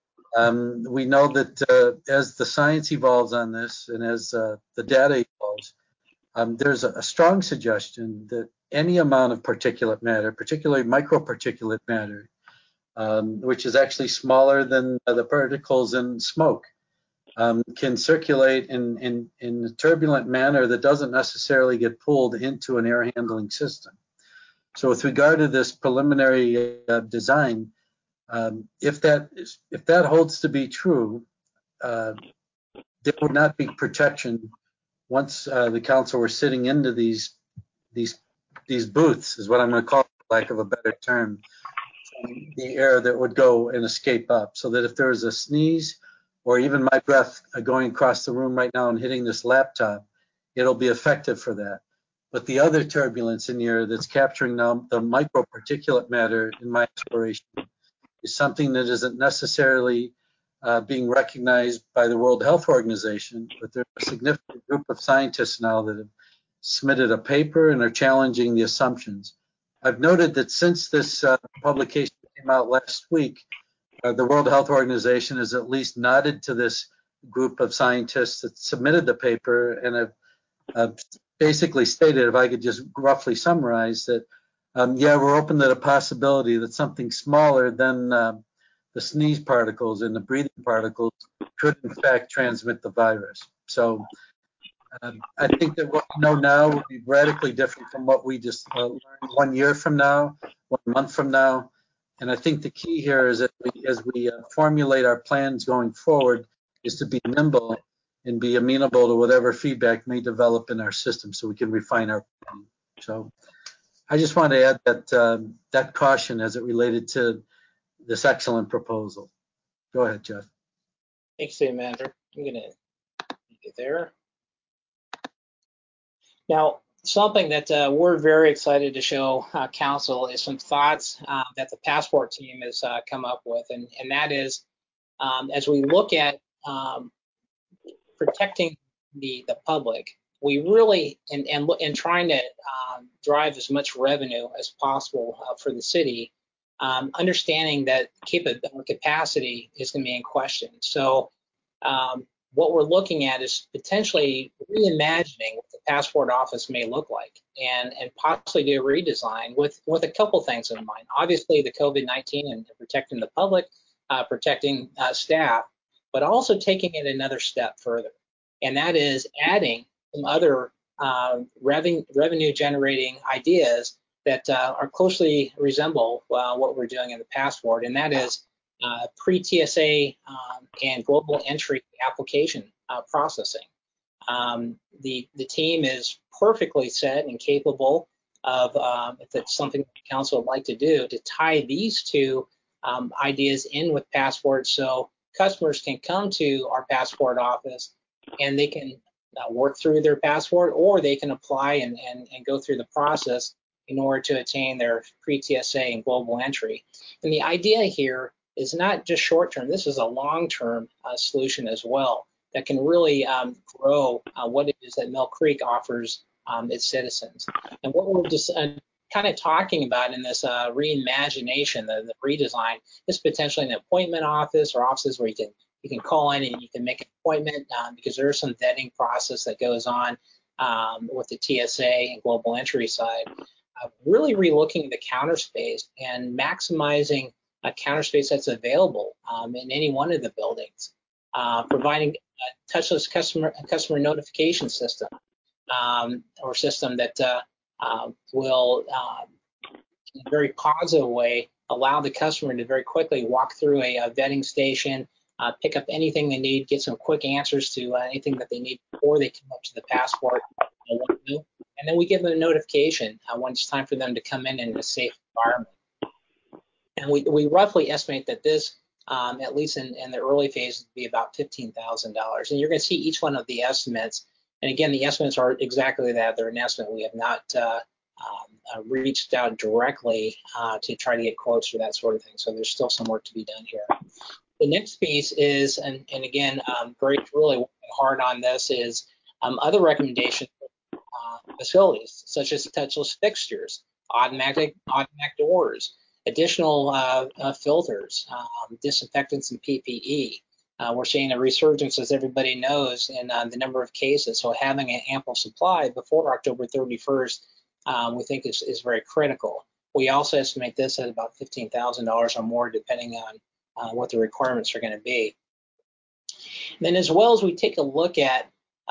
we know that as the science evolves on this and as the data evolves, there's a strong suggestion that any amount of particulate matter, particularly microparticulate matter, which is actually smaller than the particles in smoke, can circulate in a turbulent manner that doesn't necessarily get pulled into an air handling system. So with regard to this preliminary design, if that holds to be true, there would not be protection once the council were sitting into these booths, is what I'm going to call it, for lack of a better term, from the air that would go and escape up. So that if there was a sneeze or even my breath going across the room right now and hitting this laptop, it'll be effective for that. But the other turbulence in the air that's capturing now the microparticulate matter in my exploration is something that isn't necessarily being recognized by the World Health Organization, but there's a significant group of scientists now that have submitted a paper and are challenging the assumptions. I've noted that since this publication came out last week, the World Health Organization has at least nodded to this group of scientists that submitted the paper and have basically stated, if I could just roughly summarize, that yeah, we're open to the possibility that something smaller than the sneeze particles and the breathing particles could in fact transmit the virus. So I think that what we know now will be radically different from what we just learned 1 year from now, 1 month from now. And I think the key here is that as we formulate our plans going forward is to be nimble and be amenable to whatever feedback may develop in our system so we can refine our plan. So I just want to add that caution as it related to this excellent proposal. Go ahead, Jeff.
Thanks, City Manager. I'm going to get there. Now, something that we're very excited to show Council is some thoughts that the Passport team has come up with, and that is as we look at protecting the public, we really, and trying to drive as much revenue as possible for the city, understanding that capacity is going to be in question. So what we're looking at is potentially reimagining what the Passport office may look like and possibly do a redesign with a couple things in mind. Obviously the COVID-19 and protecting the public, protecting staff, but also taking it another step further. And that is adding some other revenue generating ideas that are closely resemble what we're doing in the Passport, and that is pre-TSA and global entry application processing. The team is perfectly set and capable of, if it's something the council would like to do, to tie these two ideas in with Passport so customers can come to our Passport office and they can work through their Passport, or they can apply and go through the process in order to attain their pre-TSA and global entry. And the idea here is not just short-term, this is a long-term solution as well that can really grow what it is that Mill Creek offers its citizens. And what we're just kind of talking about in this reimagination, the redesign, is potentially an appointment office or offices where you can call in and you can make an appointment because there is some vetting process that goes on with the TSA and global entry side. Really relooking at the counter space and maximizing a counter space that's available in any one of the buildings, providing a touchless customer notification system or system that will, in a very positive way, allow the customer to very quickly walk through a vetting station, pick up anything they need, get some quick answers to anything that they need before they come up to the passport. And then we give them a notification when it's time for them to come in a safe environment. And we roughly estimate that this, at least in the early phase, would be about $15,000. And you're going to see each one of the estimates. And again, the estimates are exactly that. They're an estimate. We have not reached out directly to try to get quotes for that sort of thing. So there's still some work to be done here. The next piece is, and again, Greg's really working hard on this, is other recommendations for facilities, such as touchless fixtures, automatic doors, additional filters, disinfectants, and PPE. We're seeing a resurgence, as everybody knows, in the number of cases. So having an ample supply before October 31st, we think is very critical. We also estimate this at about $15,000 or more, depending on what the requirements are going to be. Then, as well as we take a look at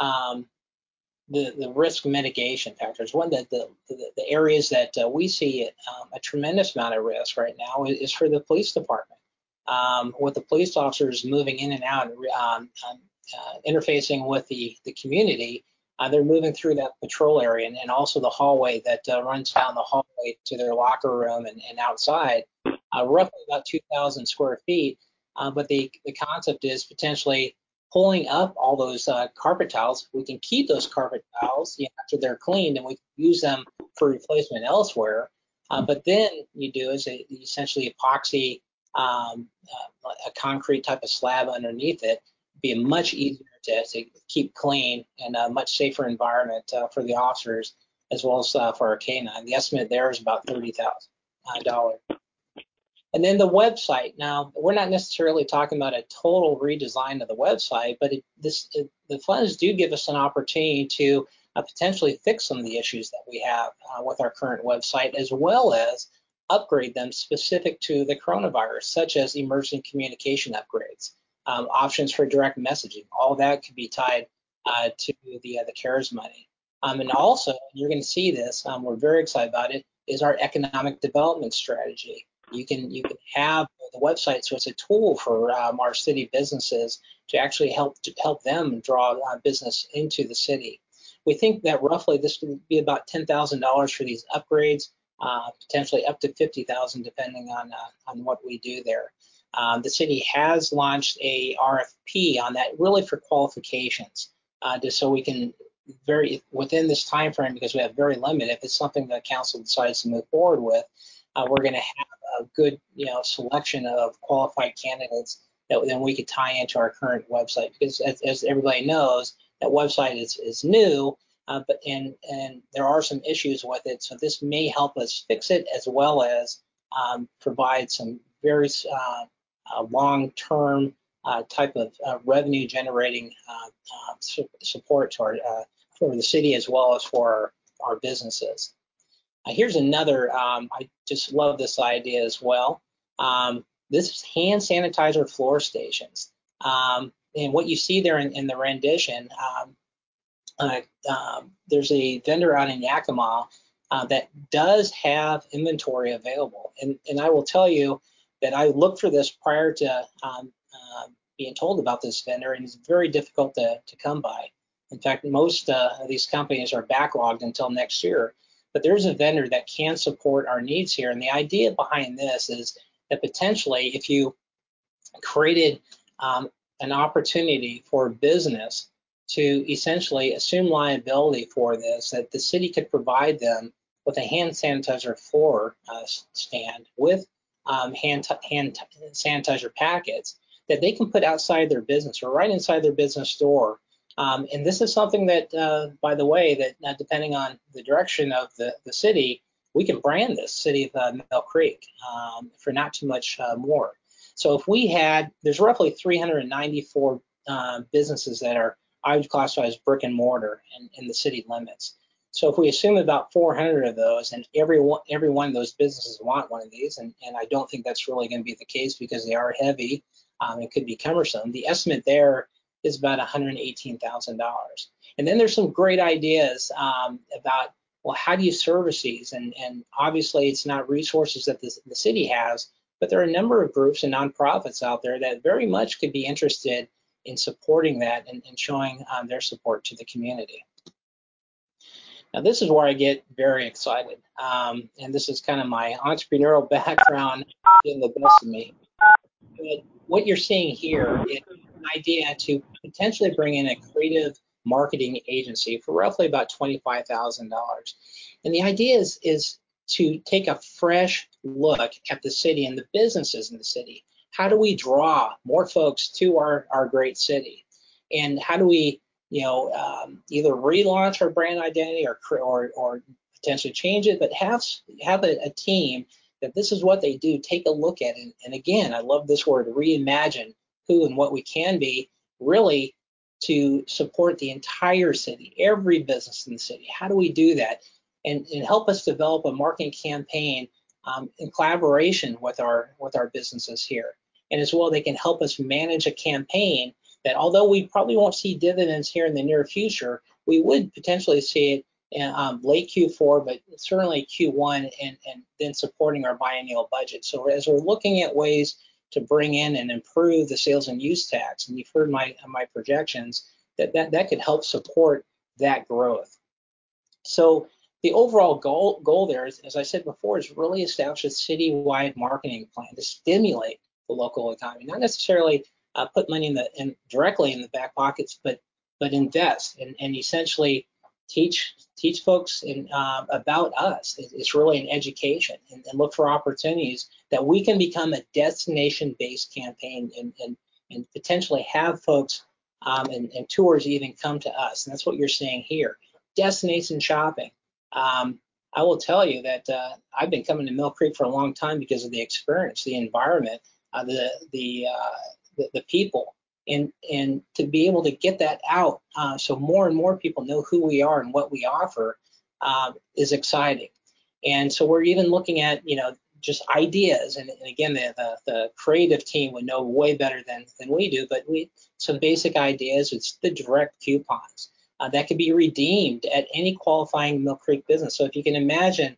the risk mitigation factors, one of the areas that we see a tremendous amount of risk right now is for the police department. With the police officers moving in and out, interfacing with the community, they're moving through that patrol area and also the hallway that runs down the hallway to their locker room and outside, roughly about 2,000 square feet. But the concept is potentially pulling up all those carpet tiles. We can keep those carpet tiles after they're cleaned, and we can use them for replacement elsewhere. But then you do is essentially epoxy a concrete type of slab underneath it. Be a much easier to keep clean and a much safer environment for the officers as well as for our canine. The estimate there is about $30,000. And then the website. Now, we're not necessarily talking about a total redesign of the website, but the funds do give us an opportunity to potentially fix some of the issues that we have with our current website, as well as upgrade them specific to the coronavirus, such as emergency communication upgrades, options for direct messaging. All that could be tied to the CARES money. And also, you're going to see this, we're very excited about it, is our economic development strategy. You can have the website, so it's a tool for our city businesses to actually help them draw business into the city. We think that roughly this would be about $10,000 for these upgrades, potentially up to $50,000 depending on what we do there. The city has launched a RFP on that, really for qualifications, just so we can within this time frame, because we have very limited. If it's something that council decides to move forward with, we're going to have a good selection of qualified candidates that then we could tie into our current website, because as everybody knows, that website is new, but there are some issues with it. So this may help us fix it, as well as provide some very long-term type of revenue generating support to for the city, as well as for our businesses. Here's another, I just love this idea as well. This is hand sanitizer floor stations. And what you see there in the rendition, there's a vendor out in Yakima that does have inventory available. And I will tell you that I looked for this prior to being told about this vendor, and it's very difficult to come by. In fact, most of these companies are backlogged until next year. But there's a vendor that can support our needs here. And the idea behind this is that potentially, if you created an opportunity for business to essentially assume liability for this, that the city could provide them with a hand sanitizer floor stand with hand sanitizer packets that they can put outside their business or right inside their business door. And this is something that, by the way, that depending on the direction of the city, we can brand this City of Mill Creek for not too much more. So if we had, there's roughly 394 businesses that are, I would classify as brick and mortar in the city limits. So if we assume about 400 of those, and every one of those businesses want one of these, and I don't think that's really going to be the case because they are heavy, it could be cumbersome. The estimate there is about $118,000. And then there's some great ideas about, well, how do you service these? And obviously it's not resources that the city has, but there are a number of groups and nonprofits out there that very much could be interested in supporting that and showing their support to the community. Now, this is where I get very excited. And this is kind of my entrepreneurial background getting the best of me. But what you're seeing here is an idea to potentially bring in a creative marketing agency for roughly about $25,000. And the idea is to take a fresh look at the city and the businesses in the city. How do we draw more folks to our great city? And how do we, either relaunch our brand identity or potentially change it, but have a team that this is what they do, take a look at it. And again, I love this word, reimagine who and what we can be, really to support the entire city, every business in the city. How do we do that? And help us develop a marketing campaign in collaboration with our businesses here. And as well, they can help us manage a campaign that, although we probably won't see dividends here in the near future, we would potentially see it in late Q4, but certainly Q1, and then supporting our biennial budget. So as we're looking at ways to bring in and improve the sales and use tax, and you've heard my projections, that could help support that growth. So the overall goal there, as I said before, is really establish a citywide marketing plan to stimulate the local economy, not necessarily put money directly in the back pockets, but invest and essentially teach folks about us. It's really an education, and look for opportunities that we can become a destination-based campaign and potentially have folks and tours even come to us. And that's what you're seeing here. Destination shopping. I will tell you that I've been coming to Mill Creek for a long time because of the experience, the environment, the people, and to be able to get that out so more and more people know who we are and what we offer is exciting. And so we're even looking at, just ideas, and again, the creative team would know way better than we do, but some basic ideas. It's the direct coupons that could be redeemed at any qualifying Mill Creek business. So if you can imagine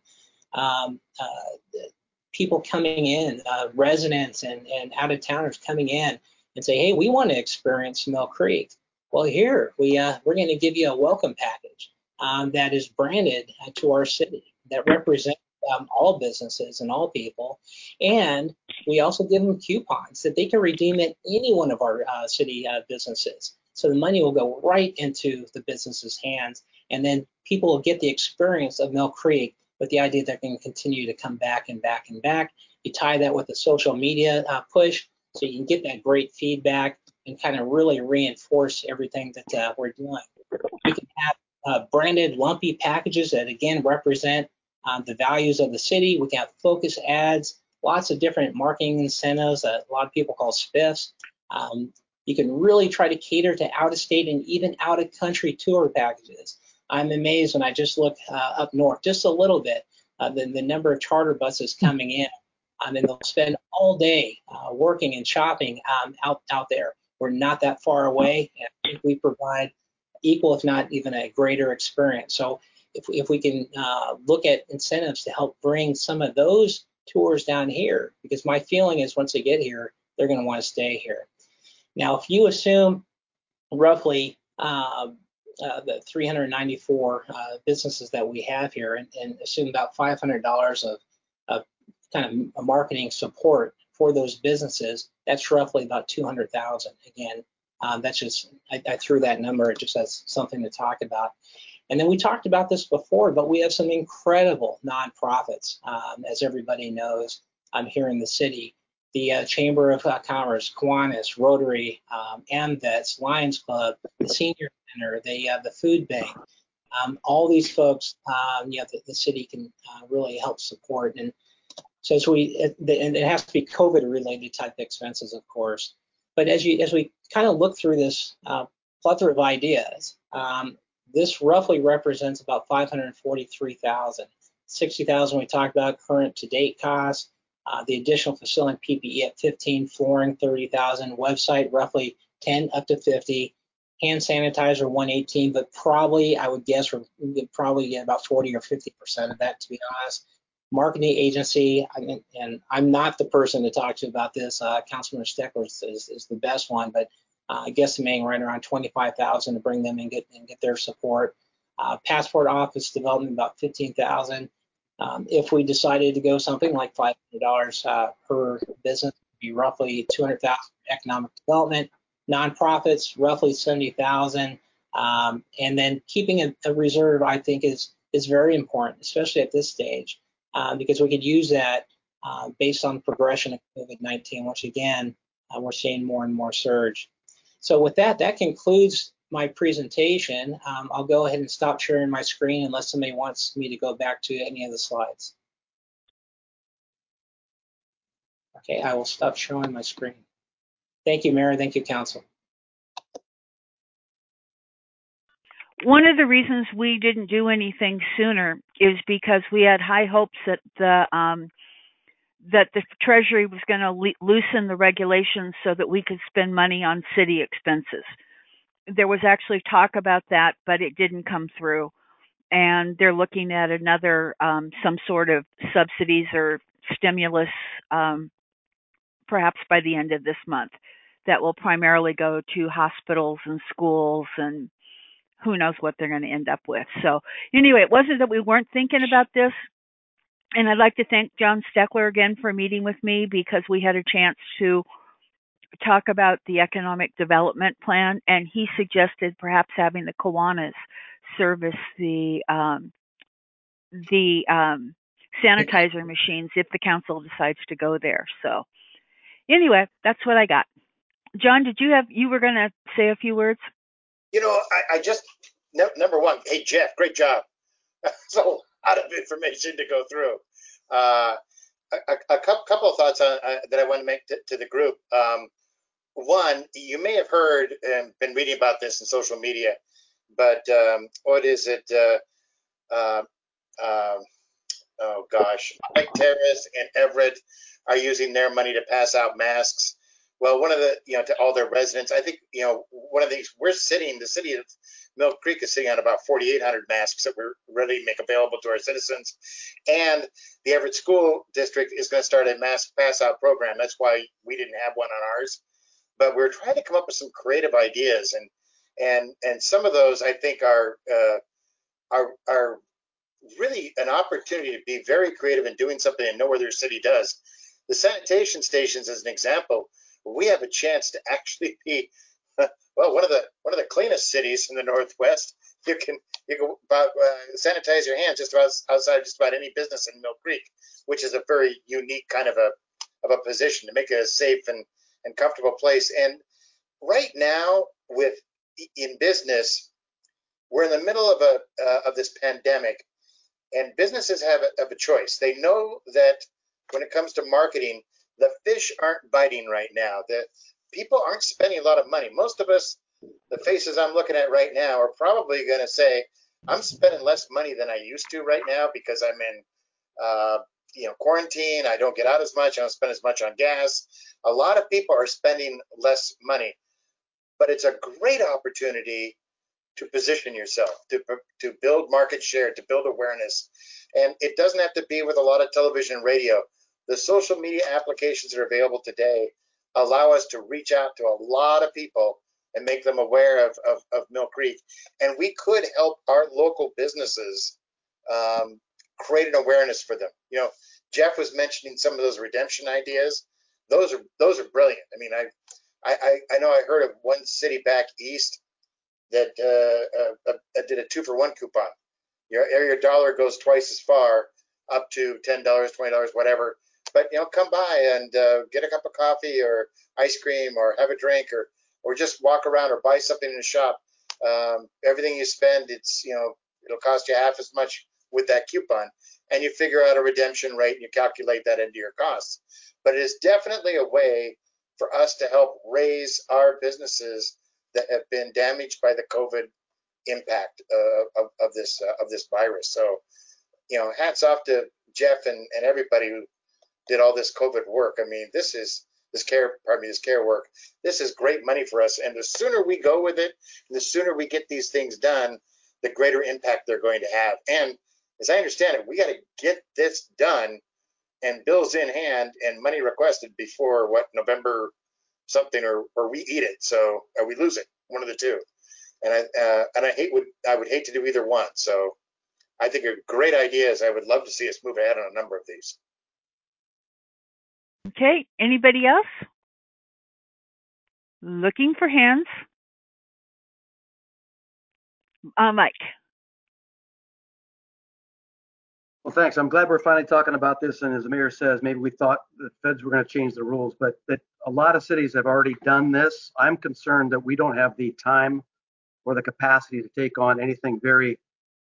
people coming in, residents and out-of-towners coming in and say, hey, we want to experience Mill Creek. Well, here, we're going to give you a welcome package that is branded to our city, that represents all businesses and all people. And we also give them coupons that they can redeem at any one of our city businesses. So the money will go right into the business's hands, and then people will get the experience of Mill Creek with the idea that they can continue to come back and back and back. You tie that with a social media push, so you can get that great feedback and kind of really reinforce everything that we're doing. We can have branded lumpy packages that, again, represent the values of the city. We can have focus ads, lots of different marketing incentives that a lot of people call spiffs. You can really try to cater to out-of-state and even out-of-country tour packages. I'm amazed when I just look up north just a little bit, the number of charter buses coming in, and they'll spend all day working and shopping out there. We're not that far away, and I think we provide equal, if not even a greater experience. So if we can look at incentives to help bring some of those tours down here, because my feeling is once they get here, they're going to want to stay here. Now, if you assume roughly the 394 businesses that we have here, and assume about $500 of kind of a marketing support for those businesses, that's roughly about $200,000. Again, that's just, I threw that number just as something to talk about. And then we talked about this before, but we have some incredible nonprofits, as everybody knows, here in the city. The Chamber of Commerce, Kiwanis, Rotary, AMVETS, Lions Club, the Senior Center, the Food Bank, all these folks, the city can really help support. And so and it has to be COVID-related type expenses, of course. But as we kind of look through this plethora of ideas, this roughly represents about $543,000. $60,000 we talked about current to date costs. The additional facility PPE at $15,000, flooring $30,000, website roughly $10,000 up to $50,000. hand sanitizer 118, but probably I would guess we would probably get about 40 or 50% of that, to be honest. Marketing agency, and I'm not the person to talk to about this. Councilman Steckler is the best one, but guesstimating right around 25,000 to bring them and get their support. Passport office development about 15,000. If we decided to go something like $500 per business, it would be roughly 200,000 economic development. Nonprofits, roughly 70,000. And then keeping a reserve, I think, is very important, especially at this stage, because we could use that based on the progression of COVID-19, which again, we're seeing more and more surge. So with that concludes my presentation. I'll go ahead and stop sharing my screen unless somebody wants me to go back to any of the slides. Okay, I will stop showing my screen. Thank you, Mary. Thank you, Council.
One of the reasons we didn't do anything sooner is because we had high hopes that the Treasury was going to loosen the regulations so that we could spend money on city expenses. There was actually talk about that, but it didn't come through. And they're looking at another, some sort of subsidies or stimulus, perhaps by the end of this month, that will primarily go to hospitals and schools, and who knows what they're going to end up with. So anyway, it wasn't that we weren't thinking about this. And I'd like to thank John Steckler again for meeting with me, because we had a chance to talk about the economic development plan, and he suggested perhaps having the Kiwanis service the sanitizer machines if the council decides to go there. So anyway, that's what I got. John, you were going to say a few words?
You know, I just, number one, hey, Jeff, great job. That's a lot of information to go through. A couple of thoughts on, that I want to make to the group. One, you may have heard and been reading about this in social media, but what is it? Oh gosh, Lake Terrace and Everett are using their money to pass out masks. Well, one of the, to all their residents, I think, one of these, the city of Mill Creek is sitting on about 4,800 masks that we're ready to make available to our citizens. And the Everett School District is going to start a mask pass out program. That's why we didn't have one on ours. But we're trying to come up with some creative ideas, and some of those I think are really an opportunity to be very creative in doing something that no other city does. The sanitation stations, as an example, we have a chance to actually be one of the cleanest cities in the Northwest. You can sanitize your hands just about outside just about any business in Mill Creek, which is a very unique kind of a position to make it a safe and comfortable place. And right now, in business, we're in the middle of this pandemic, and businesses have a choice. They know that when it comes to marketing, the fish aren't biting right now. The people aren't spending a lot of money. Most of us, the faces I'm looking at right now, are probably going to say, I'm spending less money than I used to right now because I'm in quarantine. I don't get out as much. I don't spend as much on gas. A lot of people are spending less money, but it's a great opportunity to position yourself, to build market share, to build awareness. And it doesn't have to be with a lot of television and radio. The social media applications that are available today allow us to reach out to a lot of people and make them aware of Mill Creek. And we could help our local businesses create an awareness for them. Jeff was mentioning some of those redemption ideas. Those are brilliant. I mean, I know I heard of one city back east that did a 2-for-1 coupon. Your dollar goes twice as far, up to $10, $20, whatever. But come by and get a cup of coffee or ice cream or have a drink or just walk around or buy something in the shop. Everything you spend, it'll cost you half as much with that coupon, and you figure out a redemption rate and you calculate that into your costs. But it is definitely a way for us to help raise our businesses that have been damaged by the COVID impact of this virus. So, hats off to Jeff and everybody who did all this COVID work. I mean, this is this care work. This is great money for us. And the sooner we go with it, the sooner we get these things done, the greater impact they're going to have. And as I understand it, we got to get this done and bills in hand and money requested before November something, or we eat it. So, or we lose it, one of the two. And I would hate to do either one. So I think a great idea is I would love to see us move ahead on a number of these.
Okay, anybody else? Looking for hands. Mike.
Well, thanks. I'm glad we're finally talking about this. And as the mayor says, maybe we thought the feds were going to change the rules, but that a lot of cities have already done this. I'm concerned that we don't have the time or the capacity to take on anything very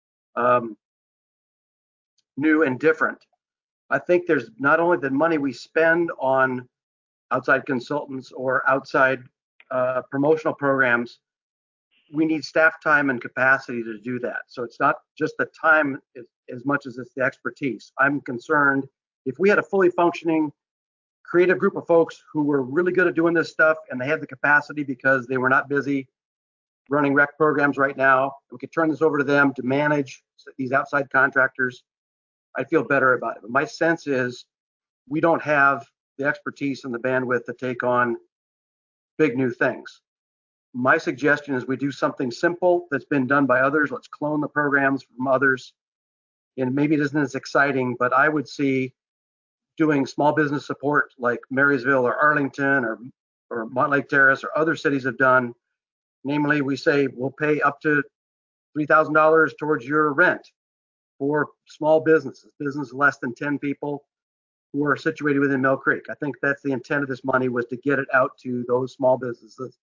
new and different. I think there's not only the money we spend on outside consultants or outside promotional programs, we need staff time and capacity to do that. So it's not just the time as much as it's the expertise. I'm concerned if we had a fully functioning creative group of folks who were really good at doing this stuff and they had the capacity because they were not busy running rec programs right now, we could turn this over to them to manage these outside contractors. I'd feel better about it. But my sense is we don't have the expertise and the bandwidth to take on big new things. My suggestion is we do something simple that's been done by others. Let's clone the programs from others. And maybe it isn't as exciting, but I would see doing small business support like Marysville or Arlington or Montlake Terrace or other cities have done. Namely, we say we'll pay up to $3,000 towards your rent for small businesses, business less than 10 people who are situated within Mill Creek. I think that's the intent of this money, was to get it out to those small businesses,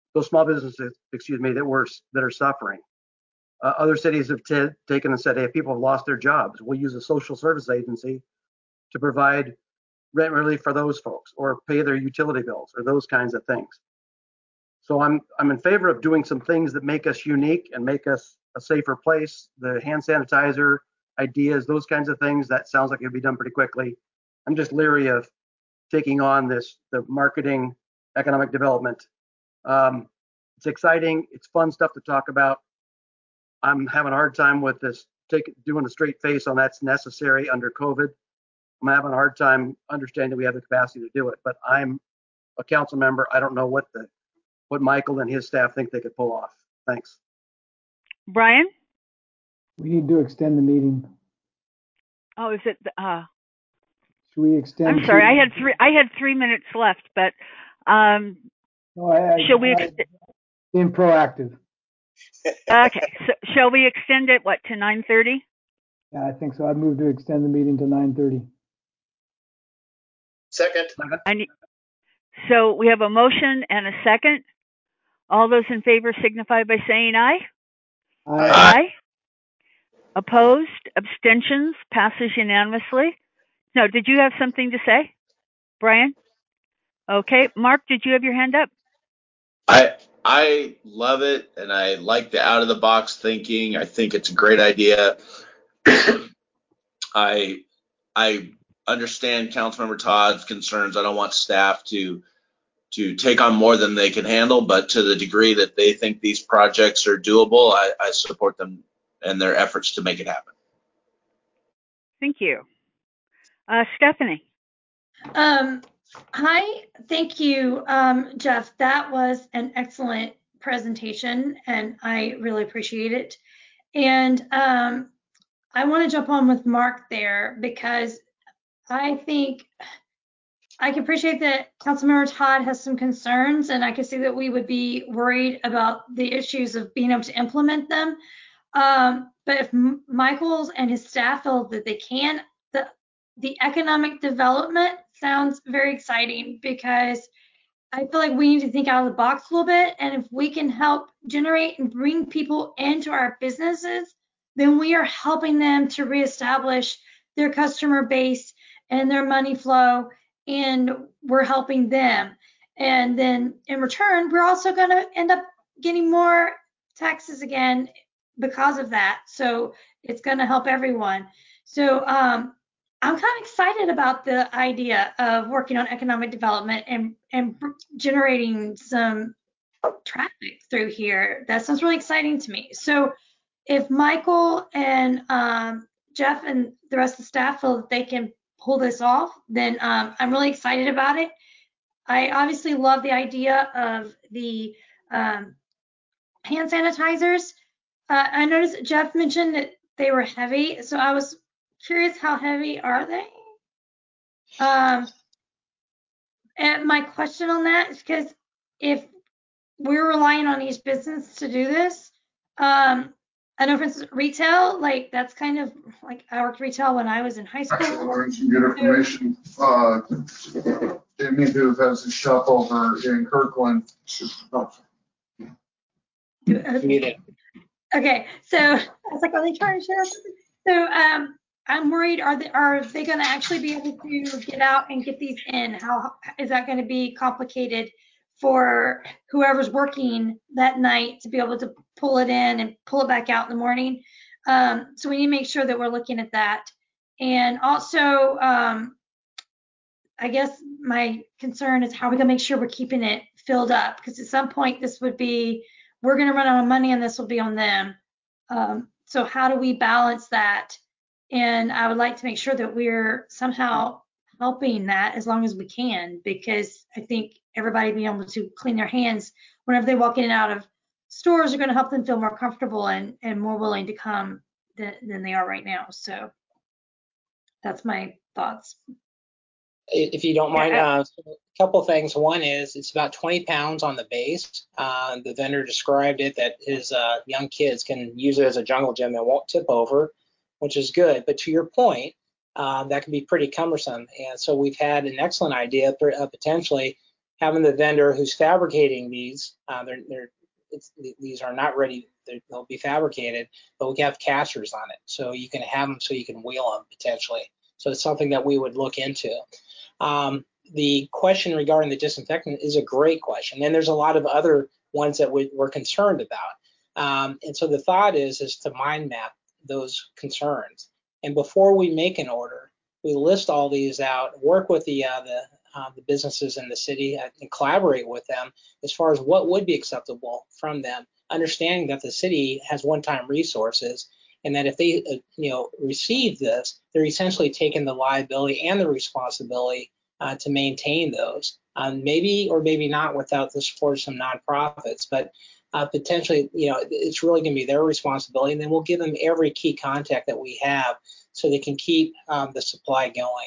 that are suffering. Other cities have taken and said, hey, if people have lost their jobs, we'll use a social service agency to provide rent relief for those folks or pay their utility bills or those kinds of things. So I'm in favor of doing some things that make us unique and make us a safer place. The hand sanitizer ideas, those kinds of things, that sounds like it'd be done pretty quickly. I'm just leery of taking on the marketing, economic development. It's exciting. It's fun stuff to talk about. I'm having a hard time with this, doing a straight face on that's necessary under COVID. I'm having a hard time understanding we have the capacity to do it, but I'm a council member. I don't know what Michael and his staff think they could pull off. Thanks.
Brian?
We need to extend the meeting.
Oh, is it?
Should we extend?
I'm sorry, I had 3 minutes left, but shall we?
Being proactive.
Okay, so shall we extend it to 9:30?
Yeah, I think so. I'd move to extend the meeting to 9:30.
Second.
So we have a motion and a second. All those in favor signify by saying aye.
Aye.
Aye. Opposed? Abstentions? Passes unanimously. No, did you have something to say, Brian? Okay, Mark, did you have your hand up?
I love it, and I like the out of the box thinking. I think it's a great idea. I understand Councilmember Todd's concerns. I don't want staff to take on more than they can handle, but to the degree that they think these projects are doable, I support them and their efforts to make it happen.
Thank you. Stephanie.
Hi, thank you, Jeff. That was an excellent presentation, and I really appreciate it. And I want to jump on with Mark there, because I think I can appreciate that Councilmember Todd has some concerns, and I can see that we would be worried about the issues of being able to implement them. But if Michael's and his staff feel that they can, the economic development sounds very exciting, because I feel like we need to think out of the box a little bit. And if we can help generate and bring people into our businesses, then we are helping them to reestablish their customer base and their money flow, and we're helping them. And then in return, we're also going to end up getting more taxes again because of that. So it's going to help everyone. So I'm kind of excited about the idea of working on economic development and generating some traffic through here. That sounds really exciting to me. So if Michael and Jeff and the rest of the staff feel that they can pull this off, then I'm really excited about it. I obviously love the idea of the hand sanitizers. I noticed Jeff mentioned that they were heavy, so I was curious, how heavy are they? And my question on that is because if we're relying on each business to do this, I know, for instance, retail, like that's kind of like I worked retail when I was in high school.
Actually, learned some good information. Jamie, who has a shop over in Kirkland.
Okay, so I was like, are they trying to share something? So I'm worried, are they going to actually be able to get out and get these in? How is that going to be complicated for whoever's working that night to be able to pull it in and pull it back out in the morning? So we need to make sure that we're looking at that. And also, I guess my concern is how are we going to make sure we're keeping it filled up? Because at some point this would be, we're going to run out of money and this will be on them. So how do we balance that? And I would like to make sure that we're somehow helping that as long as we can, because I think everybody being able to clean their hands whenever they walk in and out of stores are going to help them feel more comfortable and more willing to come than they are right now. So that's my thoughts.
If you don't mind, a couple things. One is it's about 20 pounds on the base. The vendor described it that his young kids can use it as a jungle gym and won't tip over, which is good. But to your point, that can be pretty cumbersome. And so we've had an excellent idea potentially having the vendor who's fabricating these. These are not ready. They'll be fabricated, but we have casters on it, so you can have them so you can wheel them potentially. So it's something that we would look into. The question regarding the disinfectant is a great question, and there's a lot of other ones that we're concerned about. And so the thought is to mind map those concerns. And before we make an order, we list all these out, work with the businesses in the city and collaborate with them as far as what would be acceptable from them, understanding that the city has one-time resources and that if they receive this, they're essentially taking the liability and the responsibility to maintain those, maybe or maybe not without the support of some nonprofits, but potentially, it's really going to be their responsibility, and then we'll give them every key contact that we have so they can keep the supply going.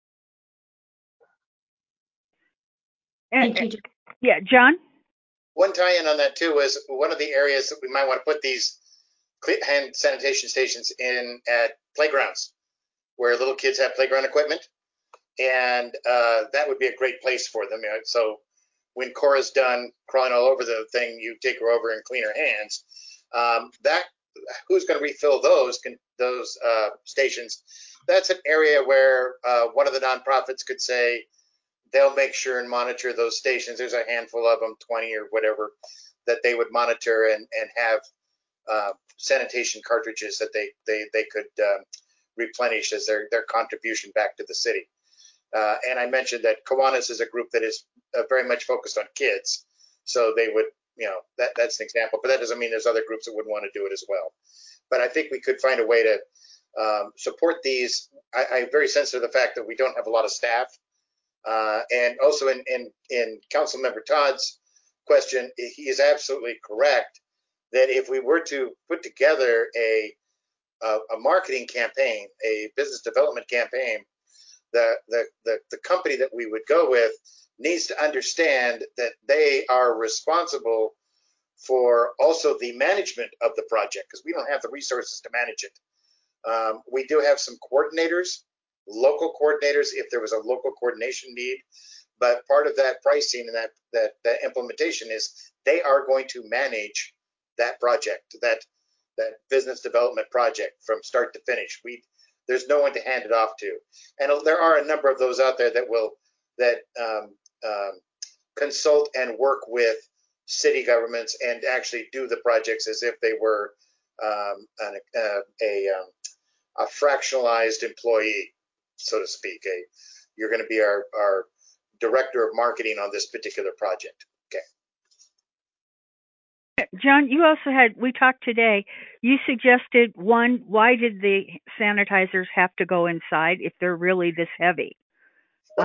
Thank you. Yeah, John?
One tie-in on that too is one of the areas that we might want to put these hand sanitation stations in at playgrounds where little kids have playground equipment, and that would be a great place for them. So when Cora's done crawling all over the thing, you take her over and clean her hands. Who's going to refill those stations? That's an area where one of the nonprofits could say they'll make sure and monitor those stations. There's a handful of them, 20 or whatever, that they would monitor and have sanitation cartridges that they could replenish as their contribution back to the city. And I mentioned that Kiwanis is a group that is very much focused on kids, so they would, that's an example. But that doesn't mean there's other groups that would want to do it as well. But I think we could find a way to support these. I'm very sensitive to the fact that we don't have a lot of staff, and also in Councilmember Todd's question, he is absolutely correct that if we were to put together a marketing campaign, a business development campaign, the company that we would go with needs to understand that they are responsible for also the management of the project, because we don't have the resources to manage it. We do have some coordinators, local coordinators, if there was a local coordination need, but part of that pricing and that implementation is they are going to manage that project, that business development project from start to finish. There's no one to hand it off to, and there are a number of those out there that consult and work with city governments and actually do the projects as if they were a fractionalized employee. so to speak. You're going to be our director of marketing on this particular project. Okay.
John, you also we talked today, you suggested, one, why did the sanitizers have to go inside if they're really this heavy?
Well,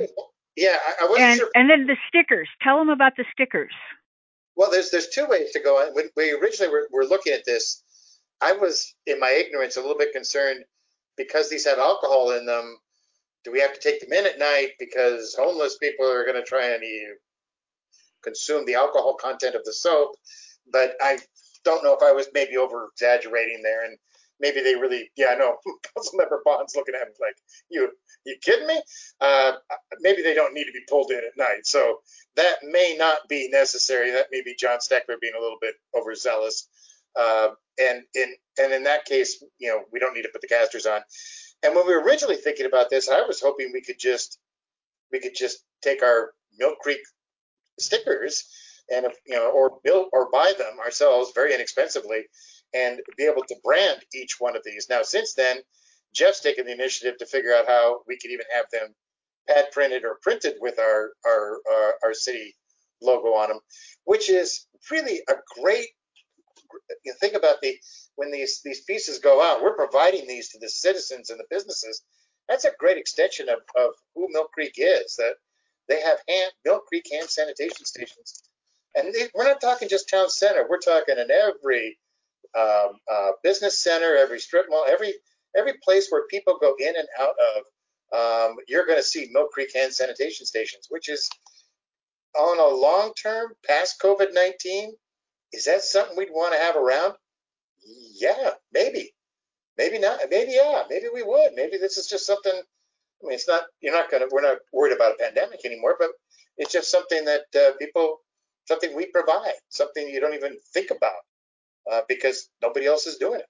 I wasn't sure.
And then the stickers. Tell them about the stickers.
Well, there's two ways to go. When we originally were looking at this, I was, in my ignorance, a little bit concerned because these have alcohol in them. Do we have to take them in at night because homeless people are going to try and consume the alcohol content of the soap? But I don't know if I was maybe over exaggerating there, and maybe they really, I know Councilmember Bond's looking at me like, you kidding me? Maybe they don't need to be pulled in at night. So that may not be necessary. That may be John Steckler being a little bit overzealous. And in that case, we don't need to put the casters on. And when we were originally thinking about this, I was hoping we could just take our Mill Creek stickers and or buy them ourselves very inexpensively and be able to brand each one of these. Now, since then, Jeff's taken the initiative to figure out how we could even have them pad printed or printed with our city logo on them, which is really a great. Think about when these pieces go out, we're providing these to the citizens and the businesses. That's a great extension of who Mill Creek is. That they have Mill Creek hand sanitation stations, and we're not talking just town center. We're talking in every business center, every strip mall, every place where people go in and out of. You're going to see Mill Creek hand sanitation stations, which is on a long term past COVID-19. Is that something we'd want to have around? Yeah, maybe. Maybe not. Maybe yeah. Maybe we would. Maybe this is just something. I mean, it's not. We're not worried about a pandemic anymore. But it's just something that something we provide, something you don't even think about because nobody else is doing it.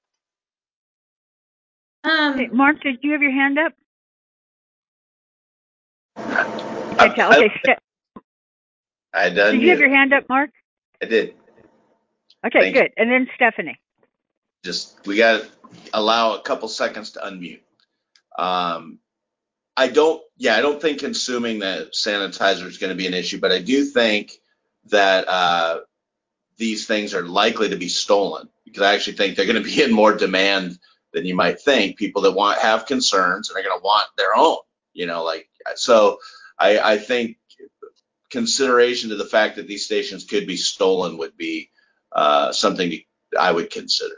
Hey, Mark, did you have your hand up?
I done.
Did you have your hand up, Mark?
I did.
Okay, good. And then Stephanie.
We got to allow a couple seconds to unmute. I don't think consuming the sanitizer is going to be an issue, but I do think that these things are likely to be stolen because I actually think they're going to be in more demand than you might think. People that have concerns and are going to want their own, so I think consideration to the fact that these stations could be stolen would be something I would consider.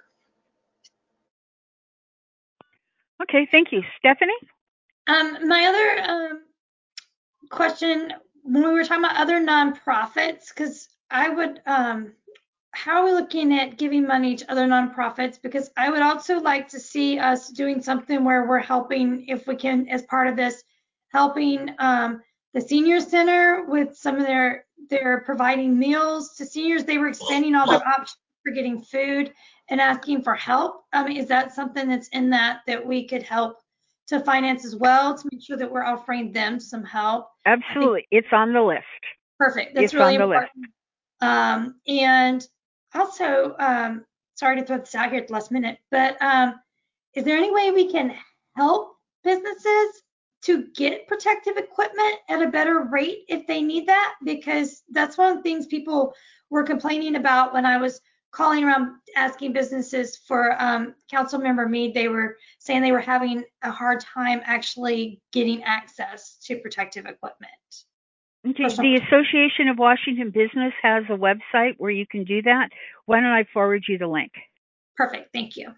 Okay, thank you. Stephanie?
My other question, when we were talking about other nonprofits, because I would, how are we looking at giving money to other nonprofits? Because I would also like to see us doing something where we're helping, if we can, as part of this, helping the senior center with some of their providing meals to seniors. They were expanding all their options for getting food and asking for help. Is that something that's in that we could help to finance as well to make sure that we're offering them some help?
Absolutely. It's on the list.
Perfect. That's really important. And also, sorry to throw this out here at the last minute, but is there any way we can help businesses to get protective equipment at a better rate if they need that? Because that's one of the things people were complaining about when I was calling around asking businesses for Councilmember Mead. They were saying they were having a hard time actually getting access to protective equipment.
Okay, the Association of Washington Business has a website where you can do that. Why don't I forward you the link?
Perfect, thank you.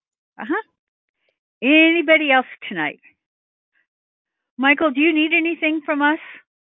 Anybody else tonight? Michael, do you need anything from us?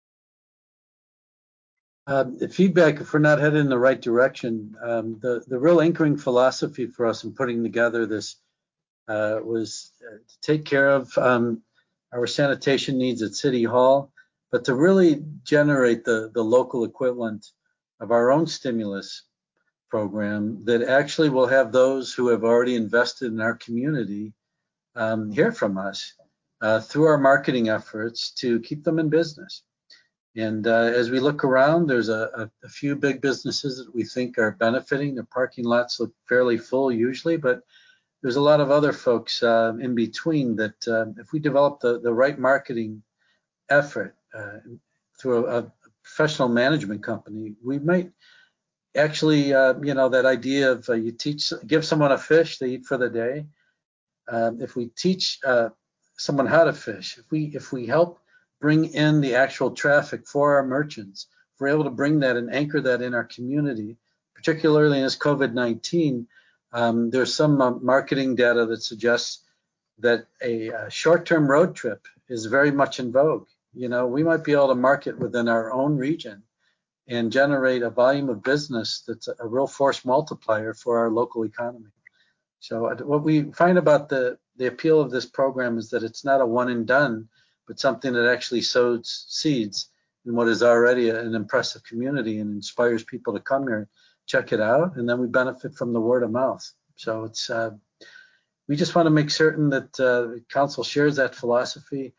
Feedback if we're not headed in the right direction. The real anchoring philosophy for us in putting together this was to take care of our sanitation needs at City Hall, but to really generate the local equivalent of our own stimulus program that actually will have those who have already invested in our community hear from us through our marketing efforts to keep them in business. And as we look around, there's a few big businesses that we think are benefiting. The parking lots look fairly full usually, but there's a lot of other folks in between that if we develop the right marketing effort through a professional management company, we might actually, that idea of give someone a fish, they eat for the day. If we teach someone how to fish, if we help bring in the actual traffic for our merchants, if we're able to bring that and anchor that in our community, particularly in this COVID-19, there's some marketing data that suggests that a short-term road trip is very much in vogue. We might be able to market within our own region and generate a volume of business that's a real force multiplier for our local economy. So what we find about the appeal of this program is that it's not a one and done, but something that actually sows seeds in what is already an impressive community and inspires people to come here, check it out, and then we benefit from the word of mouth. So it's we just want to make certain that council shares that philosophy.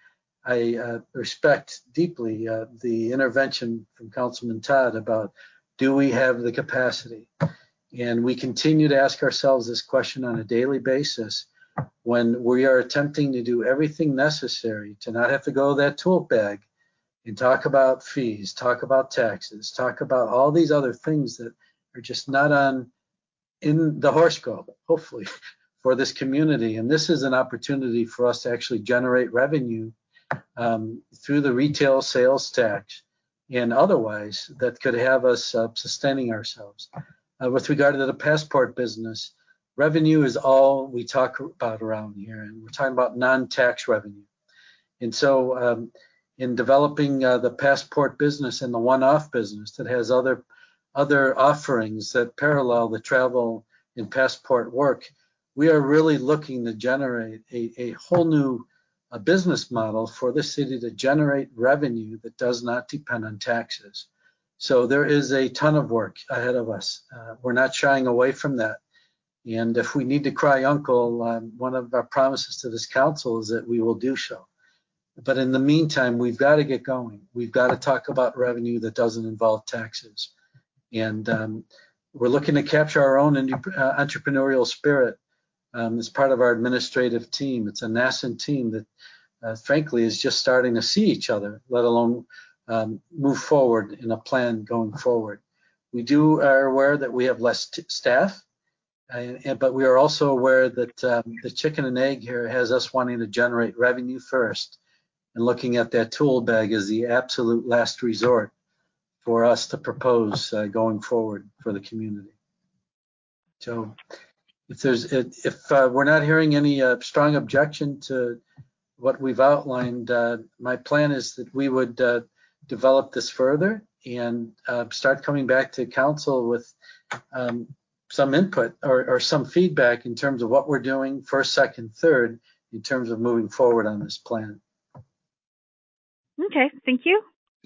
I respect deeply the intervention from Councilman Todd about, do we have the capacity? And we continue to ask ourselves this question on a daily basis when we are attempting to do everything necessary to not have to go that tool bag and talk about fees, talk about taxes, talk about all these other things that are just not in the horoscope, hopefully, for this community. And this is an opportunity for us to actually generate revenue through the retail sales tax and otherwise that could have us sustaining ourselves. With regard to the passport business, revenue is all we talk about around here, and we're talking about non-tax revenue. And so in developing the passport business and the one-off business that has other offerings that parallel the travel and passport work, we are really looking to generate a whole new business model for the city to generate revenue that does not depend on taxes. So there is a ton of work ahead of us. We're not shying away from that. And if we need to cry uncle, one of our promises to this council is that we will do so. But in the meantime, we've got to get going. We've got to talk about revenue that doesn't involve taxes. And we're looking to capture our own entrepreneurial spirit as part of our administrative team. It's a nascent team that, frankly, is just starting to see each other, let alone move forward in a plan going forward. We are aware that we have less staff, but we are also aware that the chicken and egg here has us wanting to generate revenue first and looking at that tool bag as the absolute last resort for us to propose going forward for the community. So if we're not hearing any strong objection to what we've outlined, my plan is that we would develop this further and start coming back to council with some input or some feedback in terms of what we're doing first, second, third, in terms of moving forward on this plan.
Okay, thank you.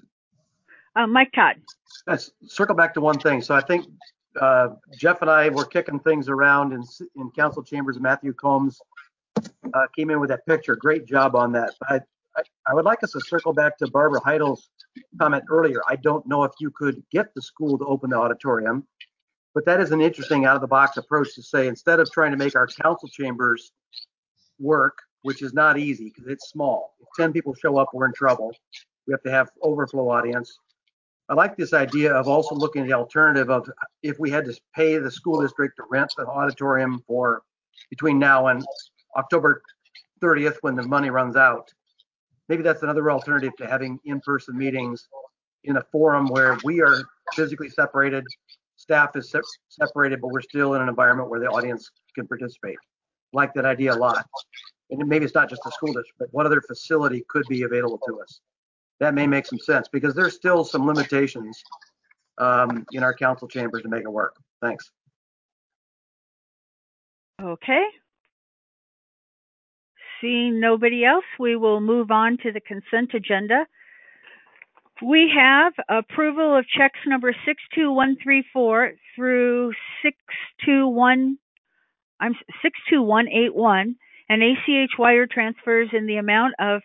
Mike Todd.
Let's circle back to one thing. So I think Jeff and I were kicking things around in council chambers. Matthew Combs came in with that picture. Great job on that. But I would like us to circle back to Barbara Heidel's comment earlier. I don't know if you could get the school to open the auditorium, but that is an interesting out-of-the-box approach to say, instead of trying to make our council chambers work, which is not easy because it's small. If 10 people show up, we're in trouble. We have to have overflow audience. I like this idea of also looking at the alternative of if we had to pay the school district to rent the auditorium for between now and October 30th when the money runs out. Maybe that's another alternative to having in-person meetings in a forum where we are physically separated, staff is separated, but we're still in an environment where the audience can participate. Like that idea a lot. And maybe it's not just the school district, but what other facility could be available to us? That may make some sense because there's still some limitations in our council chambers to make it work. Thanks.
Okay. Seeing nobody else, we will move on to the consent agenda. We have approval of checks number 62134 through 62181 and ACH wire transfers in the amount of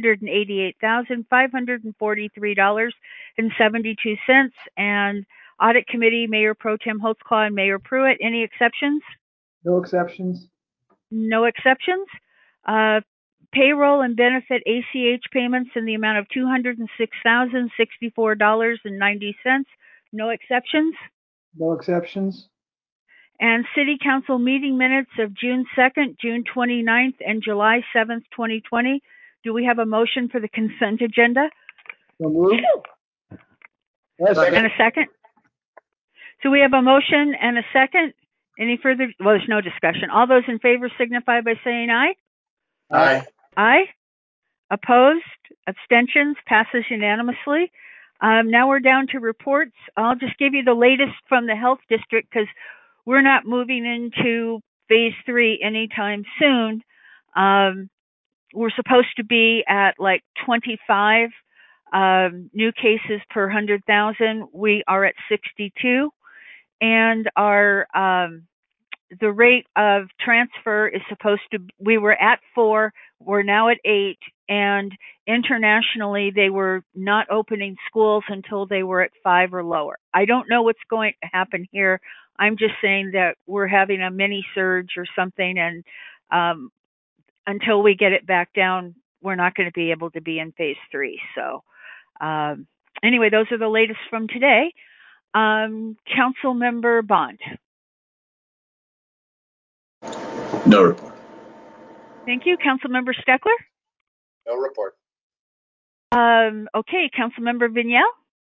$488,543.72. And Audit Committee, Mayor Pro Tem Holtzclaw and Mayor Pruitt, any exceptions?
No exceptions.
No exceptions. Payroll and benefit ACH payments in the amount of $206,064.90. No exceptions.
No exceptions.
And City Council meeting minutes of June 2nd, June 29th, and July 7th, 2020. Do we have a motion for the consent agenda?
So moved. Yes.
And a second? So we have a motion and a second. Any further? Well, there's no discussion. All those in favor signify by saying aye.
Aye.
Aye. Opposed? Abstentions? Passes unanimously. Now we're down to reports. I'll just give you the latest from the health district because we're not moving into phase 3 anytime soon. We're supposed to be at like 25 new cases per 100,000. We are at 62, and our the rate of transfer is supposed to. We were at 4. We're now at 8, and internationally they were not opening schools until they were at 5 or lower. I don't know what's going to happen here. I'm just saying that we're having a mini surge or something, and until we get it back down, we're not going to be able to be in phase 3. So anyway, those are the latest from today. Council Member Bond.
No report.
Thank you. Council Member Steckler.
No report.
Okay, Council Member Vignell.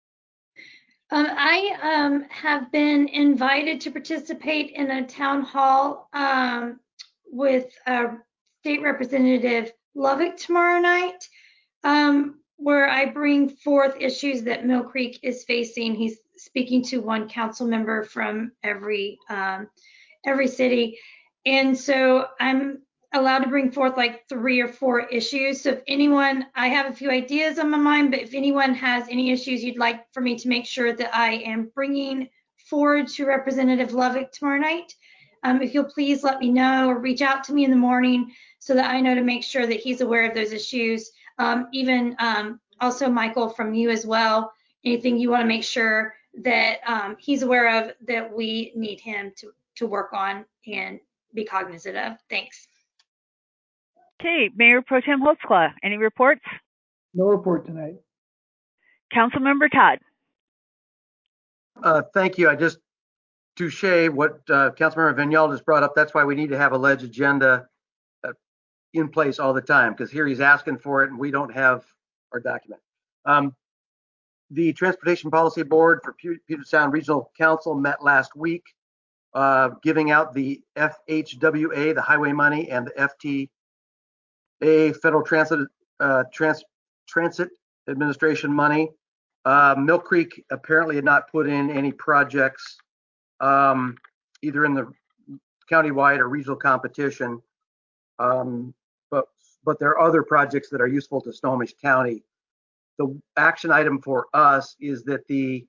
I have been invited to participate in a town hall with State Representative Lovick tomorrow night, where I bring forth issues that Mill Creek is facing. He's speaking to one council member from every city, and so I'm allowed to bring forth like 3 or 4 issues. So if anyone, I have a few ideas on my mind, but if anyone has any issues you'd like for me to make sure that I am bringing forward to Representative Lovick tomorrow night, if you'll please let me know or reach out to me in the morning so that I know to make sure that he's aware of those issues. Even also, Michael, from you as well, anything you want to make sure that he's aware of that we need him to work on and be cognizant of. Thanks.
Okay, Mayor Pro Tem Holtzclaw, any reports?
No report tonight.
Councilmember Todd.
Thank you. I just touche what Councilmember Vignell just brought up. That's why we need to have a ledge agenda in place all the time, because here he's asking for it and we don't have our document. The Transportation Policy Board for Puget Sound Regional Council met last week, giving out the FHWA, the highway money, and the Federal Transit Administration money. Mill Creek apparently had not put in any projects either in the countywide or regional competition, but there are other projects that are useful to Snohomish County. The action item for us is that the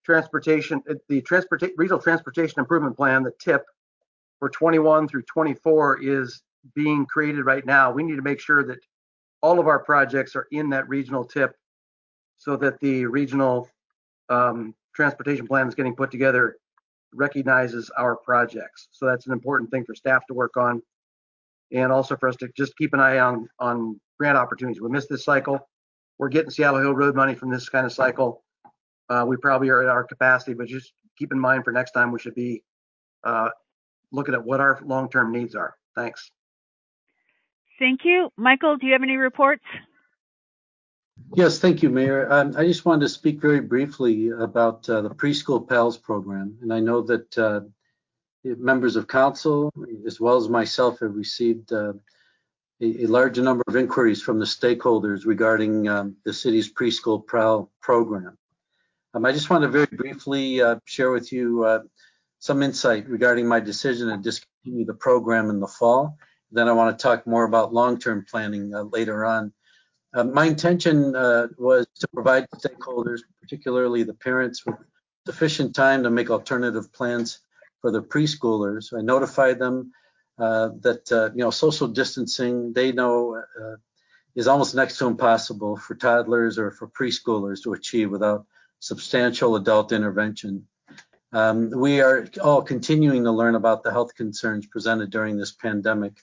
Regional Transportation Improvement Plan, the TIP, for 21 through 24 is being created right now. We need to make sure that all of our projects are in that regional TIP so that the regional transportation plan is getting put together recognizes our projects. So that's an important thing for staff to work on, and also for us to just keep an eye on grant opportunities. We missed this cycle. We're getting Seattle Hill Road money from this kind of cycle. We probably are at our capacity, but just keep in mind for next time we should be looking at what our long-term needs are. Thanks.
Thank you. Michael, do you have any reports?
Yes, thank you, Mayor. I just wanted to speak very briefly about the Preschool Pals program. And I know that members of council, as well as myself, have received a large number of inquiries from the stakeholders regarding the city's Preschool Pal program. I just want to very briefly share with you some insight regarding my decision to discontinue the program in the fall. Then I want to talk more about long-term planning later on. My intention was to provide stakeholders, particularly the parents, with sufficient time to make alternative plans for the preschoolers. I notified them that social distancing, they know, is almost next to impossible for toddlers or for preschoolers to achieve without substantial adult intervention. We are all continuing to learn about the health concerns presented during this pandemic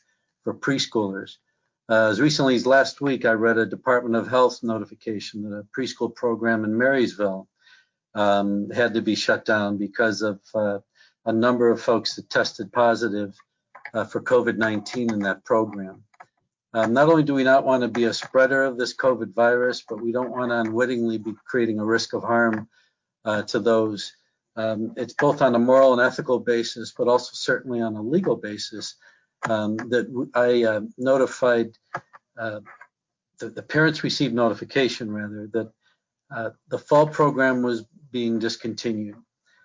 for preschoolers. As recently as last week, I read a Department of Health notification that a preschool program in Marysville had to be shut down because of a number of folks that tested positive for COVID-19 in that program. Not only do we not want to be a spreader of this COVID virus, but we don't want to unwittingly be creating a risk of harm to those. It's both on a moral and ethical basis, but also certainly on a legal basis that I notified, the parents received notification rather that the fall program was being discontinued.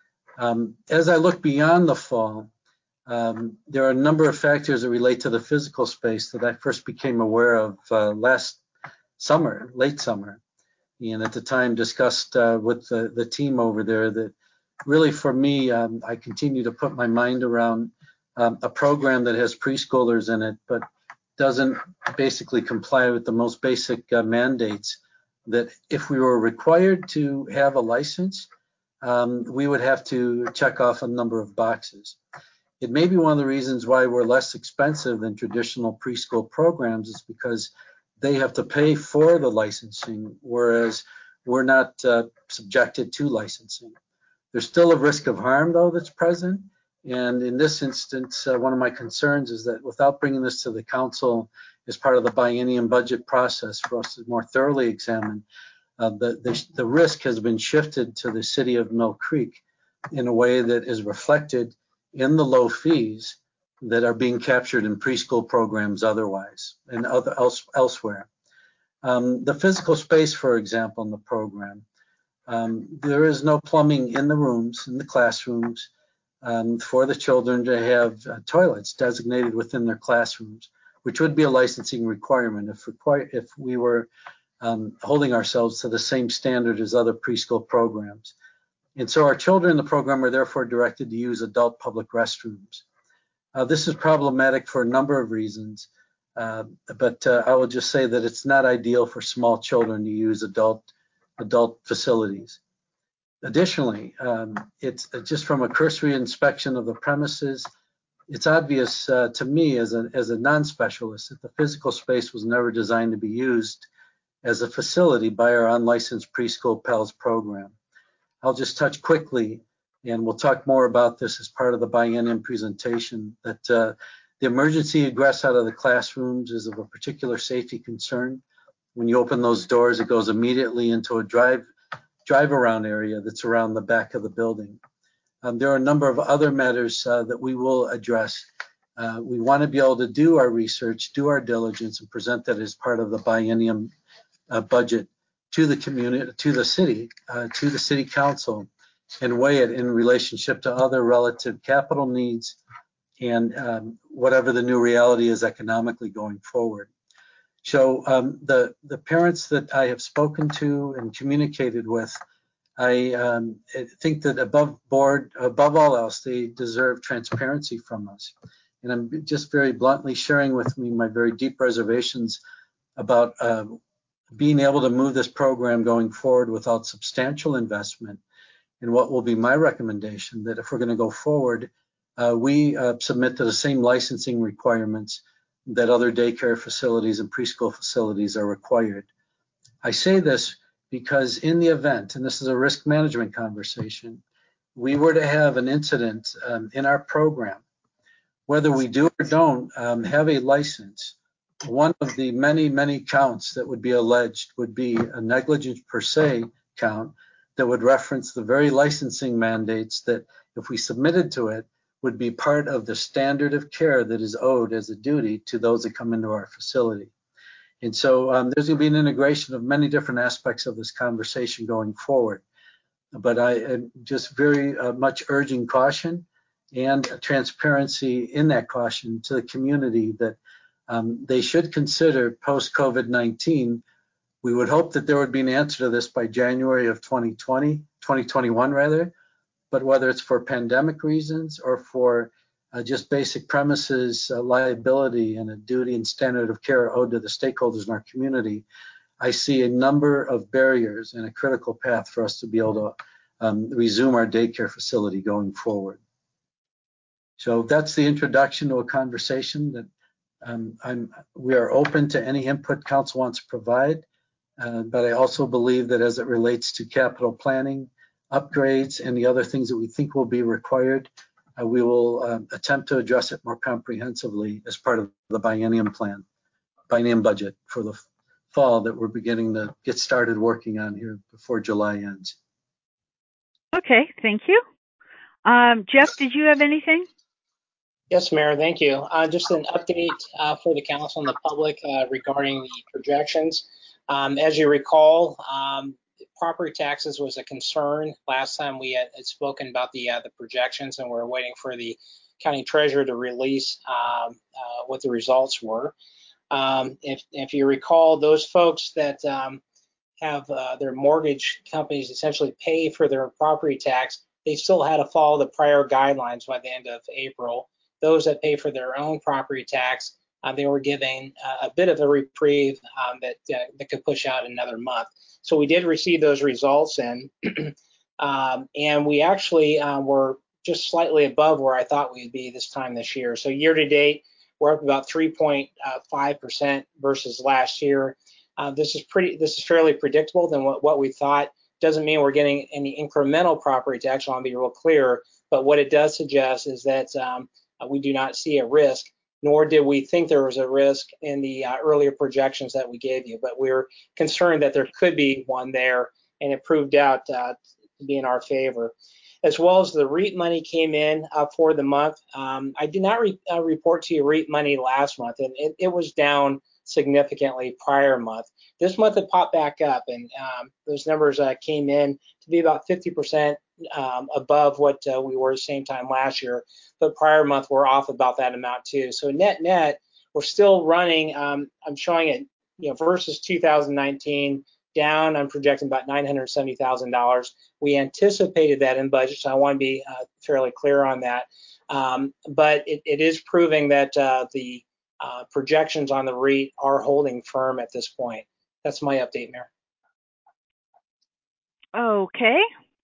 As I look beyond the fall, there are a number of factors that relate to the physical space that I first became aware of last summer, late summer, and at the time discussed with the team over there that really for me, I continue to put my mind around a program that has preschoolers in it, but doesn't basically comply with the most basic mandates that if we were required to have a license, we would have to check off a number of boxes. It may be one of the reasons why we're less expensive than traditional preschool programs is because they have to pay for the licensing, whereas we're not subjected to licensing. There's still a risk of harm, though, that's present. And in this instance, one of my concerns is that without bringing this to the council as part of the biennium budget process for us to more thoroughly examine, the risk has been shifted to the city of Mill Creek in a way that is reflected in the low fees that are being captured in preschool programs otherwise and elsewhere. The physical space, for example, in the program, there is no plumbing in the rooms, in the classrooms, for the children to have toilets designated within their classrooms, which would be a licensing requirement if we were holding ourselves to the same standard as other preschool programs. And so our children in the program are therefore directed to use adult public restrooms. This is problematic for a number of reasons, but I will just say that it's not ideal for small children to use adult facilities. Additionally, it's just from a cursory inspection of the premises, it's obvious to me as a non-specialist that the physical space was never designed to be used as a facility by our unlicensed preschool PALS program. I'll just touch quickly, and we'll talk more about this as part of the biennium presentation, that the emergency egress out of the classrooms is of a particular safety concern. When you open those doors, it goes immediately into a drive around area that's around the back of the building. There are a number of other matters that we will address. We want to be able to do our research, do our diligence, and present that as part of the biennium budget to the community, to the city council, and weigh it in relationship to other relative capital needs and whatever the new reality is economically going forward. So the parents that I have spoken to and communicated with, I think that above all else, they deserve transparency from us. And I'm just very bluntly sharing with me my very deep reservations about being able to move this program going forward without substantial investment. And what will be my recommendation, that if we're going to go forward, we submit to the same licensing requirements that other daycare facilities and preschool facilities are required. I say this because in the event, and this is a risk management conversation, we were to have an incident in our program, whether we do or don't have a license, one of the many, many counts that would be alleged would be a negligence per se count that would reference the very licensing mandates that, if we submitted to it, would be part of the standard of care that is owed as a duty to those that come into our facility. And so there's going to be an integration of many different aspects of this conversation going forward. But I am just very much urging caution and transparency in that caution to the community that they should consider post-COVID-19. We would hope that there would be an answer to this by January of 2021 rather, but whether it's for pandemic reasons or for just basic premises liability and a duty and standard of care owed to the stakeholders in our community, I see a number of barriers and a critical path for us to be able to resume our daycare facility going forward. So that's the introduction to a conversation that We are open to any input council wants to provide, but I also believe that as it relates to capital planning, upgrades, and the other things that we think will be required, we will attempt to address it more comprehensively as part of the biennium budget for the fall that we're beginning to get started working on here before July ends.
Okay, thank you. Jeff, did you have anything?
Yes, Mayor, thank you. Just an update for the council and the public regarding the projections. As you recall, property taxes was a concern last time we had spoken about the projections, and we're waiting for the county treasurer to release what the results were. If you recall, those folks that have their mortgage companies essentially pay for their property tax, they still had to follow the prior guidelines by the end of April. Those that pay for their own property tax, they were given a bit of a reprieve that could push out another month. So we did receive those results, and we actually were just slightly above where I thought we'd be this time this year. So year to date, we're up about 3.5% versus last year. This is fairly predictable than what we thought. Doesn't mean we're getting any incremental property tax. I want to be real clear, but what it does suggest is that we do not see a risk, nor did we think there was a risk in the earlier projections that we gave you. But we're concerned that there could be one there, and it proved out to be in our favor. As well as the REAP money came in for the month. I did not report to you REAP money last month, and it was down significantly prior month. This month it popped back up, and those numbers came in to be about 50% above what we were at the same time last year. But prior month we're off about that amount too. So net, we're still running. I'm showing it, versus 2019 down. I'm projecting about $970,000. We anticipated that in budget, so I want to be fairly clear on that. But it is proving that the projections on the REIT are holding firm at this point. That's my update, Mayor.
Okay.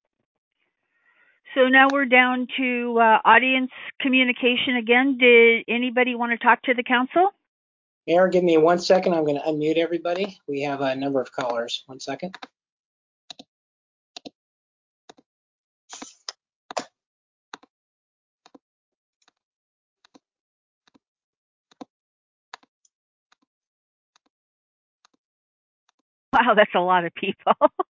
So now we're down to audience communication again. Did anybody want to talk to the council?
Mayor, give me 1 second. I'm going to unmute everybody. We have a number of callers. 1 second.
Wow, that's a lot of people.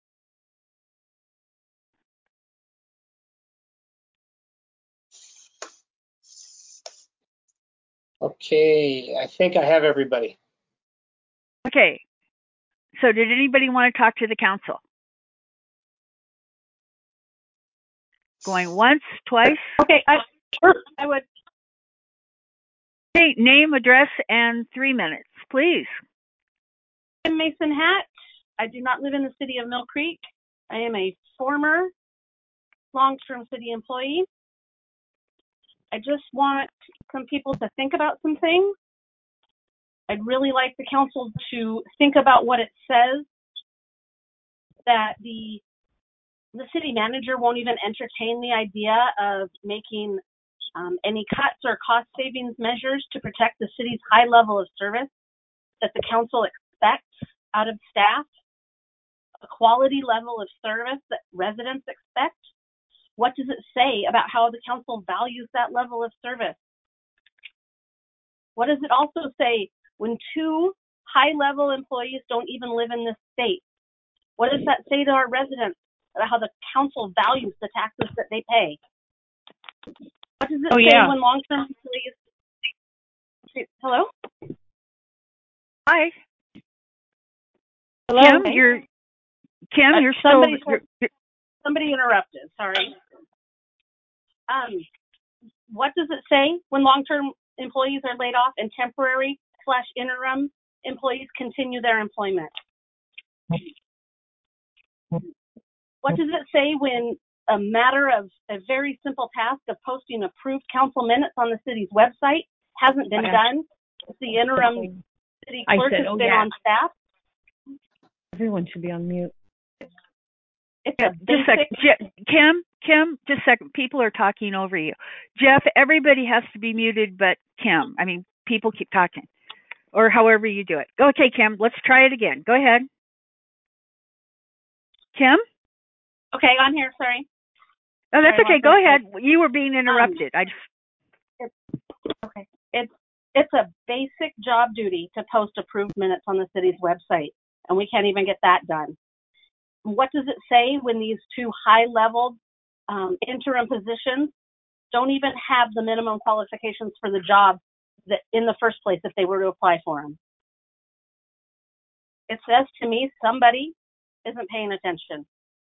Okay, I think I have everybody.
Okay. So did anybody want to talk to the council? Going once, twice?
Okay, I would.
Hey, name, address, and 3 minutes, please.
I'm Mason Hatt. I do not live in the city of Mill Creek. I am a former long-term city employee. I just want some people to think about some things. I'd really like the council to think about what it says, that the city manager won't even entertain the idea of making any cuts or cost savings measures to protect the city's high level of service that the council expects out of staff, a quality level of service that residents expect. What does it say about how the council values that level of service? What does it also say when 2 high-level employees don't even live in this state? What does that say to our residents about how the council values the taxes that they pay? What does it say when long-term employees... Hello?
Hi.
Hello?
Kim, you're still...
Somebody interrupted, sorry. What does it say when long-term employees are laid off and temporary/interim employees continue their employment? What does it say when a matter of a very simple task of posting approved council minutes on the city's website hasn't been done? The interim city clerk has been on staff.
Everyone should be on mute.
Just a second. Kim, just a second. People are talking over you. Jeff, everybody has to be muted but Kim. I mean, people keep talking, or however you do it. Okay, Kim, let's try it again. Go ahead. Kim?
Okay, I'm here. Sorry.
Oh, that's
Sorry,
okay. Go ahead. You were being interrupted.
Okay. It's a basic job duty to post approved minutes on the city's website, and we can't even get that done. What does it say when these two high-level interim positions don't even have the minimum qualifications for the job that in the first place if they were to apply for them? It says to me somebody isn't paying attention.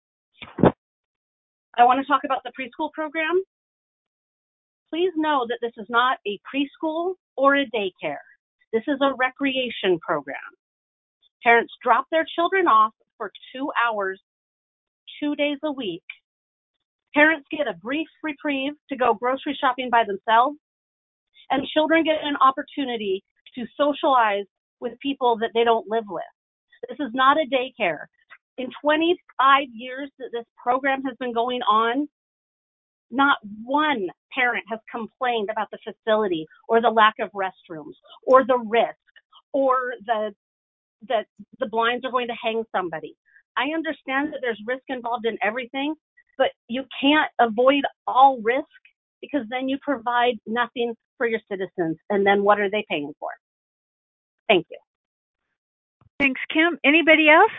I want to talk about the preschool program. Please know that this is not a preschool or a daycare. This is a recreation program. Parents drop their children off for 2 hours, 2 days a week. Parents get a brief reprieve to go grocery shopping by themselves, and children get an opportunity to socialize with people that they don't live with. This is not a daycare. In 25 years that this program has been going on, not one parent has complained about the facility or the lack of restrooms or the risk or that the blinds are going to hang somebody. I understand that there's risk involved in everything, but you can't avoid all risk because then you provide nothing for your citizens. And then what are they paying for? Thank you.
Thanks, Kim. Anybody else?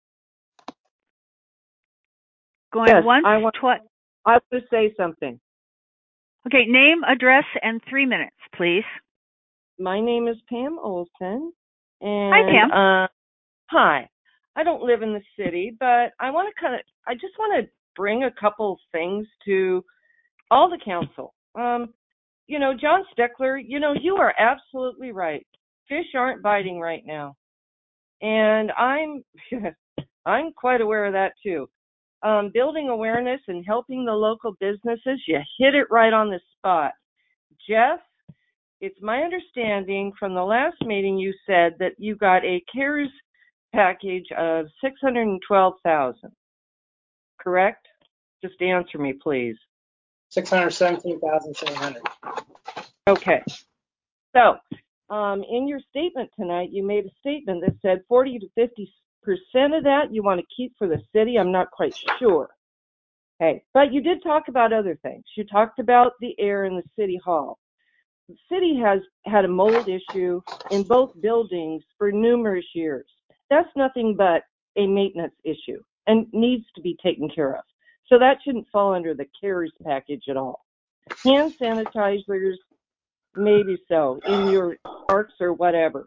Going
yes,
once, twice.
I want to say something.
Okay, name, address, and 3 minutes, please.
My name is Pam Olson. And,
hi, Pam.
Hi. I don't live in the city, but I just want to bring a couple things to all the council. John Steckler, you are absolutely right. Fish aren't biting right now. And I'm quite aware of that too. Building awareness and helping the local businesses, you hit it right on the spot. Jeff, it's my understanding from the last meeting you said that you got a CARES package of $612,000, correct? Just answer me, please.
617,700.
Okay. So, in your statement tonight, you made a statement that said 40 to 50% of that you want to keep for the city. I'm not quite sure. Okay, but you did talk about other things. You talked about the air in the city hall. The city has had a mold issue in both buildings for numerous years. That's nothing but a maintenance issue and needs to be taken care of. So that shouldn't fall under the CARES package at all. Hand sanitizers, maybe so, in your parks or whatever.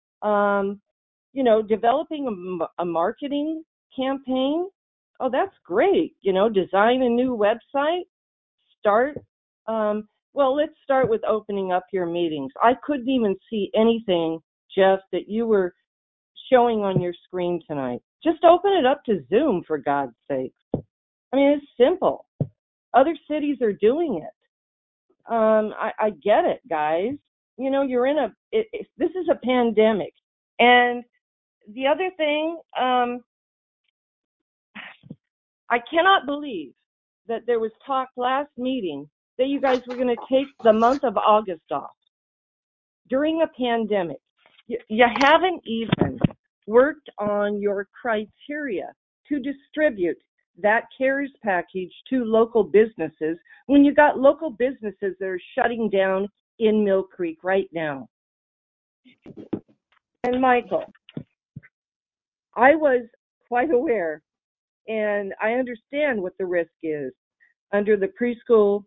Developing a marketing campaign, oh, that's great. Design a new website, let's start with opening up your meetings. I couldn't even see anything, Jeff, that you were showing on your screen tonight. Just open it up to Zoom, for God's sakes. I mean, it's simple. Other cities are doing it. I get it, guys. You're in this is a pandemic. And the other thing, I cannot believe that there was talk last meeting that you guys were going to take the month of August off during a pandemic. You haven't even worked on your criteria to distribute that CARES package to local businesses when you got local businesses that are shutting down in Mill Creek right now. And Michael, I was quite aware, and I understand what the risk is under the preschool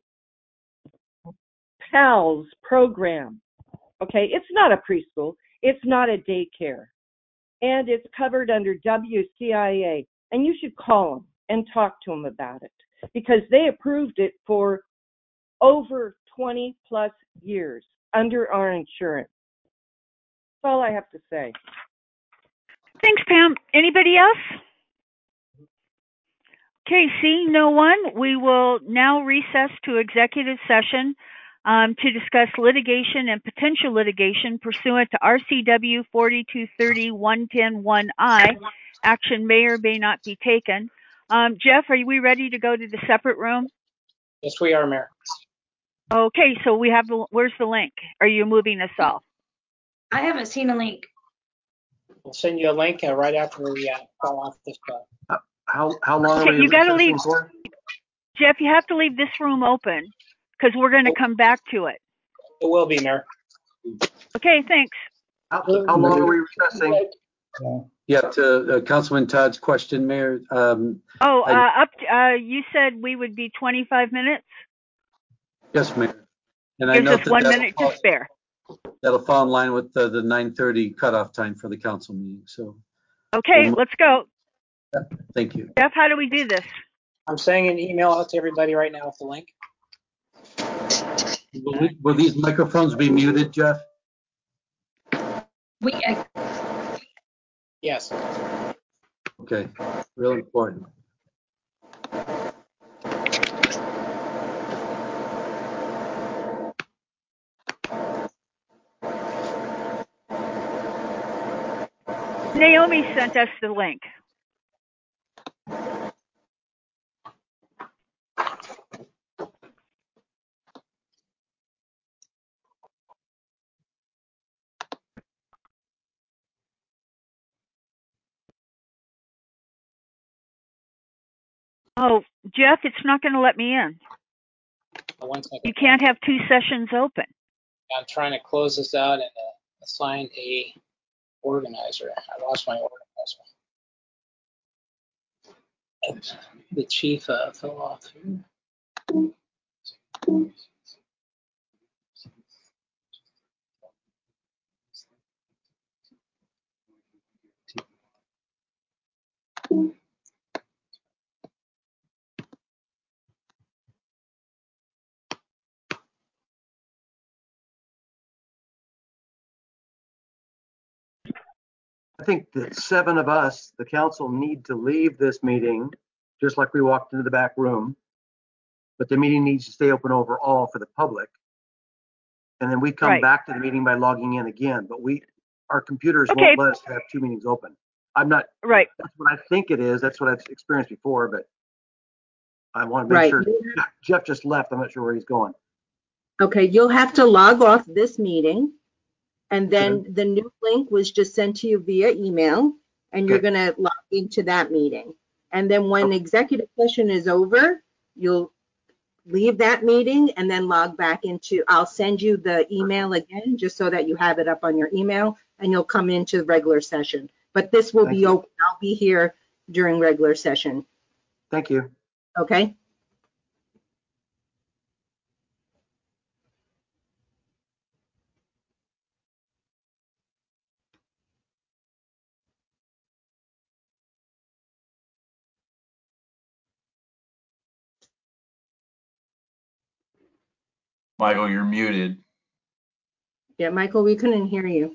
PALS program. Okay, it's not a preschool, it's not a daycare, and it's covered under WCIA, and you should call them and talk to them about it because they approved it for over 20 plus years under our insurance. That's all I have to say.
Thanks, Pam. Anybody else? Okay, seeing no one, we will now recess to executive session to discuss litigation and potential litigation pursuant to RCW 4230-110-1I. Action may or may not be taken. Jeff, are we ready to go to the separate room?
Yes, we are, Mayor.
Okay, so we have where's the link? Are you moving us all?
I haven't seen a link.
We'll send you a link right after we call off this call.
How long
Okay,
are we
you got to leave,
recessing for?
Jeff. You have to leave this room open because we're going to come back to it.
It will be, Mayor.
Okay, thanks.
How long are we recessing?
Yeah, to Councilman Todd's question, Mayor.
You said we would be 25 minutes?
Yes, Mayor. And I
Gives
know
us 1 minute to spare.
That'll fall in line with the 9:30 cutoff time for the council meeting. So.
Okay, let's go.
Thank you.
Jeff, how do we do this?
I'm sending an email out to everybody right now with the link.
Will these microphones be muted, Jeff?
Yes.
Okay, real important.
Naomi sent us the link. Oh, Jeff, it's not going to let me in.
1 second.
You can't have two sessions open.
I'm trying to close this out and assign a organizer. I lost my organizer. The chief fell off here.
I think that 7 of us, the council, need to leave this meeting, just like we walked into the back room. But the meeting needs to stay open overall for the public. And then we come back to the meeting by logging in again. But our computers won't let us have 2 meetings open. I'm not.
Right.
That's what I think it is. That's what I've experienced before. But I want to make sure. Jeff just left. I'm not sure where he's going.
Okay, you'll have to log off this meeting. And then the new link was just sent to you via email, and you're going to log into that meeting. And then when executive session is over, you'll leave that meeting and then log back into, I'll send you the email again, just so that you have it up on your email, and you'll come into the regular session. But this will be open. I'll be here during regular session.
Thank you.
Okay.
Michael, you're muted.
Yeah, Michael, we couldn't hear you.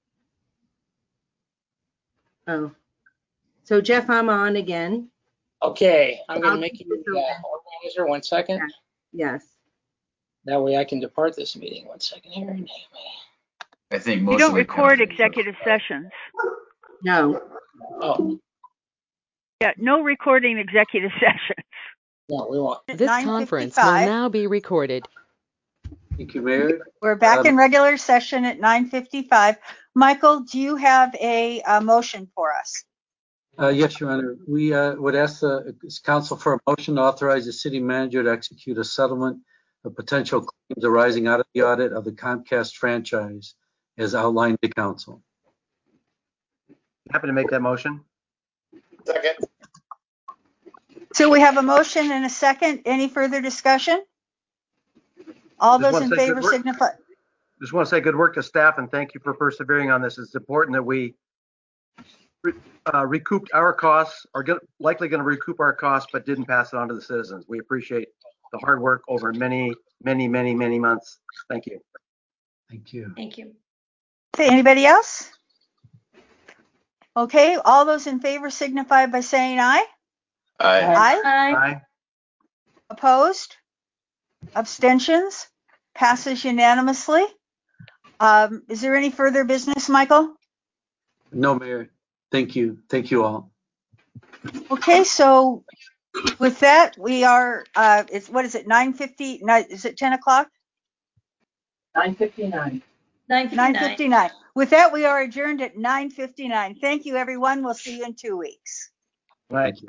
Oh. So Jeff, I'm on again.
Okay, I'm going to make you the organizer. 1 second.
Yes.
That way I can depart this meeting. 1 second here.
I think
You don't record executive sessions.
No.
Oh.
Yeah, no recording executive sessions.
No, we won't.
This conference will now be recorded.
Thank you, Mayor.
We're back in regular session at 9:55. Michael, do you have a motion for us?
Yes, Your Honor. We would ask the council for a motion to authorize the city manager to execute a settlement of potential claims arising out of the audit of the Comcast franchise as outlined to council.
Happy to make that motion.
Second.
So we have a motion and a second. Any further discussion? All those in favor signify.
Just want to say good work to staff and thank you for persevering on this. It's important that we recouped our costs, are likely going to recoup our costs, but didn't pass it on to the citizens. We appreciate the hard work over many months. Thank you.
Thank you.
Thank you. Okay, anybody else? Okay, all those in favor signify by saying aye.
Aye.
Aye.
Aye.
Opposed? Abstentions? Passes unanimously. Is there any further business, Michael?
No, Mayor. Thank you. Thank you all.
Okay, so with that, we are, what is it, 9:50? Is it 10 o'clock?
9:59.
9:59. With that, we are adjourned at 9:59. Thank you, everyone. We'll see you in 2 weeks.
Right.